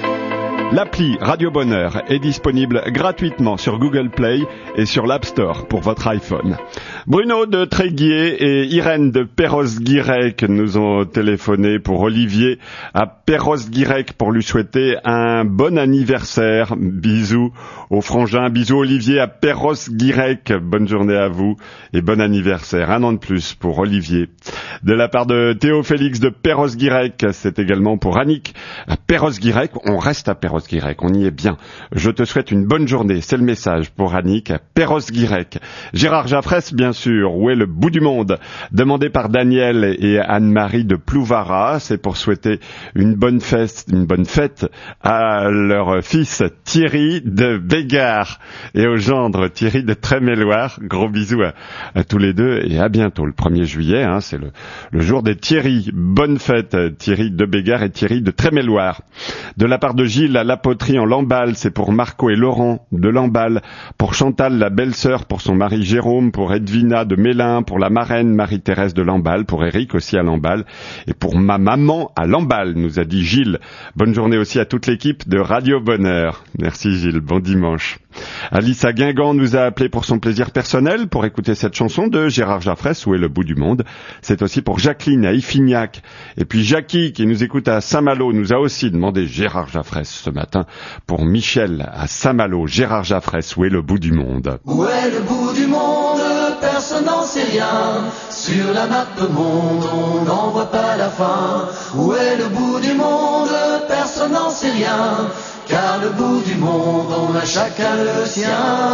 L'appli Radio Bonheur est disponible gratuitement sur Google Play et sur l'App Store pour votre iPhone. Bruno de Tréguier et Irène de Perros-Guirec nous ont téléphoné pour Olivier à Perros-Guirec pour lui souhaiter un bon anniversaire. Bisous au frangin, bisous Olivier à Perros-Guirec. Bonne journée à vous et bon anniversaire. Un an de plus pour Olivier. De la part de Théo Félix de Perros-Guirec, c'est également pour Annick à Perros-Guirec. On reste à Perros-Guirec, on y est bien. Je te souhaite une bonne journée, c'est le message pour Annick à Perros-Guirec. Gérard Jaffresse, bien sûr, où est le bout du monde? Demandé par Daniel et Anne-Marie de Plouvara, c'est pour souhaiter une bonne fête à leur fils Thierry de Bégard et au gendre Thierry de Tréméloire. Gros bisous à tous les deux et à bientôt. Le 1er juillet, c'est le jour des Thierry. Bonne fête Thierry de Bégard et Thierry de Tréméloire. De la part de Gilles à La Poterie en Lamballe, c'est pour Marco et Laurent de Lamballe, pour Chantal la belle-sœur, pour son mari Jérôme, pour Edwina de Mélin, pour la marraine Marie-Thérèse de Lamballe, pour Eric aussi à Lamballe et pour ma maman à Lamballe, nous a dit Gilles. Bonne journée aussi à toute l'équipe de Radio Bonheur. Merci Gilles, bon dimanche. Alice à Guingamp nous a appelé pour son plaisir personnel pour écouter cette chanson de Gérard Jaffresse, Où est le bout du monde. C'est aussi pour Jacqueline à Iffignac. Et puis Jackie qui nous écoute à Saint-Malo nous a aussi demandé Gérard Jaffresse ce matin. Pour Michel à Saint-Malo, Gérard Jaffresse, Où est le bout du monde? Où est le bout du monde? Personne n'en sait rien. Sur la map monde, on n'en voit pas la fin. Où est le bout du monde? Personne n'en sait rien. Car le bout du monde, on a chacun le sien.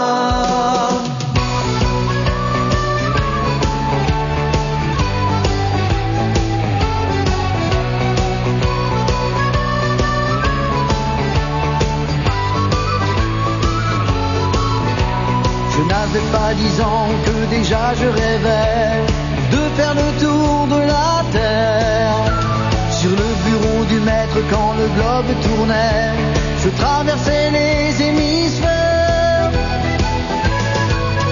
Je n'avais pas 10 ans que déjà je rêvais de faire le tour de la terre. Sur le bureau du maître quand le globe tournait, je traversais les hémisphères.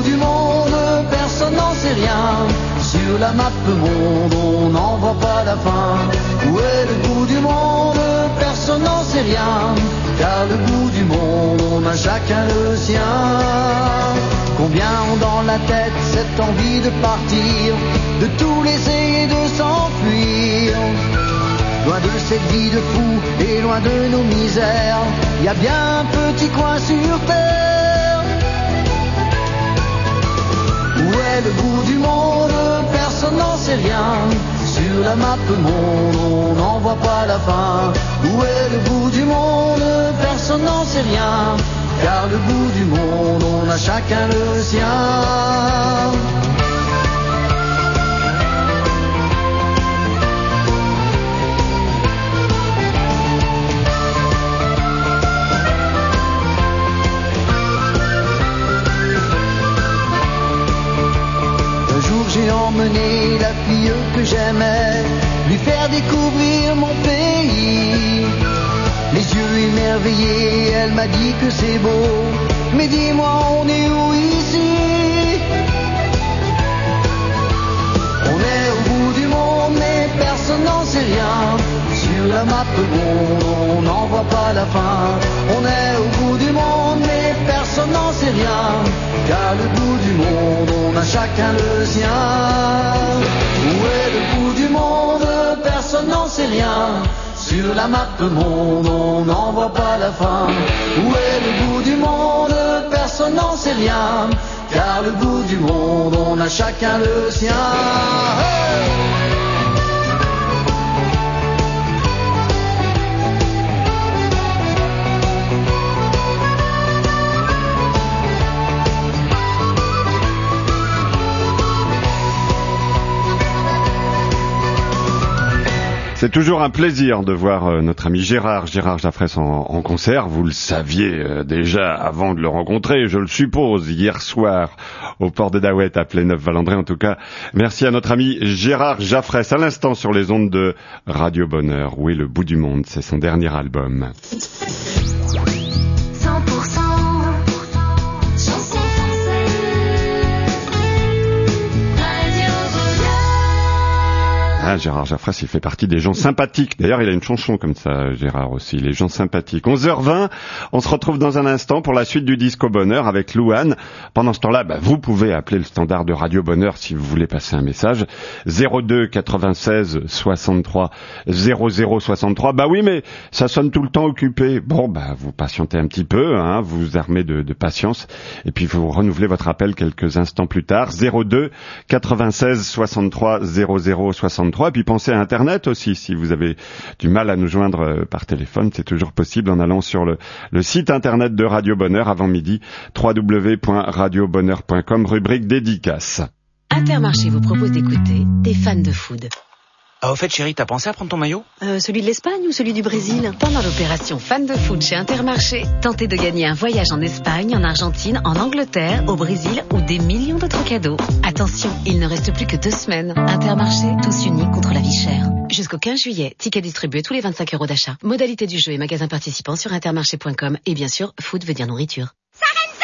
du monde, personne n'en sait rien. Sur la map monde, on n'en voit pas la fin. Où est le bout du monde? Personne n'en sait rien. Car le bout du monde, on a chacun le sien. Combien ont dans la tête cette envie de partir, de tout laisser et de s'enfuir. Loin de cette vie de fou et loin de nos misères, il y a bien un petit coin sur terre. Où est le bout du monde? Personne n'en sait rien. Sur la map monde, on n'en voit pas la fin. Où est le bout du monde? Personne n'en sait rien. Car le bout du monde, on a chacun le sien. J'ai emmené la fille que j'aimais, lui faire découvrir mon pays. Les yeux émerveillés, elle m'a dit que c'est beau. Mais dis-moi, on est où ici? On est au bout du monde, mais personne n'en sait rien. Sur la map monde, on n'en voit pas la fin. On est au bout du monde, mais personne n'en sait rien. Car le bout du monde, on a chacun le sien. Où est le bout du monde? Personne n'en sait rien. Sur la map monde, on n'en voit pas la fin. Où est le bout du monde? Personne n'en sait rien. Car le bout du monde, on a chacun le sien. Hey! C'est toujours un plaisir de voir notre ami Gérard Jaffresse en concert. Vous le saviez déjà avant de le rencontrer, je le suppose, hier soir au port de Daouette à Pléneuf-Valandré. En tout cas, merci à notre ami Gérard Jaffresse. À l'instant sur les ondes de Radio Bonheur. Où est le bout du monde? C'est son dernier album. Ah, Gérard Jaffresse, il fait partie des gens sympathiques. D'ailleurs, il a une chanson comme ça, Gérard aussi, les gens sympathiques. 11h20, on se retrouve dans un instant pour la suite du Disco Bonheur avec Louane. Pendant ce temps-là, vous pouvez appeler le standard de Radio Bonheur si vous voulez passer un message. 02 96 63 00 63. Bah oui, mais ça sonne tout le temps occupé. Bon, vous patientez un petit peu, hein, vous vous armez de patience, et puis vous renouvelez votre appel quelques instants plus tard. 02 96 63 00 63. Et puis pensez à Internet aussi, si vous avez du mal à nous joindre par téléphone, c'est toujours possible en allant sur le site Internet de Radio Bonheur avant midi, www.radiobonheur.com, rubrique dédicace. Intermarché vous propose d'écouter des fans de food. Ah, au fait, chérie, t'as pensé à prendre ton maillot? Celui de l'Espagne ou celui du Brésil? Pendant l'opération Fan de Food chez Intermarché, tentez de gagner un voyage en Espagne, en Argentine, en Angleterre, au Brésil ou des millions d'autres cadeaux. Attention, il ne reste plus que 2 semaines. Intermarché, tous unis contre la vie chère. Jusqu'au 15 juillet, tickets distribués tous les 25 € d'achat. Modalité du jeu et magasins participants sur intermarché.com. Et bien sûr, food veut dire nourriture. Sarenza!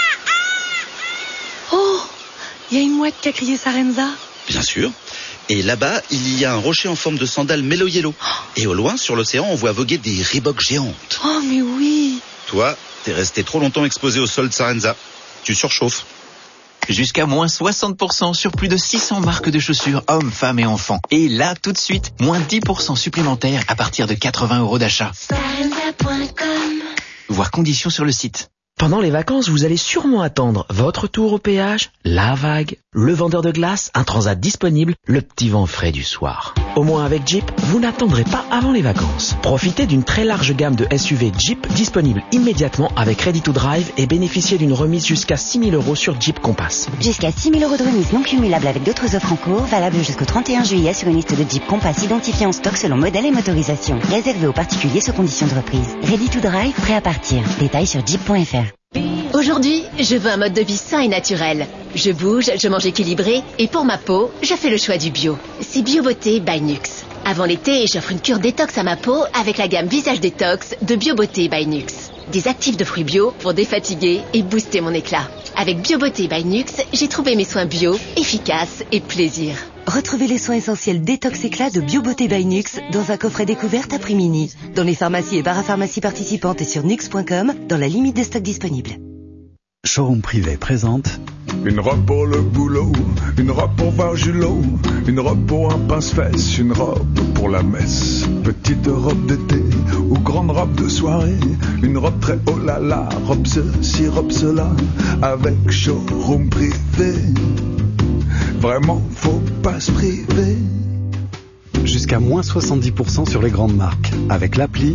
Oh, il y a une mouette qui a crié Sarenza. Bien sûr. Et là-bas, il y a un rocher en forme de sandale Mellow Yellow. Et au loin, sur l'océan, on voit voguer des Reebok géantes. Oh, mais oui. Toi, t'es resté trop longtemps exposé au sol de Sarenza. Tu surchauffes. Jusqu'à moins 60% sur plus de 600 marques de chaussures hommes, femmes et enfants. Et là, tout de suite, moins 10% supplémentaires à partir de 80 € d'achat. Sarenza.com. Voir conditions sur le site. Pendant les vacances, vous allez sûrement attendre votre tour au péage, la vague, le vendeur de glace, un transat disponible, le petit vent frais du soir. Au moins avec Jeep, vous n'attendrez pas avant les vacances. Profitez d'une très large gamme de SUV Jeep disponible immédiatement avec Ready to Drive et bénéficiez d'une remise jusqu'à 6 000 € sur Jeep Compass. Jusqu'à 6 000 € de remise non cumulable avec d'autres offres en cours, valable jusqu'au 31 juillet sur une liste de Jeep Compass identifiée en stock selon modèle et motorisation. Réservé aux particuliers sous conditions de reprise. Ready to Drive, prêt à partir. Détails sur jeep.fr. Aujourd'hui, je veux un mode de vie sain et naturel. Je bouge, je mange équilibré et pour ma peau, je fais le choix du bio. C'est Bio Beauté by Nux. Avant l'été, j'offre une cure détox à ma peau avec la gamme Visage Détox de Bio Beauté by Nux. Des actifs de fruits bio pour défatiguer et booster mon éclat. Avec BioBoté by Nux, j'ai trouvé mes soins bio, efficaces et plaisir. Retrouvez les soins essentiels Détox Éclat de BioBoté by Nux dans un coffret découverte à prix mini. Dans les pharmacies et parapharmacies participantes et sur nux.com, dans la limite des stocks disponibles. Showroom Privé présente une robe pour le boulot, une robe pour voir Julot, une robe pour un pince-fesse, une robe pour la messe. Petite robe d'été ou grande robe de soirée, une robe très oh là là, robe ceci, robe cela, avec Showroom Privé. Vraiment, faut pas se priver. Jusqu'à moins 70% sur les grandes marques, avec l'appli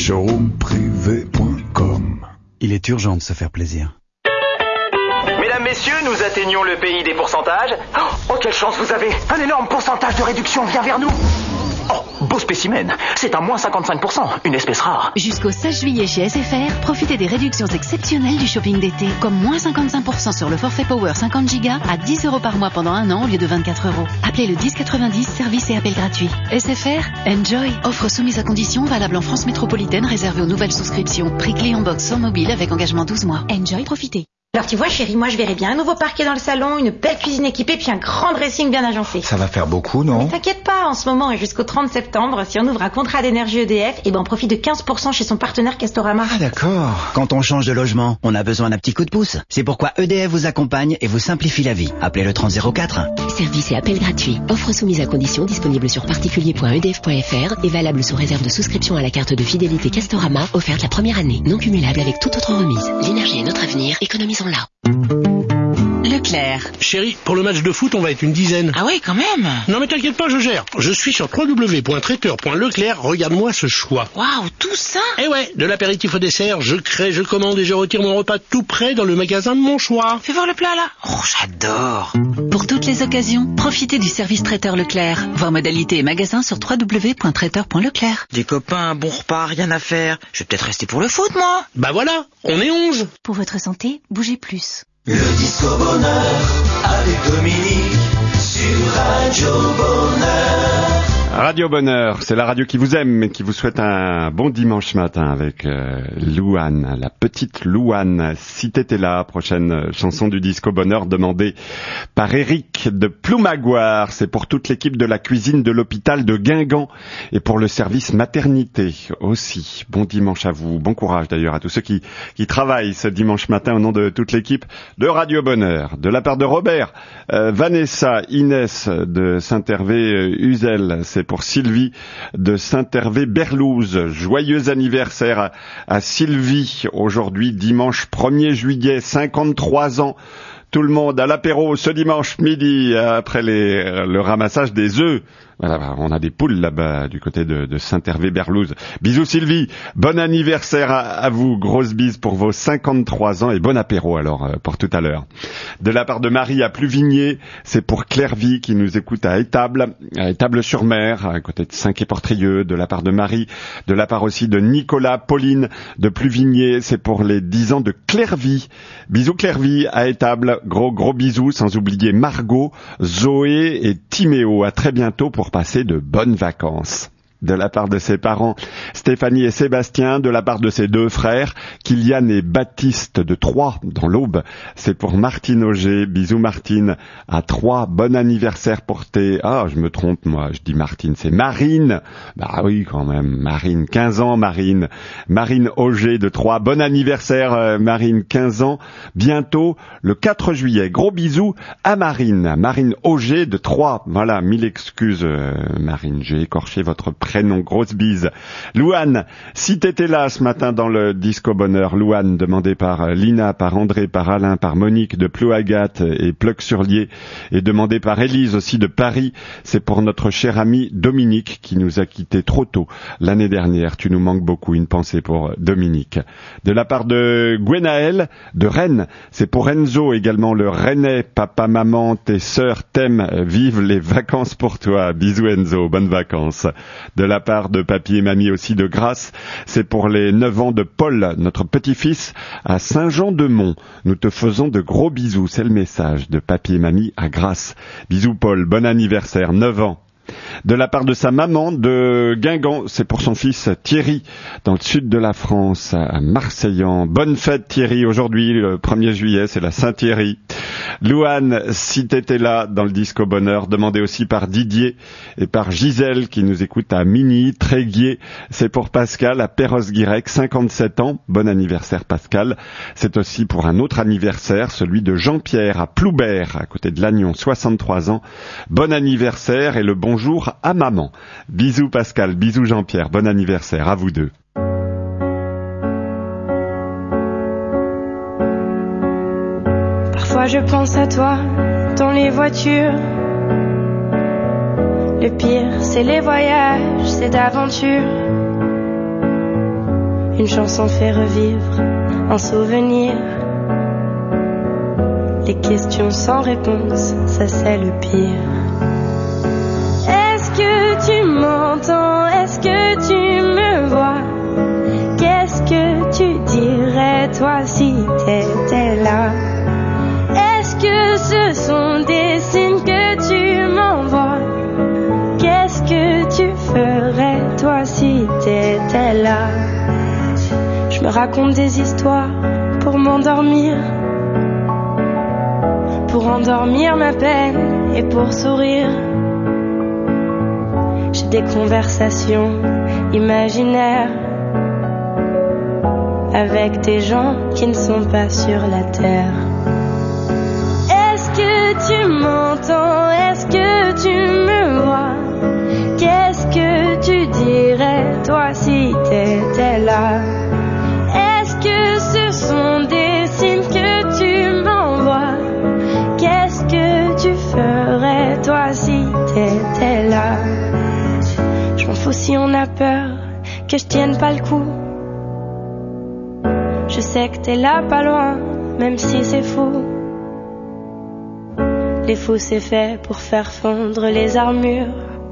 showroomprivé.com. Il est urgent de se faire plaisir. Mesdames, messieurs, nous atteignons le pays des pourcentages. Oh, quelle chance vous avez! Un énorme pourcentage de réduction vient vers nous. Oh, beau spécimen. C'est un moins 55%, une espèce rare. Jusqu'au 16 juillet chez SFR, profitez des réductions exceptionnelles du shopping d'été. Comme moins 55% sur le forfait Power 50 Go à 10 € par mois pendant un an au lieu de 24 €. Appelez le 1090, service et appel gratuit. SFR, enjoy. Offre soumise à condition, valable en France métropolitaine, réservée aux nouvelles souscriptions. Prix clé en box sans mobile avec engagement 12 mois. Enjoy, profitez. Alors tu vois chérie, moi je verrais bien un nouveau parquet dans le salon, une belle cuisine équipée, puis un grand dressing bien agencé. Ça va faire beaucoup, non? Mais t'inquiète pas, en ce moment et jusqu'au 30 septembre, si on ouvre un contrat d'énergie EDF, on profite de 15% chez son partenaire Castorama. Ah d'accord. Quand on change de logement, on a besoin d'un petit coup de pouce. C'est pourquoi EDF vous accompagne et vous simplifie la vie. Appelez le 3004. Service et appel gratuit. Offre soumise à condition, disponible sur particulier.edf.fr et valable sous réserve de souscription à la carte de fidélité Castorama, offerte la première année. Non cumulable avec toute autre remise. L'énergie est notre avenir, économisons-la. Leclerc. Chérie, pour le match de foot, on va être une dizaine. Ah ouais, quand même. Non mais t'inquiète pas, je gère. Je suis sur www.traiteur.leclerc. Regarde-moi ce choix. Waouh, tout ça? Eh ouais, de l'apéritif au dessert, je crée, je commande et je retire mon repas tout près dans le magasin de mon choix. Fais voir le plat là. Oh, j'adore. Pour toutes les occasions, profitez du service traiteur Leclerc. Voir modalités et magasins sur www.traiteur.leclerc. Des copains, un bon repas, rien à faire. Je vais peut-être rester pour le foot, moi. Bah voilà, on est 11. Pour votre santé, bougez plus. Le Disco Bonheur avec Dominique sur Radio Bonheur. Radio Bonheur, c'est la radio qui vous aime et qui vous souhaite un bon dimanche matin avec Louane, la petite Louane. Si t'étais là, prochaine chanson du Disco Bonheur demandée par Eric de Ploumagoire. C'est pour toute l'équipe de la cuisine de l'hôpital de Guingamp et pour le service maternité aussi. Bon dimanche à vous, bon courage d'ailleurs à tous ceux qui travaillent ce dimanche matin au nom de toute l'équipe de Radio Bonheur. De la part de Robert, Vanessa, Inès de Saint-Hervé-Uzel, c'est pour Sylvie de Saint-Hervé-Berlouze. Joyeux anniversaire à Sylvie, aujourd'hui dimanche 1er juillet, 53 ans. Tout le monde à l'apéro ce dimanche midi après le ramassage des œufs. Voilà, on a des poules là-bas du côté de Saint-Hervé-Berlouze. Bisous Sylvie, bon anniversaire à vous, grosse bise pour vos 53 ans et bon apéro alors pour tout à l'heure. De la part de Marie à Pluvigné, c'est pour Clairvy qui nous écoute à Étable-sur-Mer, à côté de Saint-Quay-Portrieux. De la part de Marie, de la part aussi de Nicolas, Pauline de Pluvigné, c'est pour les 10 ans de Clairvy. Bisous Clairvy à Étable, gros bisous, sans oublier Margot, Zoé et Timéo. À très bientôt pour passer de bonnes vacances. De la part de ses parents, Stéphanie et Sébastien, de la part de ses deux frères, Kylian et Baptiste de Troyes, dans l'Aube, c'est pour Martine Auger. Bisous Martine, à Troyes, bon anniversaire pour tes... Ah, je me trompe, moi, je dis Martine, c'est Marine. Bah oui, quand même, Marine, 15 ans, Marine. Marine Auger de Troyes, bon anniversaire, Marine, 15 ans. Bientôt, le 4 juillet, gros bisous à Marine Auger de Troyes. Voilà, 1000 excuses, Marine, j'ai écorché votre prénom, grosse bise. Louane, si t'étais là ce matin dans le Disco Bonheur, Louane, demandée par Lina, par André, par Alain, par Monique de Plouagat et Pleuc-sur-Lier, et demandée par Élise aussi de Paris, c'est pour notre cher ami Dominique qui nous a quittés trop tôt l'année dernière. Tu nous manques beaucoup, une pensée pour Dominique. De la part de Gwenaël, de Rennes, c'est pour Enzo également, le Rennais. Papa, maman, tes sœurs t'aiment, vive les vacances pour toi. Bisous Enzo, bonnes vacances. De la part de papy et mamie aussi de Grasse, c'est pour les 9 ans de Paul, notre petit-fils, à Saint-Jean-de-Mont. Nous te faisons de gros bisous, c'est le message de papy et mamie à Grasse. Bisous Paul, bon anniversaire, 9 ans. de la part de sa maman de Guingamp. C'est pour son fils Thierry, dans le sud de la France, à Marseillan. Bonne fête Thierry, aujourd'hui, le 1er juillet, c'est la Saint-Thierry. Louane, si t'étais là dans le Disco Bonheur, demandé aussi par Didier et par Gisèle qui nous écoute à Mini, Tréguier. C'est pour Pascal à Perros-Guirec, 57 ans. Bon anniversaire Pascal. C'est aussi pour un autre anniversaire, celui de Jean-Pierre à Ploubert, à côté de Lannion, 63 ans. Bon anniversaire et le bonjour à maman. Bisous Pascal, bisous Jean-Pierre, bon anniversaire à vous deux. Parfois je pense à toi dans les voitures. Le pire, c'est les voyages, c'est d'aventure. Une chanson fait revivre un souvenir. Les questions sans réponse, ça c'est le pire. Est-ce que tu m'entends? Est-ce que tu me vois? Qu'est-ce que tu dirais toi si t'étais là? Est-ce que ce sont des signes que tu m'envoies? Qu'est-ce que tu ferais toi si t'étais là? Je me raconte des histoires pour m'endormir, pour endormir ma peine et pour sourire. J'ai des conversations imaginaires avec des gens qui ne sont pas sur la terre. Est-ce que tu m'entends? Est-ce que tu me vois? Qu'est-ce que tu dirais toi si t'étais là? Est-ce que ce sont des signes que tu m'envoies? Qu'est-ce que tu ferais toi si t'étais là? Je m'en fous si on a peur que je tienne pas le coup. Je sais que t'es là pas loin, même si c'est fou. Les fous c'est fait pour faire fondre les armures,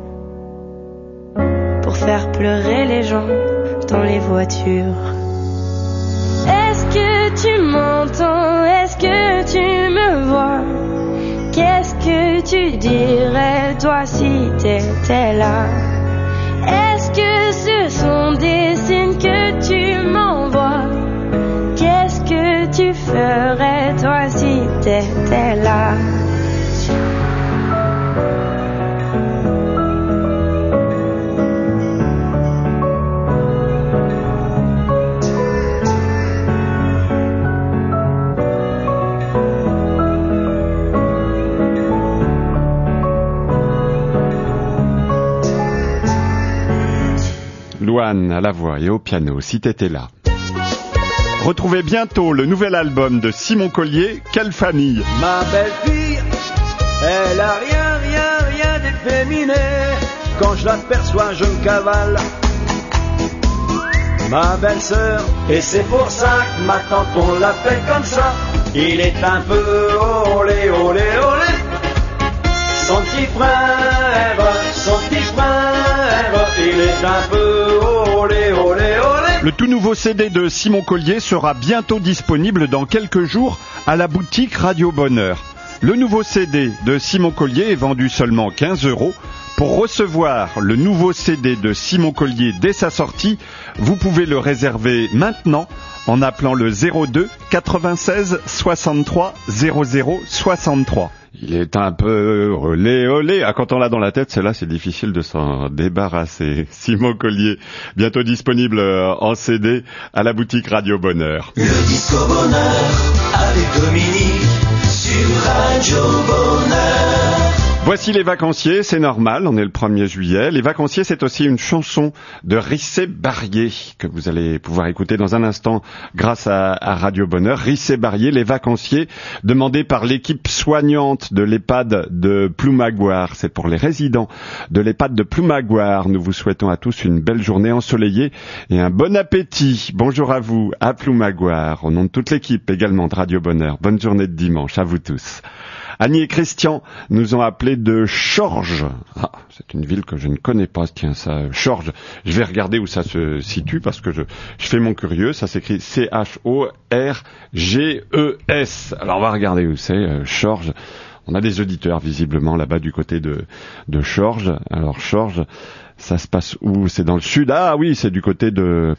pour faire pleurer les gens dans les voitures. Est-ce que tu m'entends? Est-ce que tu me vois? Qu'est-ce que tu dirais toi si t'étais là? Est-ce que ce sont des signes que tu m'envoies? Qu'est-ce que tu ferais toi si t'étais là? Louane à la voix et au piano, si t'étais là. Retrouvez bientôt le nouvel album de Simon Collier, Quelle famille. Ma belle-fille, elle a rien d'efféminé. Quand je l'aperçois, je me cavale. Ma belle-sœur, et c'est pour ça que ma tante, on l'appelle comme ça. Il est un peu olé, olé, olé. Son petit frère, il est un peu olé, olé, olé. Le tout nouveau CD de Simon Collier sera bientôt disponible dans quelques jours à la boutique Radio Bonheur. Le nouveau CD de Simon Collier est vendu seulement 15 €. Pour recevoir le nouveau CD de Simon Collier dès sa sortie, vous pouvez le réserver maintenant en appelant le 02 96 63 00 63. Il est un peu olé olé. Ah, quand on l'a dans la tête, celle-là, c'est difficile de s'en débarrasser. Simon Collier, bientôt disponible en CD à la boutique Radio Bonheur. Le Disco Bonheur avec Dominique sur Radio Bonheur. Voici les vacanciers, c'est normal, on est le 1er juillet. Les vacanciers, c'est aussi une chanson de Rissé Barrier que vous allez pouvoir écouter dans un instant grâce à Radio Bonheur. Rissé Barrier, les vacanciers, demandés par l'équipe soignante de l'EHPAD de Ploumagoire. C'est pour les résidents de l'EHPAD de Ploumagoire. Nous vous souhaitons à tous une belle journée ensoleillée et un bon appétit. Bonjour à vous, à Ploumagoire, au nom de toute l'équipe également de Radio Bonheur. Bonne journée de dimanche à vous tous. Annie et Christian nous ont appelé de Chorges. Ah, c'est une ville que je ne connais pas. Tiens, ça, Chorges. Je vais regarder où ça se situe parce que je fais mon curieux. Ça s'écrit CHORGES. Alors on va regarder où c'est, Chorges. On a des auditeurs visiblement là-bas du côté de Chorges. Alors Chorges, ça se passe où? C'est dans le sud. Ah oui, c'est du côté de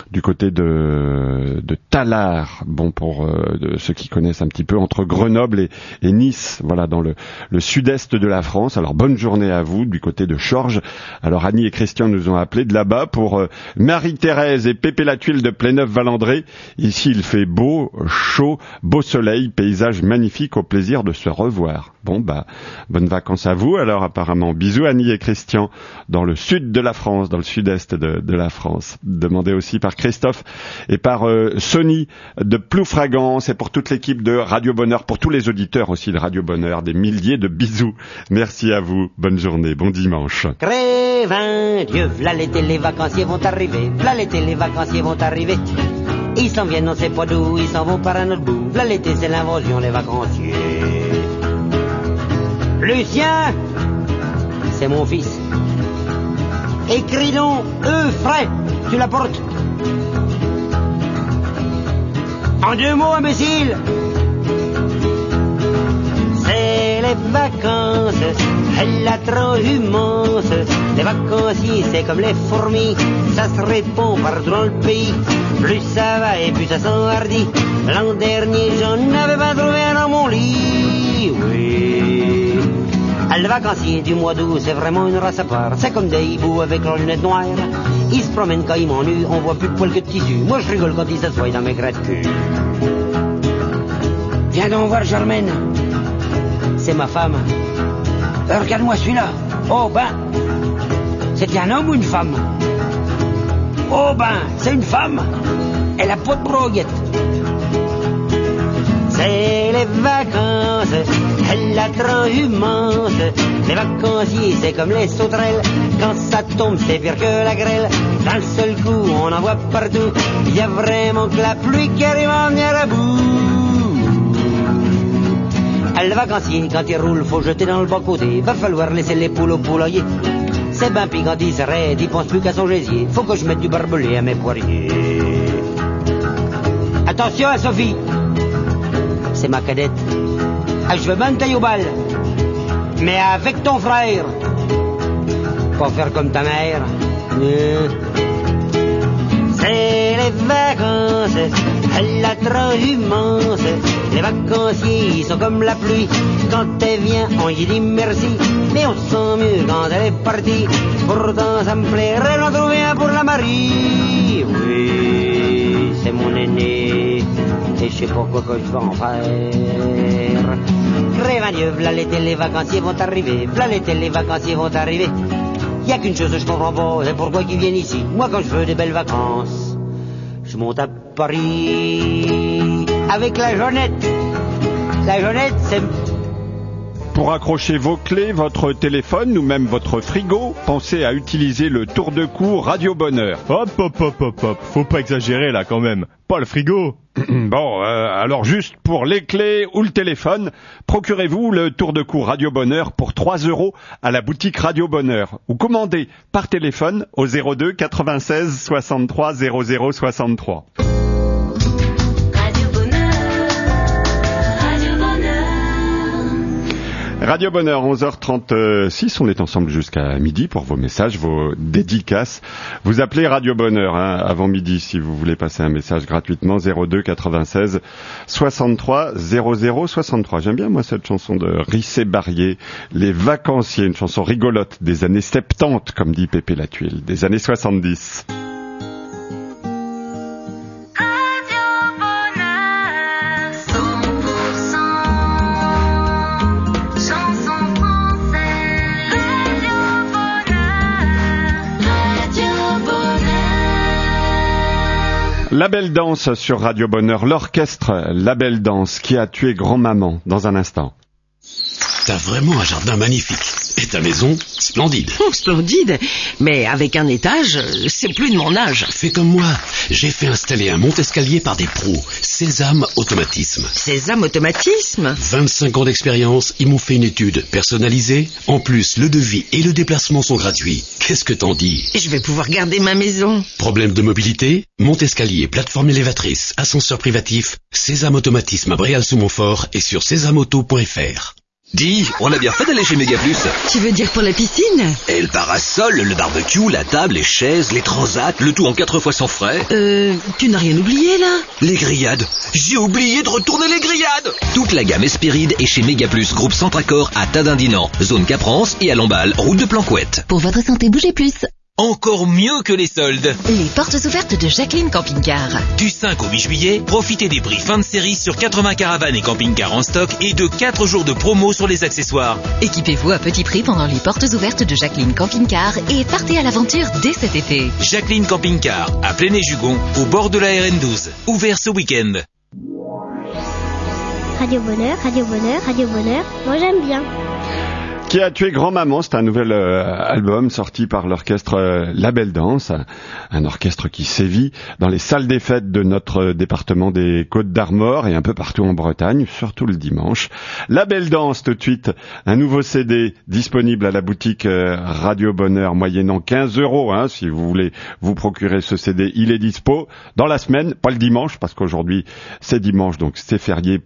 Tallard. Bon, pour ceux qui connaissent un petit peu, entre Grenoble et Nice. Voilà, dans le sud-est de la France. Alors bonne journée à vous du côté de Chorges. Alors Annie et Christian nous ont appelés de là-bas pour Marie-Thérèse et Pépé la Tuile de Pléneuf-Valandré. Ici, il fait beau, chaud, beau soleil, paysage magnifique, au plaisir de se revoir. Bon, bonnes vacances à vous. Alors apparemment, bisous Annie et Christian dans le sud de la France, dans le sud-est de la France. Demandé aussi par Christophe et par Sony de Ploufragan. C'est pour toute l'équipe de Radio Bonheur, pour tous les auditeurs aussi de Radio Bonheur, des milliers de bisous. Merci à vous, bonne journée, bon dimanche. Crève Dieu, v'là l'été, les vacanciers vont arriver, v'là l'été, les vacanciers vont arriver. Ils s'en viennent, on sait pas d'où, ils s'en vont par un autre bout, v'là l'été, c'est l'invasion, les vacanciers. Lucien, c'est mon fils. Écris donc, frais, tu la portes. En 2 mots, imbécile. C'est les vacances, la transhumance. Les vacanciers, c'est comme les fourmis, ça se répand partout dans le pays. Plus ça va et plus ça s'enhardit. L'an dernier, j'en avais pas trouvé un dans mon lit. Oui. Le vacancier du mois d'août, c'est vraiment une race à part. C'est comme des hiboux avec leurs lunettes noires. Ils se promènent quand ils m'ennuient, on voit plus de poils que de tissu. Moi je rigole quand ils s'assoient dans mes gratte-cul. Viens donc voir Germaine. C'est ma femme. Regarde-moi celui-là. Oh ben, c'était un homme ou une femme? Oh ben, c'est une femme. Elle a pas de broguette. C'est les vacances, la transhumance. Les vacanciers, c'est comme les sauterelles. Quand ça tombe, c'est pire que la grêle. D'un seul coup, on en voit partout. Il y a vraiment que la pluie qui arrive en venir à bout. Le vacancier, quand il roule, faut jeter dans le bas-côté. Va falloir laisser les poules au poulailler. C'est ben pis quand il s'arrête, il pense plus qu'à son gésier. Faut que je mette du barbelé à mes poiriers. Attention à Sophie. C'est ma cadette. Ah, je veux bien tailler au bal. Mais avec ton frère. Pas faire comme ta mère. C'est les vacances, la transhumance. Les vacanciers, ils sont comme la pluie. Quand elle vient, on y dit merci. Mais on se sent mieux quand elle est partie. Pourtant, ça me plairait d'en trouver un pour la Marie. Oui, c'est mon aîné. Et je sais pas quoi que je vais en faire. Crève un Dieu, v'là l'été, les vacanciers vont arriver. V'là l'été, les vacanciers vont arriver. Y a qu'une chose que je comprends pas, c'est pourquoi ils viennent ici. Moi, quand je veux des belles vacances, je monte à Paris avec la Jeannette. La Jeannette, c'est... Pour accrocher vos clés, votre téléphone ou même votre frigo, pensez à utiliser le tour de cou Radio Bonheur. Hop, hop, hop, hop, hop, faut pas exagérer là quand même. Pas le frigo. Bon, alors juste pour les clés ou le téléphone, procurez-vous le tour de cou Radio Bonheur pour 3 € à la boutique Radio Bonheur ou commandez par téléphone au 02 96 63 00 63. Radio Bonheur, 11h36, on est ensemble jusqu'à midi pour vos messages, vos dédicaces. Vous appelez Radio Bonheur avant midi si vous voulez passer un message gratuitement, 02 96 63 00 63. J'aime bien moi cette chanson de Rissé Barrier, Les Vacanciers, une chanson rigolote des années 70 comme dit Pépé la Tuile, des années 70. La Belle Danse sur Radio Bonheur, l'orchestre La Belle Danse qui a tué grand-maman dans un instant. T'as vraiment un jardin magnifique. Et ta maison, splendide. Oh, splendide. Mais avec un étage, c'est plus de mon âge. Fais comme moi. J'ai fait installer un monte-escalier par des pros. Sésame Automatisme. Sésame Automatisme ? 25 ans d'expérience, ils m'ont fait une étude personnalisée. En plus, le devis et le déplacement sont gratuits. Qu'est-ce que t'en dis ? Je vais pouvoir garder ma maison. Problème de mobilité ? Monte-escalier, plateforme élévatrice, ascenseur privatif. Sésame Automatisme à Bréal-sous-Montfort et sur sésameauto.fr. Dis, on a bien fait d'aller chez Méga Plus. Tu veux dire pour la piscine? Et le parasol, le barbecue, la table, les chaises, les transats, le tout en 4 fois sans frais. Tu n'as rien oublié là? Les grillades. J'ai oublié de retourner les grillades. Toute la gamme Espéride est chez Méga Plus, groupe Centracor à Tadindinan, zone Caprance et à Lamballe, route de Planquette. Pour votre santé, bougez plus. Encore mieux que les soldes. Les portes ouvertes de Jacqueline Camping-Car. Du 5 au 8 juillet, profitez des prix fin de série sur 80 caravanes et camping-cars en stock et de 4 jours de promo sur les accessoires. Équipez-vous à petit prix pendant les portes ouvertes de Jacqueline Camping-Car et partez à l'aventure dès cet été. Jacqueline Camping-Car, à Pléné-Jugon, au bord de la RN12. Ouvert ce week-end. Radio Bonheur, Radio Bonheur, Radio Bonheur, moi j'aime bien. Qui a tué grand-maman, c'est un nouvel album sorti par l'orchestre La Belle Danse, un orchestre qui sévit dans les salles des fêtes de notre département des Côtes-d'Armor et un peu partout en Bretagne, surtout le dimanche. La Belle Danse, tout de suite, un nouveau CD disponible à la boutique Radio Bonheur, moyennant 15 €, si vous voulez vous procurer ce CD, il est dispo dans la semaine, pas le dimanche, parce qu'aujourd'hui c'est dimanche, donc c'est férié,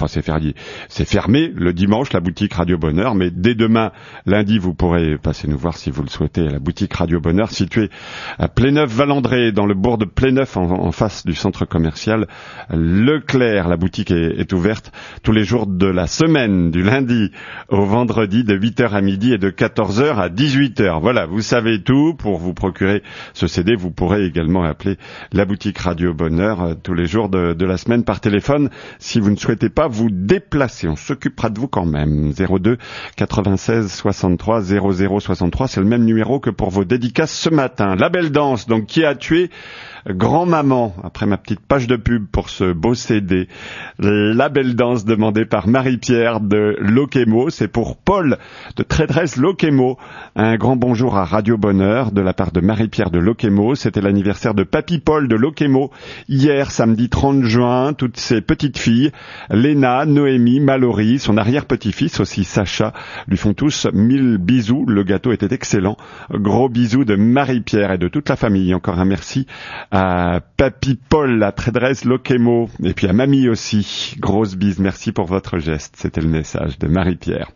c'est fermé le dimanche, la boutique Radio Bonheur, mais dès demain, lundi, vous pourrez passer nous voir si vous le souhaitez à la boutique Radio Bonheur située à Pléneuf-Valandré, dans le bourg de Pléneuf, en face du centre commercial Leclerc. La boutique est ouverte tous les jours de la semaine, du lundi au vendredi, de 8h à midi et de 14h à 18h. Voilà, vous savez tout. Pour vous procurer ce CD, vous pourrez également appeler la boutique Radio Bonheur tous les jours de la semaine par téléphone si vous ne souhaitez pas vous déplacer. On s'occupera de vous quand même. 02 96 63 00 63, c'est le même numéro que pour vos dédicaces ce matin. La Belle Danse, donc, qui a tué grand-maman, après ma petite page de pub pour ce beau CD. La Belle Danse demandée par Marie-Pierre de Loquemo, c'est pour Paul de Trédresse Loquemo. Un grand bonjour à Radio Bonheur de la part de Marie-Pierre de Loquemo. C'était l'anniversaire de Papy Paul de Loquemo hier, samedi 30 juin. Toutes ses petites filles, Léna, Noémie, Mallory, son arrière-petit-fils aussi, Sacha, lui font tous 1000 bisous. Le gâteau était excellent. Gros bisous de Marie-Pierre et de toute la famille. Encore un merci à Papy Paul, à Trédresse Loquemo, et puis à Mamie aussi. Grosse bise, merci pour votre geste. C'était le message de Marie-Pierre.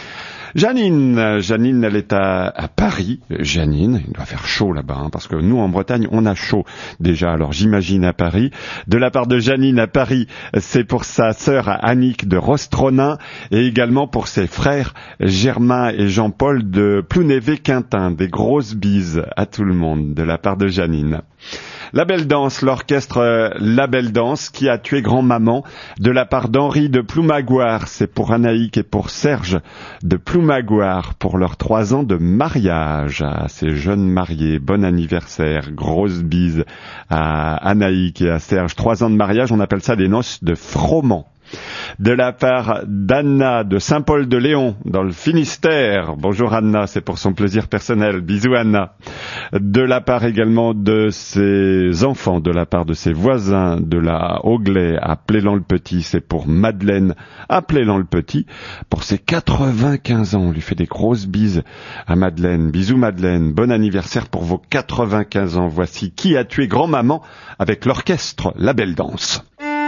Janine, elle est à Paris. Janine, il doit faire chaud là-bas, parce que nous en Bretagne, on a chaud déjà. Alors j'imagine à Paris. De la part de Janine à Paris, c'est pour sa sœur Annick de Rostronin et également pour ses frères Germain et Jean-Paul de Plounévé-Quintin. Des grosses bises à tout le monde de la part de Janine. La Belle Danse, l'orchestre La Belle Danse qui a tué grand-maman de la part d'Henri de Ploumagoire. C'est pour Anaïk et pour Serge de Ploumagoire pour leurs 3 ans de mariage. À ces jeunes mariés, bon anniversaire, grosse bise à Anaïk et à Serge. 3 ans de mariage, on appelle ça des noces de froment. De la part d'Anna de Saint-Paul-de-Léon dans le Finistère. Bonjour Anna, c'est pour son plaisir personnel. Bisous Anna. De la part également de ses enfants, de la part de ses voisins de la Auglay à Plélan-le-Petit, c'est pour Madeleine à Plélan-le-Petit. Pour ses 95 ans, on lui fait des grosses bises à Madeleine. Bisous Madeleine, bon anniversaire pour vos 95 ans. Voici Qui a tué grand-maman avec l'orchestre La Belle Danse.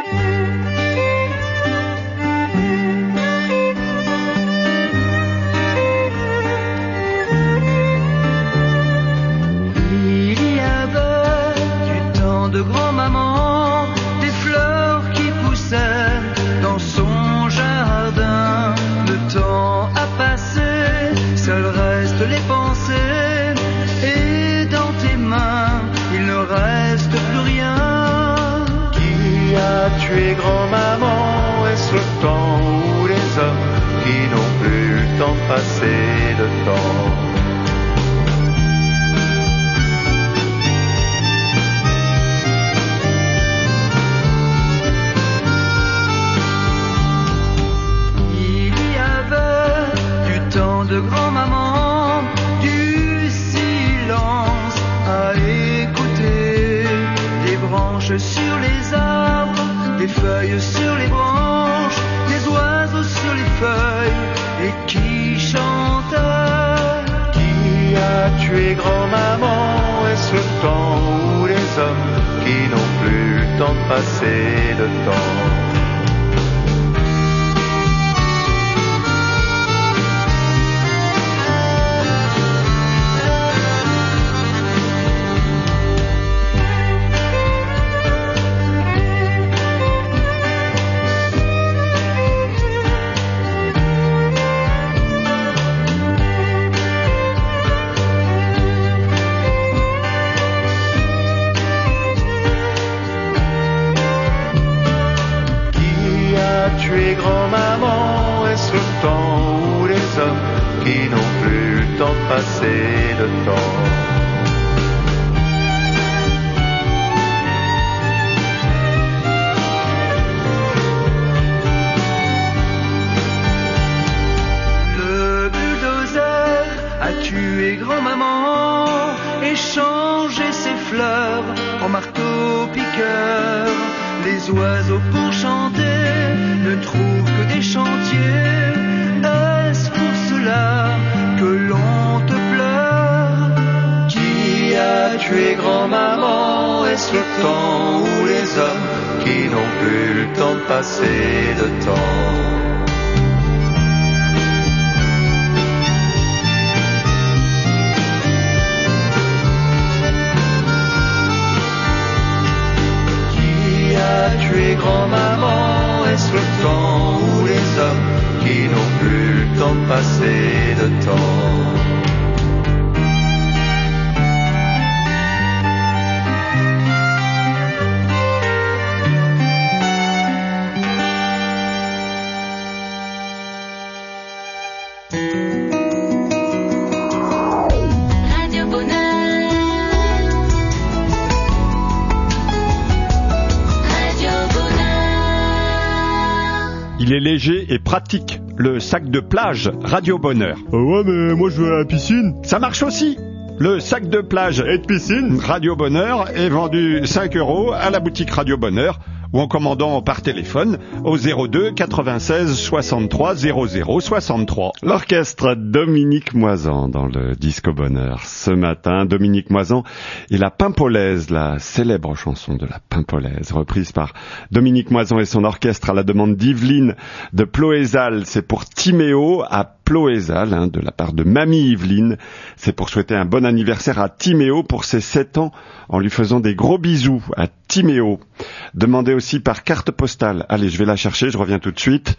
De grand-maman, des fleurs qui poussaient dans son jardin. Le temps a passé, seuls restent les pensées, et dans tes mains, il ne reste plus rien. Qui a tué grand-maman? Est-ce le temps ou les hommes qui n'ont plus le temps de passer le temps? De grand-maman, du silence à écouter, des branches sur les arbres, des feuilles sur les branches, des oiseaux sur les feuilles et qui chantent. Qui a tué grand-maman? Est-ce le temps ou les hommes qui n'ont plus le temps de passer le temps? passer le temps. Le bulldozer a tué grand-maman et changé ses fleurs en marteau-piqueur. Les oiseaux pour chanter ne trouvent que des chantiers. Est-ce pour cela que l'on te pleure? Qui a tué grand-maman? Est-ce le temps ou les hommes qui n'ont plus le temps de passer le temps? Tuer grand-maman, est-ce le temps ou les hommes qui n'ont plus le temps de passer le temps? Il est léger et pratique. Le sac de plage Radio Bonheur. Ouais, mais moi je veux à la piscine. Ça marche aussi. Le sac de plage et de piscine Radio Bonheur est vendu 5 € à la boutique Radio Bonheur ou en commandant par téléphone au 02 96 63 00 63. L'orchestre Dominique Moisan dans le Disco Bonheur. Ce matin, Dominique Moisan et la Pimpolaise, la célèbre chanson de la Pimpolaise, reprise par Dominique Moisan et son orchestre à la demande d'Yveline de Ploézal. C'est pour Timéo à Ploézal, de la part de Mamie Yveline. C'est pour souhaiter un bon anniversaire à Timéo pour ses 7 ans en lui faisant des gros bisous à Timéo. Demandez aussi par carte postale. Allez, je vais la chercher, je reviens tout de suite.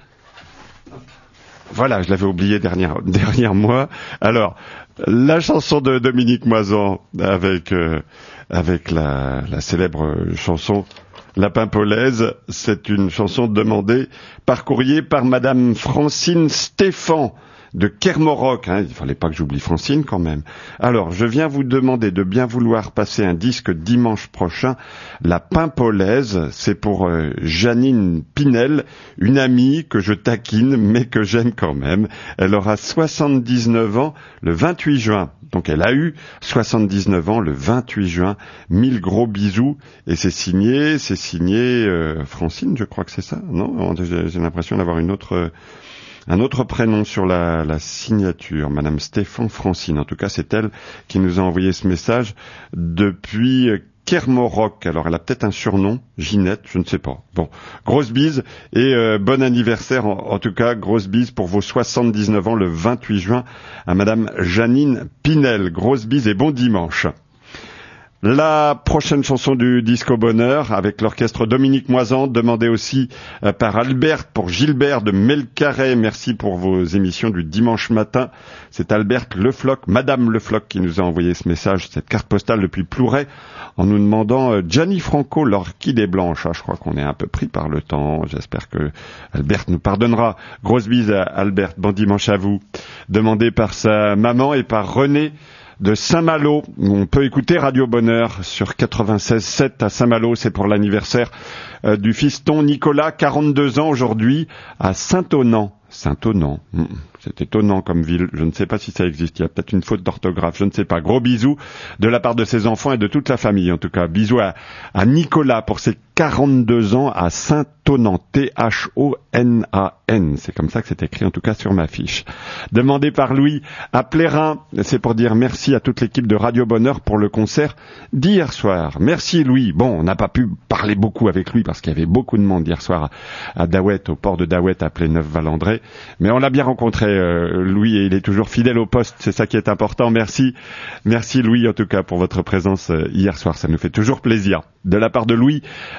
Voilà, je l'avais oublié derrière moi. Alors, la chanson de Dominique Moisan avec la célèbre chanson La Pimpolaise, c'est une chanson demandée par courrier par Madame Francine Stéphan de Kermoroc. Il fallait pas que j'oublie Francine quand même. Alors, je viens vous demander de bien vouloir passer un disque dimanche prochain. La Pimpolaise, c'est pour Janine Pinel, une amie que je taquine mais que j'aime quand même. Elle aura 79 ans le 28 juin. Donc elle a eu 79 ans le 28 juin. 1000 gros bisous. Et c'est signé Francine, je crois que c'est ça. Non, j'ai l'impression d'avoir un autre prénom sur la signature, Madame Stéphane Francine. En tout cas, c'est elle qui nous a envoyé ce message depuis Kermoroc. Alors, elle a peut-être un surnom, Ginette, je ne sais pas. Bon, grosse bise et bon anniversaire. En tout cas, grosse bise pour vos 79 ans le 28 juin à Madame Janine Pinel. Grosse bise et bon dimanche. La prochaine chanson du Disco Bonheur avec l'orchestre Dominique Moisan, demandée aussi par Albert pour Gilbert de Melcarré. Merci pour vos émissions du dimanche matin. C'est Albert Lefloc, Madame Lefloc qui nous a envoyé ce message, cette carte postale depuis Plouray, en nous demandant Gianni Franco, l'orchidée blanche. Je crois qu'on est un peu pris par le temps. J'espère que Albert nous pardonnera. Grosse bise à Albert. Bon dimanche à vous. Demandé par sa maman et par René de Saint-Malo, où on peut écouter Radio Bonheur sur 96.7 à Saint-Malo. C'est pour l'anniversaire du fiston Nicolas, 42 ans aujourd'hui, à Saint-Onant. Saint-Onant, c'est étonnant comme ville, je ne sais pas si ça existe, il y a peut-être une faute d'orthographe, je ne sais pas. Gros bisous de la part de ses enfants et de toute la famille, en tout cas. Bisous à Nicolas pour ses 42 ans à Saint-Onant, T-H-O-N-A-N, c'est comme ça que c'est écrit en tout cas sur ma fiche. Demandé par Louis à Plérin, c'est pour dire merci à toute l'équipe de Radio Bonheur pour le concert d'hier soir. Merci Louis. Bon, on n'a pas pu parler beaucoup avec lui parce qu'il y avait beaucoup de monde hier soir à Daouette, au port de Daouette, à Pléneuf-Valandré. Mais on l'a bien rencontré, Louis, et il est toujours fidèle au poste, c'est ça qui est important. Merci Louis en tout cas pour votre présence hier soir, ça nous fait toujours plaisir. De la part de Louis,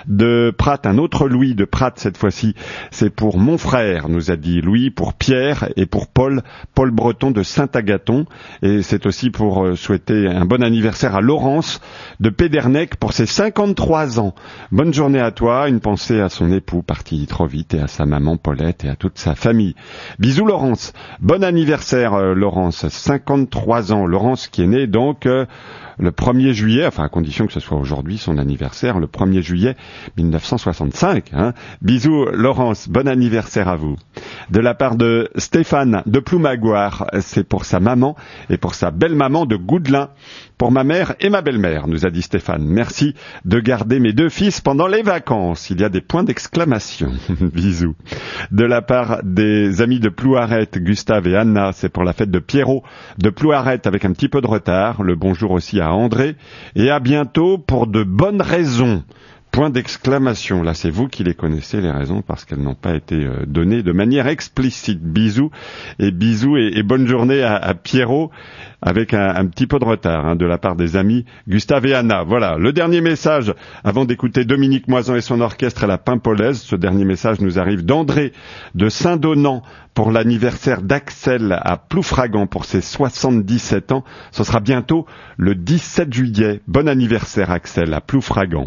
de Prat, un autre Louis de Prat cette fois-ci. C'est pour mon frère, nous a dit Louis, pour Pierre et pour Paul Breton de Saint-Agathon. Et c'est aussi pour souhaiter un bon anniversaire à Laurence de Pédernec pour ses 53 ans. Bonne journée à toi, une pensée à son époux parti trop vite et à sa maman Paulette et à toute sa famille. Bisous Laurence, bon anniversaire Laurence, 53 ans. Laurence qui est née donc le 1er juillet, enfin à condition que ce soit aujourd'hui son anniversaire, le 1er juillet 1965. Bisous Laurence, bon anniversaire à vous. De la part de Stéphane de Ploumagoire, c'est pour sa maman et pour sa belle-maman de Goudelin. Pour ma mère et ma belle-mère, nous a dit Stéphane. Merci de garder mes 2 fils pendant les vacances. Il y a des points d'exclamation. Bisous. De la part des amis de Plouarette, Gustave et Anna, c'est pour la fête de Pierrot de Plouarette avec un petit peu de retard. Le bonjour aussi à André. Et à bientôt pour de bonnes raisons. Point d'exclamation. Là, c'est vous qui les connaissez, les raisons, parce qu'elles n'ont pas été données de manière explicite. Bisous et bonne journée à Pierrot avec un petit peu de retard de la part des amis Gustave et Anna. Voilà, le dernier message avant d'écouter Dominique Moisan et son orchestre à la Pimpolaise. Ce dernier message nous arrive d'André de Saint-Donant pour l'anniversaire d'Axel à Ploufragan pour ses 77 ans. Ce sera bientôt le 17 juillet. Bon anniversaire Axel à Ploufragan.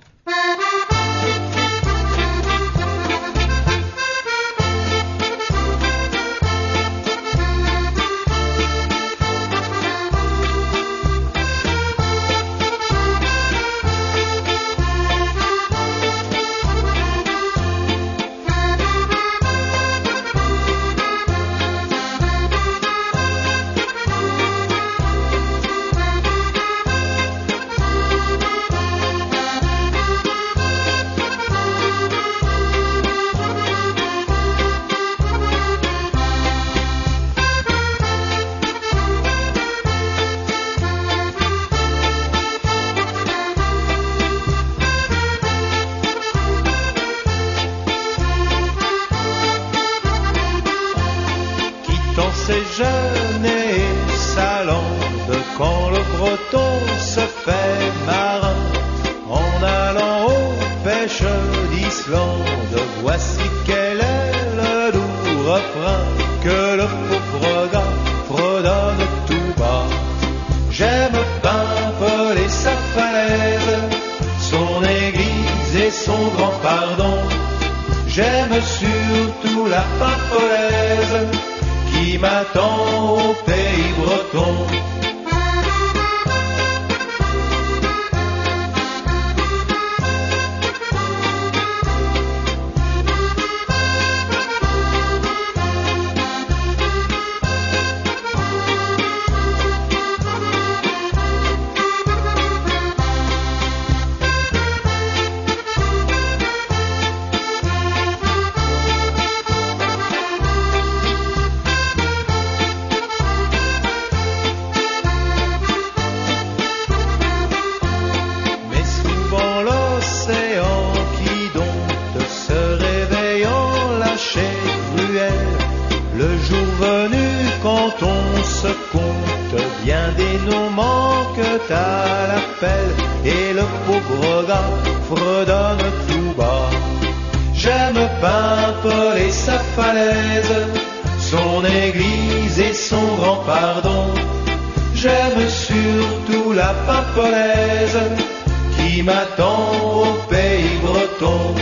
jeune et salande quand le breton se fait marin en allant aux pêches d'Islande. Voici quel est le doux refrain que le pauvre gars fredonne tout bas. J'aime Paimpol et sa falaise, son église et son grand pardon. J'aime surtout la Paimpolaise qui m'attend au pays breton. Et le pauvre gars fredonne tout bas. J'aime Paimpol et sa falaise, son église et son grand pardon. J'aime surtout la Paimpolaise qui m'attend au pays breton.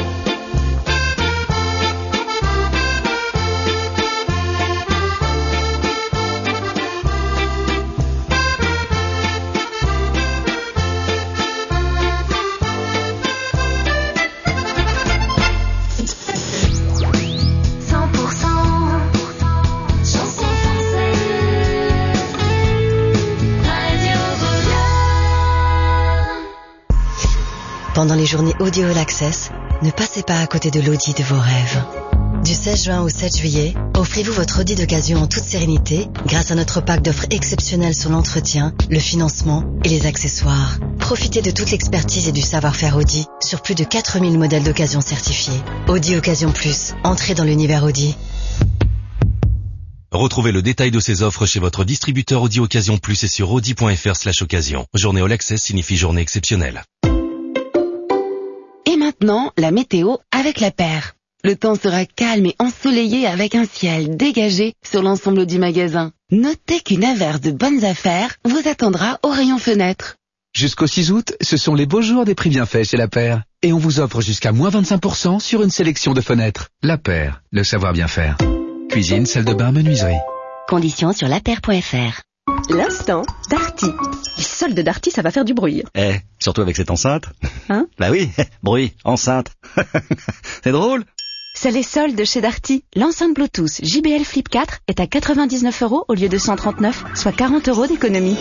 Pendant les journées Audi All Access, ne passez pas à côté de l'Audi de vos rêves. Du 16 juin au 7 juillet, offrez-vous votre Audi d'occasion en toute sérénité grâce à notre pack d'offres exceptionnelles sur l'entretien, le financement et les accessoires. Profitez de toute l'expertise et du savoir-faire Audi sur plus de 4000 modèles d'occasion certifiés. Audi Occasion Plus, entrez dans l'univers Audi. Retrouvez le détail de ces offres chez votre distributeur Audi Occasion Plus et sur audi.fr/occasion. Journée All Access signifie journée exceptionnelle. maintenant, la météo avec la paire. Le temps sera calme et ensoleillé avec un ciel dégagé sur l'ensemble du magasin. Notez qu'une averse de bonnes affaires vous attendra au rayon fenêtre. Jusqu'au 6 août, ce sont les beaux jours des prix bien faits chez La Paire. Et on vous offre jusqu'à moins 25% sur une sélection de fenêtres. La Paire, le savoir bien faire. Cuisine, salle de bain, menuiserie. Conditions sur lapaire.fr. L'instant Darty. Les soldes Darty, ça va faire du bruit. Surtout avec cette enceinte. Hein? Bah oui, bruit, enceinte. C'est drôle. C'est les soldes chez Darty. L'enceinte Bluetooth JBL Flip 4 est à 99 € au lieu de 139, soit 40 € d'économie.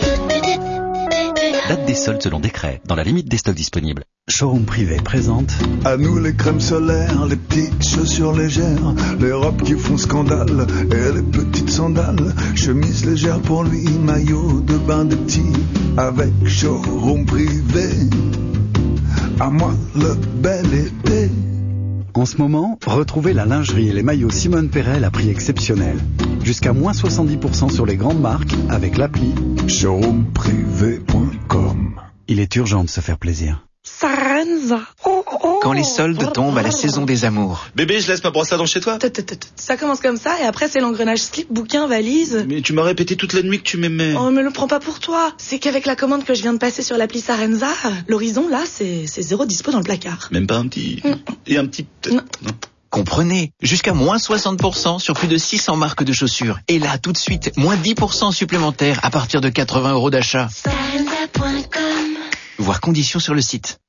Date des soldes selon décret, dans la limite des stocks disponibles. Showroom privé présente. À nous les crèmes solaires, les petites chaussures légères, les robes qui font scandale et les petites sandales, chemise légère pour lui, maillot de bain de petits, avec showroom privé. À moi le bel été. En ce moment, retrouvez la lingerie et les maillots Simone Perel à prix exceptionnel. Jusqu'à moins 70% sur les grandes marques avec l'appli showroomprivé.com. Il est urgent de se faire plaisir. Sarenza. Quand les soldes tombent à la saison des amours. Bébé, je laisse ma brosse à dents chez toi. Ça commence comme ça et après c'est l'engrenage slip, bouquin, valise. Mais tu m'as répété toute la nuit que tu m'aimais. Oh, mais le prends pas pour toi. C'est qu'avec la commande que je viens de passer sur l'appli Sarenza, l'horizon là, c'est zéro dispo dans le placard. Même pas un petit... Et un petit... Non. Comprenez, jusqu'à moins 60% sur plus de 600 marques de chaussures. Et là, tout de suite, moins 10% supplémentaires à partir de 80 € d'achat. Sarenza.com. Voir conditions sur le site.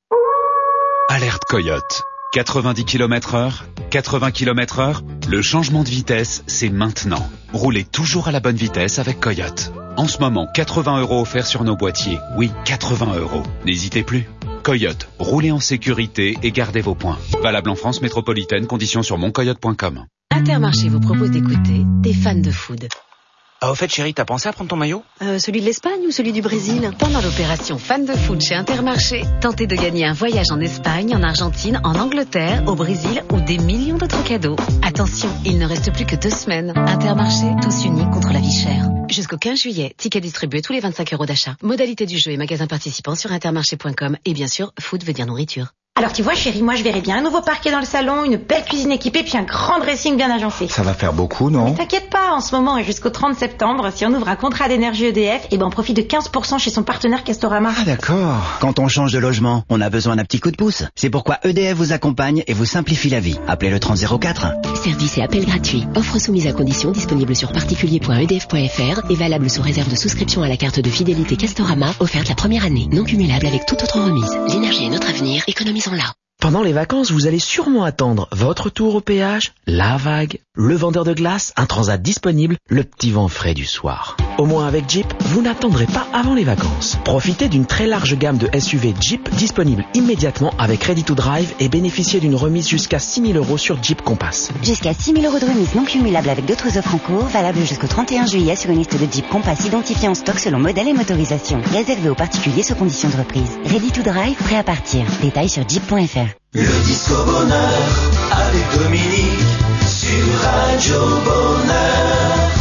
Alerte Coyote. 90 km/h, 80 km/h, le changement de vitesse, c'est maintenant. Roulez toujours à la bonne vitesse avec Coyote. En ce moment, 80 € offerts sur nos boîtiers. Oui, 80 €. N'hésitez plus. Coyote, roulez en sécurité et gardez vos points. Valable en France métropolitaine, conditions sur moncoyote.com. Intermarché vous propose d'écouter des fans de food. Ah, au fait, chérie, t'as pensé à prendre ton maillot? Celui de l'Espagne ou celui du Brésil? Pendant l'opération Fan de Food chez Intermarché, tentez de gagner un voyage en Espagne, en Argentine, en Angleterre, au Brésil ou des millions d'autres cadeaux. Attention, il ne reste plus que 2 semaines. Intermarché, tous unis contre la vie chère. Jusqu'au 15 juillet, tickets distribués tous les 25 € d'achat. Modalité du jeu et magasins participants sur intermarché.com. Et bien sûr, food veut dire nourriture. Alors tu vois chérie, moi je verrais bien un nouveau parquet dans le salon, une belle cuisine équipée, puis un grand dressing bien agencé. Ça va faire beaucoup, non? Mais t'inquiète pas, en ce moment et jusqu'au 30 septembre, si on ouvre un contrat d'énergie EDF, on profite de 15% chez son partenaire Castorama. Ah d'accord. Quand on change de logement, on a besoin d'un petit coup de pouce. C'est pourquoi EDF vous accompagne et vous simplifie la vie. Appelez le 3004. Service et appel gratuit. Offre soumise à conditions disponible sur particulier.edf.fr et valable sous réserve de souscription à la carte de fidélité Castorama, offerte la première année. Non cumulable avec toute autre remise. L'énergie est notre avenir, économisons-la. Pendant les vacances, vous allez sûrement attendre votre tour au péage, la vague, le vendeur de glace, un transat disponible, le petit vent frais du soir. Au moins avec Jeep, vous n'attendrez pas avant les vacances. Profitez d'une très large gamme de SUV Jeep disponible immédiatement avec Ready to Drive et bénéficiez d'une remise jusqu'à 6 000 € sur Jeep Compass. Jusqu'à 6 000 € de remise non cumulable avec d'autres offres en cours, valable jusqu'au 31 juillet sur une liste de Jeep Compass identifiée en stock selon modèle et motorisation. Réservé aux particuliers sous conditions de reprise. Ready to Drive, prêt à partir. Détails sur jeep.fr. Le disco bonheur avec Dominique sur Radio Bonheur.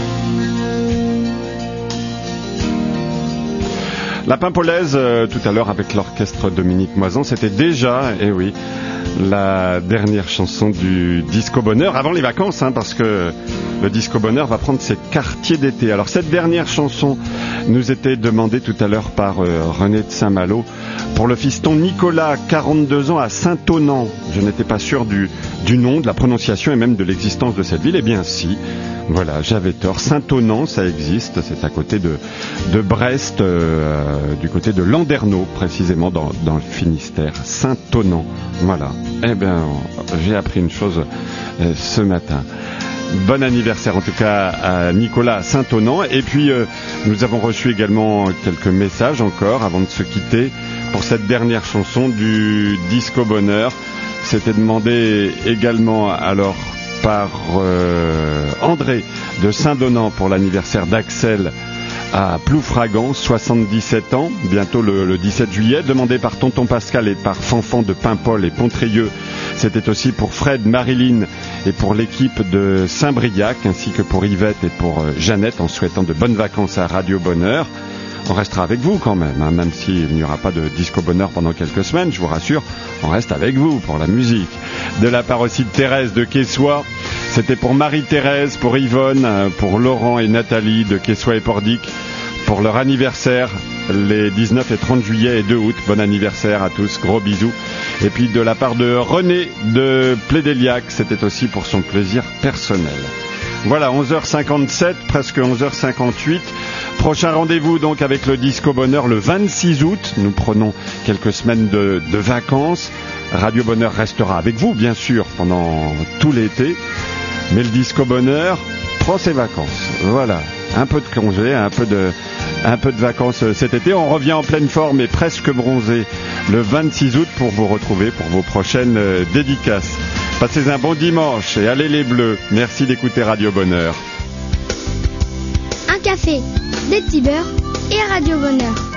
La Pimpolaise, tout à l'heure avec l'orchestre Dominique Moisan, c'était déjà, oui, la dernière chanson du Disco Bonheur avant les vacances, parce que le Disco Bonheur va prendre ses quartiers d'été. Alors cette dernière chanson nous était demandée tout à l'heure par René de Saint-Malo pour le fiston Nicolas, 42 ans, à Saint-Onant. Je n'étais pas sûr du nom, de la prononciation et même de l'existence de cette ville. Eh bien si, voilà, j'avais tort. Saint-Onant, ça existe, c'est à côté de Brest, du côté de Landerneau, précisément dans le Finistère. Saint-Onant, voilà. Eh bien, j'ai appris une chose ce matin. Bon anniversaire en tout cas à Nicolas Saint-Onant. Et puis nous avons reçu également quelques messages encore avant de se quitter pour cette dernière chanson du Disco Bonheur. C'était demandé également alors par André de Saint-Donant pour l'anniversaire d'Axel à Ploufragan, 77 ans, bientôt le 17 juillet, demandé par Tonton Pascal et par Fanfan de Paimpol et Pontrieux. C'était aussi pour Fred, Marilyn et pour l'équipe de Saint-Briac, ainsi que pour Yvette et pour Jeannette, en souhaitant de bonnes vacances à Radio Bonheur. on restera avec vous quand même, hein, même s'il n'y aura pas de Disco Bonheur pendant quelques semaines, je vous rassure, on reste avec vous pour la musique. De la part aussi de Thérèse de Quessoy, c'était pour Marie-Thérèse, pour Yvonne, pour Laurent et Nathalie de Quessoy et Pordic, pour leur anniversaire, les 19 et 30 juillet et 2 août. Bon anniversaire à tous, gros bisous. Et puis de la part de René de Plédéliac, c'était aussi pour son plaisir personnel. Voilà, 11h57, presque 11h58. Prochain rendez-vous donc avec le Disco Bonheur le 26 août. Nous prenons quelques semaines de vacances. Radio Bonheur restera avec vous, bien sûr, pendant tout l'été. Mais le Disco Bonheur prend ses vacances. Voilà, un peu de congé, un peu de vacances cet été. On revient en pleine forme et presque bronzé le 26 août pour vous retrouver pour vos prochaines dédicaces. Passez un bon dimanche et allez les Bleus. Merci d'écouter Radio Bonheur. Un café, des petits beurres et Radio Bonheur.